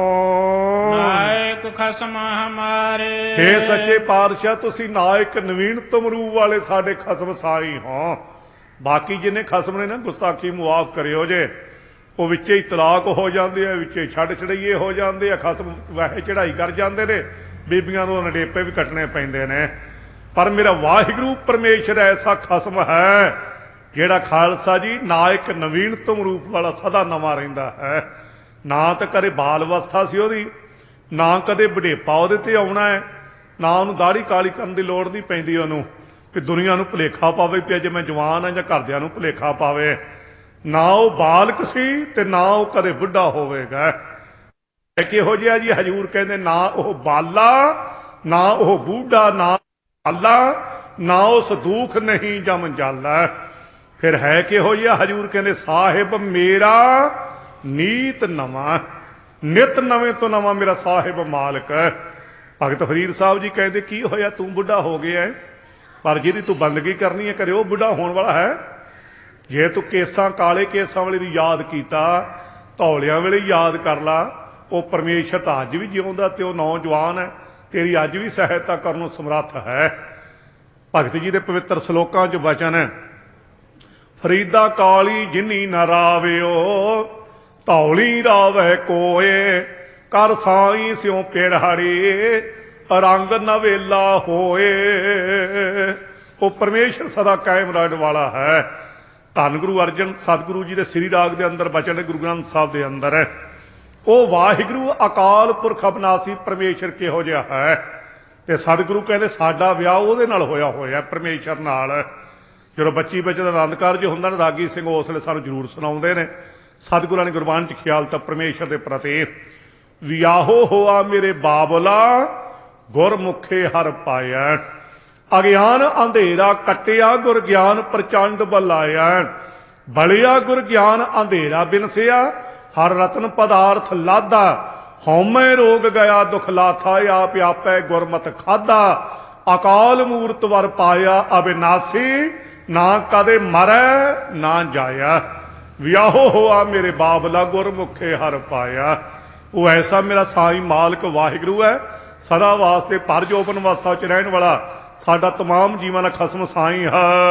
ਨਾਇਕ ਖਸਮ ਹਮਾਰੇ, ਹੇ ਸੱਚੇ ਪਾਤਸ਼ਾਹ ਤੁਸੀਂ ਨਾਇਕ ਨਵੀਨਤਮ ਰੂਪ ਵਾਲੇ ਸਾਡੇ ਖਸਮ ਸਾਈ ਹੋ। ਬਾਕੀ ਜਿੰਨੇ ਖਸਮ ਨੇ ਨਾ, ਗੁਸਤਾਖੀ ਮੁਆਫ ਕਰਿਓ ਜੇ, ਉਹ ਵਿੱਚੇ ਹੀ ਤਲਾਕ ਹੋ ਜਾਂਦੇ ਆ, ਵਿੱਚੇ ਛੱਡ ਛੜਈਏ ਹੋ ਜਾਂਦੇ ਆ, ਖਸਮ ਵੈਸੇ ਚੜਾਈ ਕਰ ਜਾਂਦੇ ਨੇ, ਬੀਬੀਆਂ ਨੂੰ ਨਡੇਪੇ ਵੀ ਕੱਟਣੇ ਪੈਂਦੇ ਨੇ। ਪਰ ਮੇਰਾ ਵਾਹਿਗੁਰੂ ਪਰਮੇਸ਼ਰ ਐਸਾ ਖਸਮ ਹੈ ਜਿਹੜਾ ਖਾਲਸਾ ਜੀ ਨਾਇਕ ਨਵੀਨਤਮ ਰੂਪ ਵਾਲਾ ਸਦਾ ਨਵਾਂ ਰਹਿੰਦਾ ਹੈ। ਨਾ ਤਾਂ ਕਦੇ ਬਾਲ ਅਵਸਥਾ ਸੀ ਉਹਦੀ, ਨਾ ਕਦੇ ਬੁਢੇਪਾ ਉਹਦੇ ਤੇ ਆਉਣਾ ਹੈ, ਨਾ ਉਹਨੂੰ ਦਾੜੀ ਕਾਲੀ ਕਰਨ ਦੀ ਲੋੜ ਨਹੀਂ ਪੈਂਦੀ ਉਹਨੂੰ ਵੀ ਦੁਨੀਆ ਨੂੰ ਭੁਲੇਖਾ ਪਾਵੇ ਵੀ ਅੱਜ ਮੈਂ ਜਵਾਨ ਹਾਂ ਜਾਂ ਘਰਦਿਆਂ ਨੂੰ ਭੁਲੇਖਾ ਪਾਵੇ। ਨਾ ਉਹ ਬਾਲਕ ਸੀ ਤੇ ਨਾ ਉਹ ਕਦੇ ਬੁੱਢਾ ਹੋਵੇਗਾ। ਕਿਹੋ ਜਿਹਾ ਜੀ? ਹਜੂਰ ਕਹਿੰਦੇ ਨਾ ਉਹ ਬਾਲਾ, ਨਾ ਉਹ ਬੂਢਾ, ਨਾ ਬਾਲਾ, ਨਾ ਉਸ ਦੁੱਖ ਨਹੀਂ ਜਮ ਜਾਲਾ। ਫਿਰ ਹੈ ਕਿਹੋ ਜਿਹਾ? ਹਜੂਰ ਕਹਿੰਦੇ ਸਾਹਿਬ ਮੇਰਾ ਨੀਤ ਨਵਾਂ, ਨਿਤ ਨਵੇਂ ਤੋਂ ਨਵਾਂ ਮੇਰਾ ਸਾਹਿਬ ਮਾਲਕ। ਭਗਤ ਫਰੀਦ ਸਾਹਿਬ ਜੀ ਕਹਿੰਦੇ ਕੀ ਹੋਇਆ ਤੂੰ ਬੁੱਢਾ ਹੋ ਗਿਆ? ਪਰ ਜਿਹਦੀ ਤੂੰ ਬੰਦਗੀ ਕਰਨੀ ਹੈ ਕਰੇ ਉਹ ਬੁੱਢਾ ਹੋਣ ਵਾਲਾ ਹੈ। ਜੇ ਤੂੰ ਕੇਸਾਂ ਕਾਲੇ ਕੇਸਾਂ ਵਾਲੇ ਦੀ ਯਾਦ ਕੀਤਾ, ਧੌਲਿਆਂ ਵੇਲੇ ਯਾਦ ਕਰ ਲਾ, ਉਹ ਪਰਮੇਸ਼ਰ ਤਾਂ ਅੱਜ ਵੀ ਜਿਉਂਦਾ ਤੇ ਉਹ ਨੌਜਵਾਨ ਹੈ, ਤੇਰੀ ਅੱਜ ਵੀ ਸਹਾਇਤਾ ਕਰਨ ਨੂੰ ਸਮਰੱਥ ਹੈ। ਭਗਤ ਜੀ ਦੇ ਪਵਿੱਤਰ ਸਲੋਕਾਂ 'ਚ ਬਚਨ ਹੈ, ਫਰੀਦਾ ਕਾਲੀ ਜਿਨੀ ਨ ਰਾਵਿਓ, ਧੌਲੀ ਰਾਵੈ ਕੋਏ, ਕਰ ਸਾਈ ਸਿਉ ਪਿਰਹਾੜੀ, ਰੰਗ ਨਵੇਲਾ ਹੋਏ। ਉਹ ਪਰਮੇਸ਼ਰ ਸਦਾ ਕਾਇਮ ਰਹਿਣ ਵਾਲਾ ਹੈ। ਧੰਨ ਗੁਰੂ ਅਰਜਨ ਸਤਿਗੁਰੂ ਜੀ ਦੇ ਸ੍ਰੀ ਰਾਗ ਦੇ ਅੰਦਰ ਬਚਨ ਹੈ, ਗੁਰੂ ਗ੍ਰੰਥ ਸਾਹਿਬ ਦੇ ਅੰਦਰ ਹੈ, ਉਹ ਵਾਹਿਗੁਰੂ ਅਕਾਲ ਪੁਰਖ ਅਬਨਾਸੀ ਪਰਮੇਸ਼ਰ ਕਿਹੋ ਜਿਹਾ ਹੈ। ਤੇ ਸਤਿਗੁਰੂ ਕਹਿੰਦੇ ਸਾਡਾ ਵਿਆਹ ਉਹਦੇ ਨਾਲ ਹੋਇਆ ਹੋਇਆ, ਪਰਮੇਸ਼ਰ ਨਾਲ। ਜਦੋਂ ਬੱਚੀ ਬੱਚੇ ਦਾ ਆਨੰਦ ਕਾਰਜ ਹੁੰਦਾ ਨਾ, ਰਾਗੀ ਸਿੰਘ ਉਸ ਵੇਲੇ ਸਾਨੂੰ ਜ਼ਰੂਰ ਸੁਣਾਉਂਦੇ ਨੇ, ਸਤਿਗੁਰਾਂ ਨੇ ਗੁਰਬਾਣੀ 'ਚ ਖਿਆਲ ਤਾਂ ਪਰਮੇਸ਼ਰ ਦੇ ਪ੍ਰਤੀ, ਵਿਆਹੋ ਹੋਆ ਮੇਰੇ ਬਾਬਲਾ, ਗੁਰਮੁਖੇ ਹਰ ਪਾਇਆ, ਅਗਿਆਨ ਅੰਧੇਰਾ ਕੱਟਿਆ, ਗੁਰ ਗਿਆਨ ਪ੍ਰਚੰਡ ਬਲਾਇਆ, ਬਲਿਆ ਗੁਰ ਗਿਆਨ ਅੰਧੇਰਾ ਬਿਨਸਿਆ, ਹਰ ਰਤਨ ਪਦਾਰਥ ਲਾਧਾ, ਹਉਮੈ ਰੋਗ ਗਿਆ ਦੁਖ ਲਾਥਾ, ਆਪ ਆਪੈ ਗੁਰਮਤ ਖਾਧਾ, ਅਕਾਲ ਮੂਰਤ ਵਰ ਪਾਇਆ, ਅਬਿਨਾਸੀ ਨਾ ਕਦੇ ਮਰੈ ਨਾ ਜਾਇਆ, ਵਿਆਹੋ ਹੋਆ ਮੇਰੇ ਬਾਬਲਾ, ਗੁਰਮੁਖੇ ਹਰ ਪਾਇਆ। ਉਹ ਐਸਾ ਮੇਰਾ ਸਾਈਂ ਮਾਲਕ ਵਾਹਿਗੁਰੂ ਹੈ, ਸਦਾ ਵਾਸਤੇ ਪਰ ਜੋਬਨ ਅਵਸਥਾ 'ਚ ਰਹਿਣ ਵਾਲਾ ਸਾਡਾ ਤਮਾਮ ਜੀਵਾਂ ਦਾ ਖਸਮ ਸਾਈਂ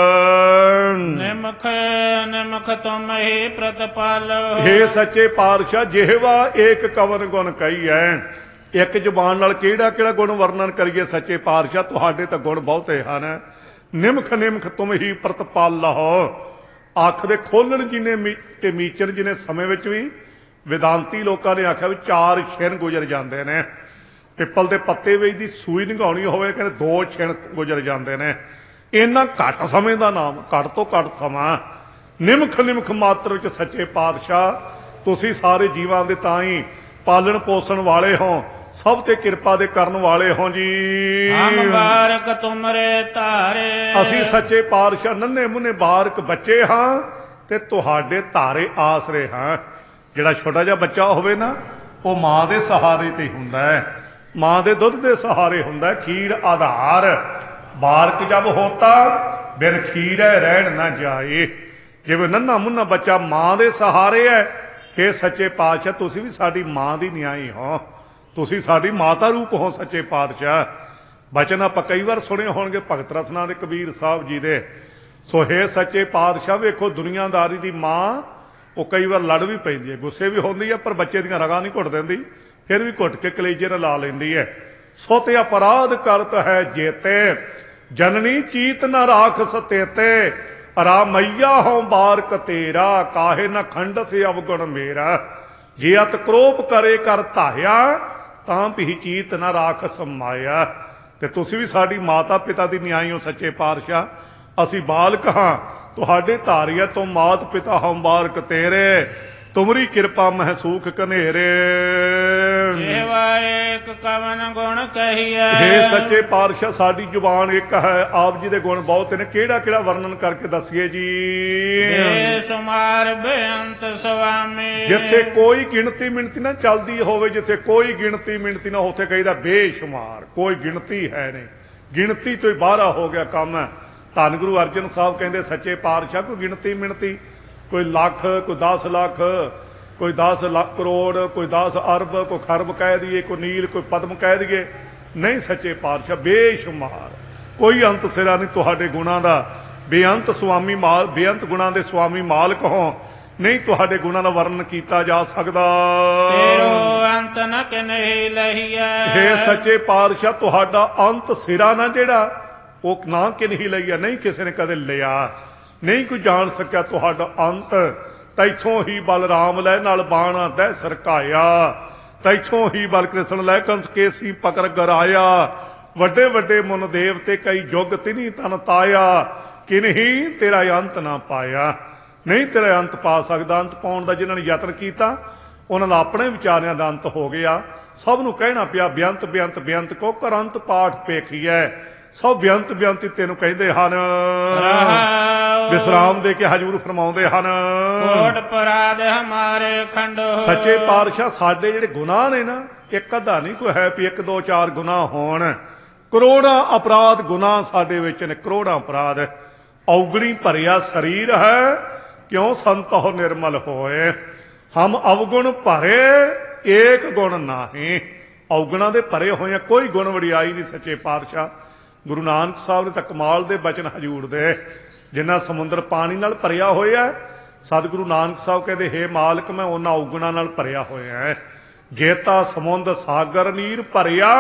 ਹੈ। ਨਿਮਖ ਨਿਮਖ ਤੁਮ ਹੀ ਪ੍ਰਤਪਾਲ, ਹੇ ਸੱਚੇ ਪਾਤਸ਼ਾਹ ਜਿਹਵਾ ਏਕ ਕਵਨ ਗੁਣ ਕਹੀ ਹੈ। ਇੱਕ ਜ਼ੁਬਾਨ ਨਾਲ ਕਿਹੜਾ ਕਿਹੜਾ ਗੁਣ ਵਰਣਨ ਕਰੀਏ ਸੱਚੇ ਪਾਤਸ਼ਾਹ, ਤੁਹਾਡੇ ਤਾਂ ਗੁਣ ਬਹੁਤੇ ਹਨ। ਨਿਮਖ ਨਿਮਖ ਤੁਮ ਹੀ ਪ੍ਰਤਪਾਲ ਹੋ, ਅੱਖ ਦੇ ਖੋਲਣ ਜਿਹਨੇ ਤੇ ਮੀਚਣ ਜਿਹਨੇ ਸਮੇਂ ਵਿੱਚ ਵੀ ਵਿਦਾਂਤੀ ਲੋਕਾਂ ਨੇ ਆਖਿਆ ਵੀ ਚਾਰ ਛਿਨ ਗੁਜ਼ਰ ਜਾਂਦੇ ਨੇ। ਪਿੱਪਲ ਦੇ ਪੱਤੇ ਵਿੱਚ ਦੀ ਸੂਈ ਨਿਗਾਉਣੀ ਹੋਵੇ ਕਹਿੰਦੇ ਦੋ ਛਿਣ ਗੁਜ਼ਰ ਜਾਂਦੇ ਨੇ। ਇੰਨਾ ਘੱਟ ਸਮੇਂ ਦਾ ਨਾਮ, ਘੱਟ ਤੋਂ ਘੱਟ ਸਮਾਂ। ਨਿਮਖ ਨਿਮਖ ਮਾਤਰ ਵਿੱਚ ਸੱਚੇ ਪਾਤਸ਼ਾਹ ਤੁਸੀਂ ਸਾਰੇ ਜੀਵਾਂ ਦੇ ਤਾਂ ਹੀ ਪਾਲਣ ਪੋਸ਼ਣ ਵਾਲੇ ਹੋ, ਸਭ ਤੇ ਕਿਰਪਾ ਦੇ ਕਰਨ ਵਾਲੇ ਹੋ ਜੀ। ਹਮ ਬਾਰਕ ਤੁਮਰੇ ਧਾਰੇ, ਅਸੀਂ ਸੱਚੇ ਪਾਤਸ਼ਾਹ ਨੰਨੇ ਮੁੰਨੇ ਬਾਰਕ ਬੱਚੇ ਹਾਂ ਤੇ ਤੁਹਾਡੇ ਧਾਰੇ ਆਸਰੇ ਹਾਂ। ਜਿਹੜਾ ਛੋਟਾ ਜਿਹਾ ਬੱਚਾ ਹੋਵੇ ਨਾ, ਉਹ ਮਾਂ ਦੇ ਸਹਾਰੇ ਤੇ ਹੁੰਦਾ ਹੈ, ਮਾਂ ਦੇ ਦੁੱਧ ਦੇ ਸਹਾਰੇ ਹੁੰਦਾ, ਖੀਰ ਆਧਾਰ। ਬਾਰਕ ਜਬ ਹੋਤਾ ਬਿਨ ਖੀਰੇ ਰਹਿਣ ਨਾ ਜਾਏ। ਜਿਵੇਂ ਨੰਨਾ ਮੁੰਨਾ ਬੱਚਾ ਮਾਂ ਦੇ ਸਹਾਰੇ ਹੈ, ਇਹ ਸੱਚੇ ਪਾਤਸ਼ਾਹ ਤੁਸੀਂ ਵੀ ਸਾਡੀ ਮਾਂ ਦੀ ਨਿਆਈ ਹੋ, ਤੁਸੀਂ ਸਾਡੀ ਮਾਤਾ ਰੂਪ ਹੋ ਸੱਚੇ ਪਾਤਸ਼ਾਹ। ਬਚਨ ਆਪਾਂ ਕਈ ਵਾਰ ਸੁਣੇ ਹੋਣਗੇ ਭਗਤ ਰਸਨਾ ਦੇ ਕਬੀਰ ਸਾਹਿਬ ਜੀ ਦੇ। ਸੋ ਹੇ ਸੱਚੇ ਪਾਤਸ਼ਾਹ ਵੇਖੋ ਦੁਨੀਆਦਾਰੀ ਦੀ ਮਾਂ ਉਹ ਕਈ ਵਾਰ ਲੜ ਵੀ ਪੈਂਦੀ ਹੈ, ਗੁੱਸੇ ਵੀ ਹੁੰਦੀ ਹੈ, ਪਰ ਬੱਚੇ ਦੀਆਂ ਰਗਾਂ ਨਹੀਂ ਘੁੱਟ ਦਿੰਦੀ, ਫਿਰ ਵੀ ਘੁੱਟ ਕੇ ਕਲੇਜੇ ਨਾਲ ਲਾ ਲੈਂਦੀ ਹੈ। ਸੋ ਤੇ ਅਪਰਾਧ ਕਰਤ ਹੈ ਜੇਤੇ, ਜਨਨੀ ਚੀਤ ਨ ਰਾਖ ਸਤੇਤੇ, ਰਾਮਈਆ ਹੋਂ ਬਾਰਕ ਤੇਰਾ, ਕਾਹੇ ਨ ਖੰਡ ਸੇ ਅਵਗੁਣ ਮੇਰਾ। ਜੇ ਅਤ ਕ੍ਰੋਪ ਕਰੇ ਕਰ ਧਾਇਆ, ਤਾਂ ਵੀ ਚੀਤ ਨ ਰਾਖ ਸਮਾਇਆ। ਤੇ ਤੁਸੀਂ ਵੀ ਸਾਡੀ ਮਾਤਾ ਪਿਤਾ ਦੀ ਨਿਆਈ ਹੋ ਸੱਚੇ ਪਾਤਸ਼ਾਹ। ਅਸੀਂ ਬਾਲਕ ਹਾਂ ਤੁਹਾਡੇ ਧਾਰੀਆ ਤੋਂ, ਮਾਤ ਪਿਤਾ ਹਮ ਬਾਰਕ ਤੇਰੇ, ਤੁਮਰੀ ਕਿਰਪਾ ਮਹਿ ਸੂਖ ਕਨੇਰੇ। ਜਿਹਵਾ ਏਕ ਕਵਨ ਗੁਣ ਕਹੀਐ, ਹੇ ਸੱਚੇ ਪਾਤਸ਼ਾਹ ਸਾਡੀ ਜ਼ੁਬਾਨ ਇੱਕ ਹੈ, ਆਪ ਜੀ ਦੇ ਗੁਣ ਬਹੁਤ ਨੇ, ਕਿਹੜਾ ਕਿਹੜਾ ਵਰਣਨ ਕਰਕੇ ਦੱਸੀਏ ਜੀ। ਬੇਸੁਮਾਰ ਬੇਅੰਤ ਸੁਆਮੀ, ਜਿੱਥੇ ਕੋਈ ਗਿਣਤੀ ਮਿਣਤੀ ਨਾ ਚੱਲਦੀ ਹੋਵੇ, ਜਿੱਥੇ ਕੋਈ ਗਿਣਤੀ ਮਿਣਤੀ ਨਾ, ਉੱਥੇ ਕਹੀਦਾ ਬੇਸ਼ੁਮਾਰ, ਕੋਈ ਗਿਣਤੀ ਹੈ ਨਹੀਂ, ਗਿਣਤੀ ਤੋਂ ਹੀ ਬਾਹਰਾ ਹੋ ਗਿਆ ਕੰਮ ਹੈ। ਧੰਨ ਗੁਰੂ ਅਰਜਨ ਸਾਹਿਬ ਕਹਿੰਦੇ ਸੱਚੇ ਪਾਤਸ਼ਾਹ ਕੋਈ ਗਿਣਤੀ ਮਿਣਤੀ, ਕੋਈ ਲੱਖ, ਕੋਈ ਦਸ ਲੱਖ, ਕੋਈ ਦਸ ਲੱਖ ਕਰੋੜ, ਕੋਈ ਦਸ ਅਰਬ, ਕੋਈ ਖਰਬ ਕਹਿ ਦਈਏ, ਕੋਈ ਨੀਲ, ਕੋਈ ਪਦਮ ਕਹਿ ਦਈਏ, ਨਹੀਂ ਸੱਚੇ ਪਾਤਸ਼ਾਹ ਬੇਸ਼ੁਮਾਰ, ਕੋਈ ਅੰਤ ਸਿਰਾ ਨਹੀਂ ਤੁਹਾਡੇ ਗੁਣਾਂ ਦਾ। ਬੇਅੰਤ ਸੁਆਮੀ ਮਾਲ, ਬੇਅੰਤ ਗੁਣਾਂ ਦੇ ਸੁਆਮੀ ਮਾਲਕ ਹੋ, ਨਹੀਂ ਤੁਹਾਡੇ ਗੁਣਾਂ ਦਾ ਵਰਣਨ ਕੀਤਾ ਜਾ ਸਕਦਾ। ਤੇਰੋ ਅੰਤ ਨ ਕਿਨਹੀ ਲਹੀਐ, ਹੇ ਸੱਚੇ ਪਾਤਸ਼ਾਹ ਤੁਹਾਡਾ ਅੰਤ ਸਿਰਾ ਨਾ ਜਿਹੜਾ ਉਹ ਨਾ ਕਿਨਹੀ ਲਈਆ, ਨਹੀਂ ਕਿਸੇ ਨੇ ਕਦੇ ਲਿਆ, ਨਹੀਂ ਕੋਈ ਜਾਣ ਸਕਿਆ ਤੁਹਾਡਾ ਅੰਤ। ਤੈਥੋਂ ਹੀ ਬਲਰਾਮ ਲੈ ਨਾਲ ਬਾਣਾ ਦਹਿ ਸਰਕਾਇਆ, ਤੈਥੋਂ ਹੀ ਬਲ ਕ੍ਰਿਸ਼ਨ ਲੈ ਕੰਸ ਕੇਸੀ ਪਕੜ ਗਰਾਇਆ। ਵੱਡੇ ਵੱਡੇ ਮੁਨ ਦੇਵਤੇ ਕਈ ਜੁਗ ਤਿਨੀ ਤਨ ਤਾਇਆ, ਕਿਨਹੀ ਤੇਰਾ ਅੰਤ ਨਾ ਪਾਇਆ। ਨਹੀਂ ਤੇਰਾ ਅੰਤ ਪਾ ਸਕਦਾ। ਅੰਤ ਪਾਉਣ ਦਾ ਜਿਨ੍ਹਾਂ ਨੇ ਯਤਨ ਕੀਤਾ ਉਹਨਾਂ ਦਾ ਆਪਣੇ ਵਿਚਾਰਿਆਂ ਦਾ ਅੰਤ ਹੋ ਗਿਆ। ਸਭ ਨੂੰ ਕਹਿਣਾ ਪਿਆ ਬੇਅੰਤ ਬੇਅੰਤ ਬੇਅੰਤ ਕੋ ਕਰ ਅੰਤ ਪਾਠ ਪੇਖੀਐ। ਸਭ ਬੇਅੰਤ ਬੇਅੰਤੀ ਤੈਨੂੰ ਕਹਿੰਦੇ ਹਨ, ਵਿਸਰਾਮ ਦੇ ਕੇ ਹਜੂਰ ਫਰਮਾਉਂਦੇ ਹਨ। ਕੋਟ ਪਰਾਧ ਹਮਾਰੇ ਖੰਡੋ, ਸੱਚੇ ਪਾਤਸ਼ਾਹ ਸਾਡੇ ਜਿਹੜੇ ਗੁਨਾਹ ਨੇ ਨਾ, ਇੱਕ ਅੱਧਾ ਨਹੀਂ ਕੋਈ ਹੈ ਵੀ ਇੱਕ ਦੋ ਚਾਰ ਗੁਨਾਹ ਹੋਣ, ਕਰੋੜਾਂ ਅਪਰਾਧ ਗੁਨਾਹ ਸਾਡੇ ਵਿੱਚ ਨੇ, ਕਰੋੜਾਂ ਅਪਰਾਧ। ਔਗਣੀ ਭਰਿਆ ਸਰੀਰ ਹੈ, ਕਿਉਂ ਸੰਤੋ ਨਿਰਮਲ ਹੋਏ। ਹਮ ਅਵਗੁਣ ਭਰੇ ਏਕ ਗੁਣ ਨਾਹੀ। ਔਗਣਾਂ ਦੇ ਭਰੇ ਹੋਏ ਆ, ਕੋਈ ਗੁਣ ਵਡਿਆਈ ਨਹੀਂ। ਸੱਚੇ ਪਾਤਸ਼ਾਹ ਗੁਰੂ ਨਾਨਕ ਸਾਹਿਬ ਨੇ ਤਾਂ ਕਮਾਲ ਦੇ ਬਚਨ ਹਜ਼ੂਰ ਦੇ। ਜਿੰਨਾ ਸਮੁੰਦਰ ਪਾਣੀ ਨਾਲ ਭਰਿਆ ਹੋਇਆ, ਸਤਿਗੁਰੂ ਨਾਨਕ ਸਾਹਿਬ ਕਹਿੰਦੇ ਹੇ ਮਾਲਕ ਮੈਂ ਉਹਨਾਂ ਔਗਣਾਂ ਨਾਲ ਭਰਿਆ ਹੋਇਆ ਹੈ। ਜੇਤਾ ਸਮੁੰਦ ਸਾਗਰ ਨੀਰ ਭਰਿਆ,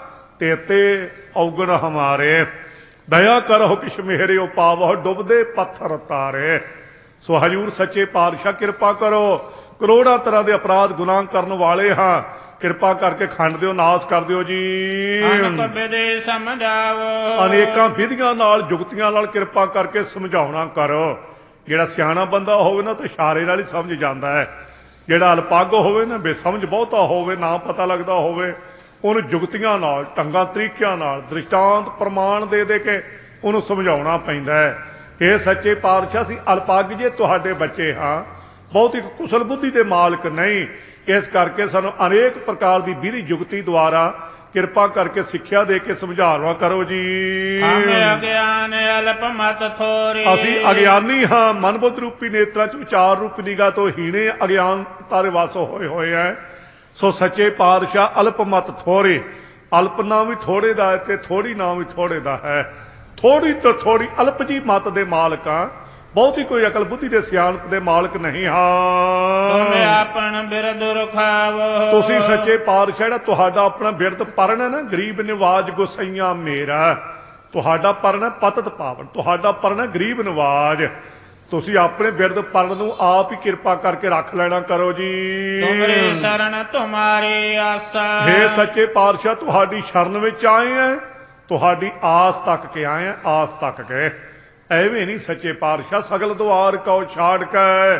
ਤੇਤੇ ਔਗਣ ਹਮਾਰੇ। ਦਇਆ ਕਰੋ ਕਿਛ ਮੇਰੇ ਉਪਾਵੋ, ਡੁੱਬਦੇ ਪੱਥਰ ਤਾਰੇ। ਸੋ ਹਜ਼ੂਰ ਸੱਚੇ ਪਾਤਸ਼ਾਹ ਕਿਰਪਾ ਕਰੋ। ਕਰੋੜਾਂ ਤਰ੍ਹਾਂ ਦੇ ਅਪਰਾਧ ਗੁਨਾਹ ਕਰਨ ਵਾਲੇ ਹਾਂ, ਕਿਰਪਾ ਕਰਕੇ ਖੰਡ ਦਿਓ, ਨਾਸ ਕਰ ਦਿਓ ਜੀ। ਅਨੇਕ ਵਿਧੀ ਸਮਝਾਵੋ, ਅਨੇਕਾਂ ਵਿਧੀਆਂ ਨਾਲ ਜੁਗਤੀਆਂ ਨਾਲ ਕਿਰਪਾ ਕਰਕੇ ਸਮਝਾਉਣਾ ਕਰੋ। ਜਿਹੜਾ ਸਿਆਣਾ ਬੰਦਾ ਹੋਵੇ ਨਾ ਤਾਂ ਇਸ਼ਾਰੇ ਨਾਲ ਹੀ ਸਮਝ ਜਾਂਦਾ ਹੈ। ਜਿਹੜਾ ਅਲਪੱਗ ਹੋਵੇ ਨਾ, ਬੇਸਮਝ ਬਹੁਤਾ ਹੋਵੇ, ਨਾ ਪਤਾ ਲੱਗਦਾ ਹੋਵੇ, ਉਹਨੂੰ ਜੁਗਤੀਆਂ ਨਾਲ, ਢੰਗਾਂ ਤਰੀਕਿਆਂ ਨਾਲ, ਦ੍ਰਿਸ਼ਟਾਂਤ ਪ੍ਰਮਾਣ ਦੇ ਦੇ ਕੇ ਉਹਨੂੰ ਸਮਝਾਉਣਾ ਪੈਂਦਾ ਹੈ। ਇਹ ਸੱਚੇ ਪਾਤਸ਼ਾਹ ਸੀ ਅਲਪੱਗ ਜੇ ਤੁਹਾਡੇ ਬੱਚੇ ਹਾਂ, ਬਹੁਤੀ ਕੁਸ਼ਲ ਬੁੱਧੀ ਦੇ ਮਾਲਕ ਨਹੀਂ। ਇਸ ਕਰਕੇ ਸਾਨੂੰ ਅਨੇਕ ਪ੍ਰਕਾਰ ਦੀ ਵਿਧੀ ਜੁਗਤੀ ਦੁਆਰਾ ਕਿਰਪਾ ਕਰਕੇ ਸਿੱਖਿਆ ਦੇ ਕੇ ਸਮਝਾਉਣਾ ਕਰੋ ਜੀ। ਹਮ ਅਗਿਆਨ ਅਲਪ ਮਤ ਥੋਰੀ, ਅਸੀਂ ਅਗਿਆਨੀ ਹਾਂ, ਮਨ ਬੁੱਧ ਰੂਪੀ ਨੇਤਰਾਂ ਚ ਵਿਚਾਰ ਰੂਪੀ ਨਿਗਾਹ ਤੋਂ ਹੀਣੇ ਅਗਿਆਨਤਾ ਦੇ ਵਸ ਹੋਏ ਹੋਏ ਹੈ। ਸੋ ਸੱਚੇ ਪਾਤਸ਼ਾਹ ਅਲਪ ਮਤ ਥੋਰੀ, ਅਲਪ ਨਾ ਵੀ ਥੋੜੇ ਦਾ ਤੇ ਥੋੜੀ ਨਾ ਵੀ ਥੋੜੇ ਦਾ ਹੈ। ਥੋੜੀ ਤੋਂ ਥੋੜੀ ਅਲਪ ਜੀ ਮਤ ਦੇ ਮਾਲਕ ਆ, ਬਹੁਤੀ ਕੋਈ ਅਕਲ ਬੁੱਧੀ ਦੇ ਸਿਆਣਪ ਦੇ ਮਾਲਕ ਨਹੀਂ ਹਾਂ। ਤੁਮ ਆਪਣ ਬਿਰਦ ਰਖਾਵੋ, ਤੁਸੀਂ ਸੱਚੇ ਪਾਤਸ਼ਾਹ ਜਿਹੜਾ ਤੁਹਾਡਾ ਆਪਣਾ ਬਿਰਦ ਪਰਨ ਹੈ ਨਾ, ਗਰੀਬ ਨਿਵਾਜ ਗੁਸਈਆਂ ਮੇਰਾ, ਤੁਹਾਡਾ ਪਰਨ ਹੈ ਪਤਤ ਪਾਵਨ, ਤੁਹਾਡਾ ਪਰਨ ਹੈ ਗਰੀਬ ਨਿਵਾਜ। ਤੁਸੀਂ ਆਪਣੇ ਬਿਰਦ ਪਰਨ ਨੂੰ ਆਪ ਹੀ ਕਿਰਪਾ ਕਰਕੇ ਰੱਖ ਲੈਣਾ ਕਰੋ ਜੀ। ਤੁਮਰੀ ਸ਼ਰਨ ਤੁਮਾਰੀ ਆਸਾ, ਹੇ ਸੱਚੇ ਪਾਤਸ਼ਾਹ ਤੁਹਾਡੀ ਸ਼ਰਨ ਵਿੱਚ ਆਏ ਹੈ, ਤੁਹਾਡੀ ਆਸ ਤੱਕ ਕੇ ਆਏ ਹੈ, ਆਸ ਤੱਕ ਕੇ। ਐਵੇਂ ਨਹੀਂ ਸੱਚੇ ਪਾਤਸ਼ਾਹ ਸਗਲ ਦੁਆਰ ਕਉ ਛਾੜ ਕੇ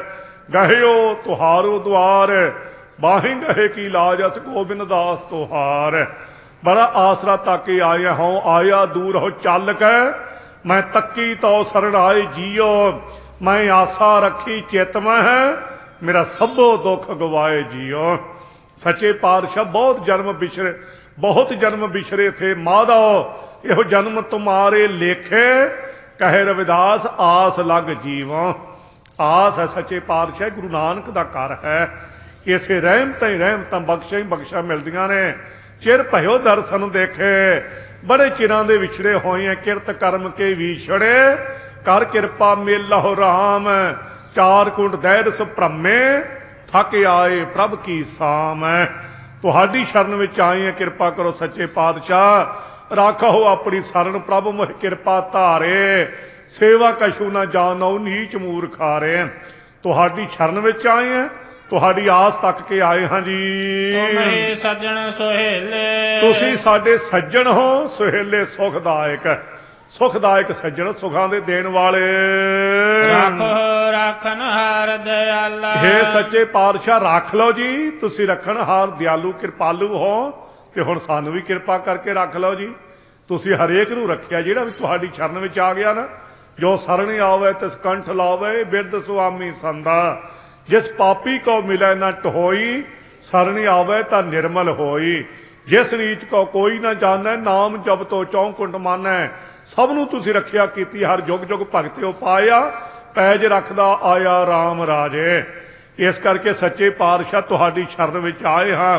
ਗਹਿਓ ਤੁਹਾਰੋ ਦੁਆਰ, ਬਾਹੀਂ ਗਹੇ ਕੀ ਲਾਜ ਅਸ ਗੋਬਿੰਦ ਦਾਸ ਤੁਹਾਰ। ਬੜਾ ਆਸਰਾ ਤੱਕ ਕੇ ਆਏ ਹਉ, ਆਇਆ ਦੂਰ ਹੋ ਚੱਲ ਕੇ, ਮੈਂ ਤੱਕੀ ਤਉ ਸਰਣ ਆਏ ਜੀਓ। ਮੈਂ ਆਸਾ ਰੱਖੀ ਚਿਤ ਮਹਿ, ਮੇਰਾ ਸਭੋ ਦੁੱਖ ਗਵਾਏ ਜੀਓ। ਸੱਚੇ ਪਾਤਸ਼ਾਹ ਬਹੁਤ ਜਨਮ ਬਿਛਰੇ, ਬਹੁਤ ਜਨਮ ਬਿਛਰੇ ਥੇ ਮਾਧੋ, ਇਹੋ ਜਨਮ ਤੁਮਾਰੇ ਲੇਖੇ, ਕਹੇ ਰਵਿਦਾਸ ਆਸ ਲੱਗ ਜੀਵਾਂ। ਆਸ ਹੈ ਸੱਚੇ ਪਾਤਸ਼ਾਹ ਗੁਰੂ ਨਾਨਕ ਦਾ ਘਰ ਹੈ। ਇਸੇ ਰਹਿਮਤਾਂ ਹੀ ਰਹਿਮਤਾਂ ਬਖਸ਼ਾਂ ਹੀ ਬਖਸ਼ਾਂ ਮਿਲਦੀਆਂ ਨੇ। ਚਿਰ ਭਇਓ ਦਰਸ਼ਨ ਦੇਖੇ, ਬੜੇ ਚਿਰਾਂ ਦੇ ਵਿਛੜੇ ਹੋਏ ਆ, ਕਿਰਤ ਕਰਮ ਕੇ ਵਿਛੜੇ, ਕਰ ਕਿਰਪਾ ਮੇਲਹੁ ਰਾਮ। ਚਾਰ ਕੁੰਡ ਦੈਰਸ ਭ੍ਰਮੇ, ਥੱਕ ਆਏ ਪ੍ਰਭ ਕੀ ਸਾਮ। ਤੁਹਾਡੀ ਸ਼ਰਨ ਵਿੱਚ ਆਏ ਆ, ਕਿਰਪਾ ਕਰੋ ਸੱਚੇ ਪਾਤਸ਼ਾਹ। ਰਾਖੋ ਆਪਣੀ ਸ਼ਰਨ ਪ੍ਰਭ ਮੋਹ ਕਿਰਪਾ ਧਾਰੇ, ਸੇਵਾ ਕਛੂ ਨਾ ਜਾਣੋ ਨੀਚ ਮੂਰਖਾਰੇ। ਤੁਹਾਡੀ ਸ਼ਰਨ ਵਿੱਚ ਆਏ ਆ, ਤੁਹਾਡੀ ਆਸ ਤੱਕ ਕੇ ਆਏ ਹਾਂ ਜੀ। ਤੁਮੇ ਸੱਜਣ ਸੁਹੇਲੇ, ਤੁਸੀਂ ਸਾਡੇ ਸੱਜਣ ਹੋ, ਸੁਹੇਲੇ ਸੁਖਦਾਇਕ। ਸੁਖਦਾਇਕ ਸੱਜਣ, ਸੁਖਾਂ ਦੇ ਦੇਣ ਵਾਲੇ। ਰੱਖੋ ਰੱਖਣ ਹਾਰ ਦਿਆਲਾ, ਹੇ ਸੱਚੇ ਪਾਤਸ਼ਾਹ ਰੱਖ ਲਓ ਜੀ। ਤੁਸੀਂ ਰੱਖਣ ਹਾਰ ਦਿਆਲੂ ਕਿਰਪਾਲੂ ਹੋ, ਤੇ ਹੁਣ ਸਾਨੂੰ ਵੀ ਕਿਰਪਾ ਕਰਕੇ ਰੱਖ ਲਓ ਜੀ। ਤੁਸੀਂ ਹਰੇਕ ਨੂੰ ਰੱਖਿਆ ਜਿਹੜਾ ਵੀ ਤੁਹਾਡੀ ਸ਼ਰਨ ਵਿੱਚ ਆ ਗਿਆ ਨਾ। ਜੋ ਸਰਣ ਆਵੇ ਤਿਸ ਕੰਠ ਲਾਵੇ, ਬਿਰਦ ਸੁਆਮੀ ਸੰਦਾ। ਜਿਸ ਪਾਪੀ ਕੋ ਮਿਲੇ ਨਾ ਟਹੋਈ, ਸਰਣ ਆਵੇ ਤਾਂ ਨਿਰਮਲ ਹੋਈ। ਜਿਸ ਨੀਚ ਕੋ ਕੋਈ ਨਾ ਜਾਣੈ, ਨਾਮ ਜਪ ਤੋਂ ਚੌਂਕੁੰਟ ਮਾਨੈ। ਸਭ ਨੂੰ ਤੁਸੀਂ ਰੱਖਿਆ ਕੀਤੀ, ਹਰ ਜੁਗ ਜੁਗ ਭਗਤਿਓ ਪਾਇਆ, ਪੈਜ ਰੱਖਦਾ ਆਇਆ RAM ਰਾਜੇ। ਇਸ ਕਰਕੇ ਸੱਚੇ ਪਾਤਸ਼ਾਹ ਤੁਹਾਡੀ ਸ਼ਰਨ ਵਿੱਚ ਆਏ ਹਾਂ।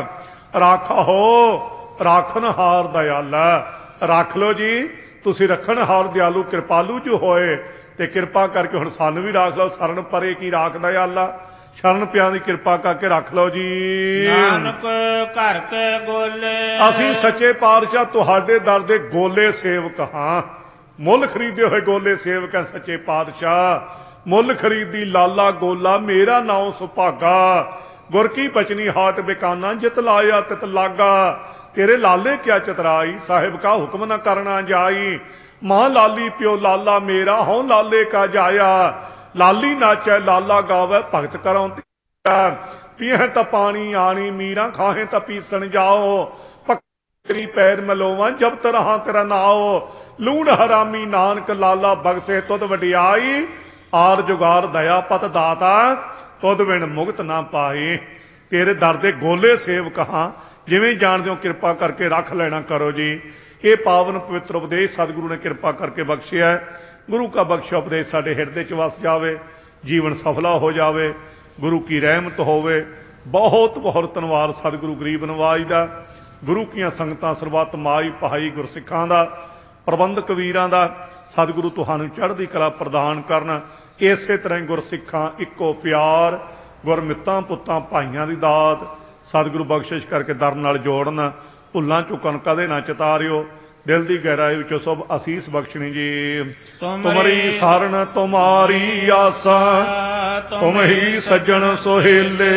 ਰਾਖੋ ਰਾਖਣ ਹਾਰ ਦਿਆਲਾ, ਰੱਖ ਲਓ ਜੀ। ਤੁਸੀਂ ਰੱਖਣ ਹਾਰ ਦਿਆਲੂ ਕਿਰਪਾਲੂ ਜੋ ਹੋਏ, ਤੇ ਕਿਰਪਾ ਕਰਕੇ ਹੁਣ ਸਾਨੂੰ ਵੀ ਰੱਖ ਲਓ। ਸ਼ਰਨ ਪਰੇ ਕੀ ਰਾਖ ਦਿਆਲਾ, ਸ਼ਰਨ ਪਿਆਂ ਦੀ ਕਿਰਪਾ ਕਰਕੇ ਰੱਖ ਲਓ ਜੀ। ਨਾਨਕ ਘਰ ਕੇ ਗੋਲੇ, ਅਸੀਂ ਸੱਚੇ ਪਾਤਸ਼ਾਹ ਤੁਹਾਡੇ ਦਰ ਦੇ ਗੋਲੇ ਸੇਵਕ ਹਾਂ। ਮੁੱਲ ਖਰੀਦੇ ਹੋਏ ਗੋਲੇ ਸੇਵਕ ਹੈ ਸੱਚੇ ਪਾਤਸ਼ਾਹ। ਮੁੱਲ ਖਰੀਦੀ ਲਾਲਾ ਗੋਲਾ, ਮੇਰਾ ਨਾਉ ਸੁਭਾਗਾ। ਗੁਰ ਕੀ ਬਚਨੀ ਹਾਟ ਬਿਕਾਨਾ, ਜਿਤ ਲਾਇਆ ਤਿਤ ਲਾਗਾ। ਤੇਰੇ ਲਾਲੇ ਕਿਆ ਚਤਰਾਈ, ਸਾਹਿਬ ਕਾ ਹੁਕਮ ਨਾ ਕਰਨਾ ਜਾਈ। ਮਾਂ ਲਾਲੀ ਪਿਓ ਲਾਲਾ ਮੇਰਾ, ਹਉ ਲਾਲੇ ਕਾ ਜਾਇਆ। ਲਾਲੀ ਨਾਚੈ ਲਾਲਾ ਗਾਵੇ, ਭਗਤ ਕਰਾਉ ਪੀਹੈ ਤਾਂ ਪਾਣੀ ਆਣੀ ਮੀਰਾ, ਖਾਹੇ ਤਾਂ ਪੀਸਣ ਜਾਓ। ਪੱਕਰੀ ਪੈਰ ਮਲੋਵਾਂ, ਜਬ ਤਰਹਾਂ ਤੇਰਾ ਨਾਓ। ਲੂਣ ਹਰਾਮੀ ਨਾਨਕ ਲਾਲਾ, ਬਖਸ਼ੇ ਤੁਧ ਵਡਿਆਈ। ਆਰ ਜੁਗਾਰ ਦਇਆ ਪਤ ਦਾਤਾ, ਤੁਧ ਬਿਨ ਮੁਕਤ ਨਾ ਪਾਈ। ਤੇਰੇ ਦਰ ਦੇ ਗੋਲੇ ਸੇਵਕ ਹਾਂ, ਜਿਵੇਂ ਜਾਣਦੇ ਹੋ ਕਿਰਪਾ ਕਰਕੇ ਰੱਖ ਲੈਣਾ ਕਰੋ ਜੀ। ਇਹ ਪਾਵਨ ਪਵਿੱਤਰ ਉਪਦੇਸ਼ ਸਤਿਗੁਰੂ ਨੇ ਕਿਰਪਾ ਕਰਕੇ ਬਖਸ਼ਿਆ ਹੈ। ਗੁਰੂ ਕਾ ਬਖਸ਼ਿਆ ਉਪਦੇਸ਼ ਸਾਡੇ ਹਿਰਦੇ 'ਚ ਵਸ ਜਾਵੇ, ਜੀਵਨ ਸਫਲਾ ਹੋ ਜਾਵੇ, ਗੁਰੂ ਕੀ ਰਹਿਮਤ ਹੋਵੇ। ਬਹੁਤ ਬਹੁਤ ਧੰਨਵਾਦ ਸਤਿਗੁਰੂ ਗਰੀਬ ਨਵਾਜ ਦਾ, ਗੁਰੂ ਕੀਆਂ ਸੰਗਤਾਂ ਸਰਬੱਤ ਮਾਈ ਪਹਾਈ ਗੁਰਸਿੱਖਾਂ ਦਾ, ਪ੍ਰਬੰਧਕ ਵੀਰਾਂ ਦਾ। ਸਤਿਗੁਰੂ ਤੁਹਾਨੂੰ ਚੜ੍ਹਦੀ ਕਲਾ ਪ੍ਰਦਾਨ ਕਰਨ। ਇਸੇ ਤਰ੍ਹਾਂ ਹੀ ਗੁਰਸਿੱਖਾਂ ਇੱਕੋ ਪਿਆਰ, ਗੁਰਮਿੱਤਾਂ ਪੁੱਤਾਂ ਭਾਈਆਂ ਦੀ ਦਾਤ ਸਤਿਗੁਰੂ ਬਖਸ਼ਿਸ਼ ਕਰਕੇ ਦਰ ਨਾਲ ਜੋੜਨ। ਭੁੱਲਾਂ ਚੁੱਕਣ ਕਦੇ ਨਾ ਚਿਤਾਰਿਓ, ਦਿਲ ਦੀ ਗਹਿਰਾਈ ਵਿੱਚੋਂ ਸਭ ਅਸੀਸ ਬਖਸ਼ਣੀ ਜੀ। ਤੁਮਰੀ ਸਰਣ ਤੁਮਾਰੀ ਆਸਾ, ਤੁਮ ਹੀ ਸੱਜਣ ਸੁਹੇਲੇ,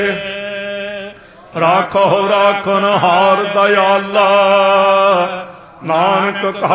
ਰਾਖੋ ਰਾਖਨ ਹਾਰ ਦਇਆਲਾ, ਨਾਨਕ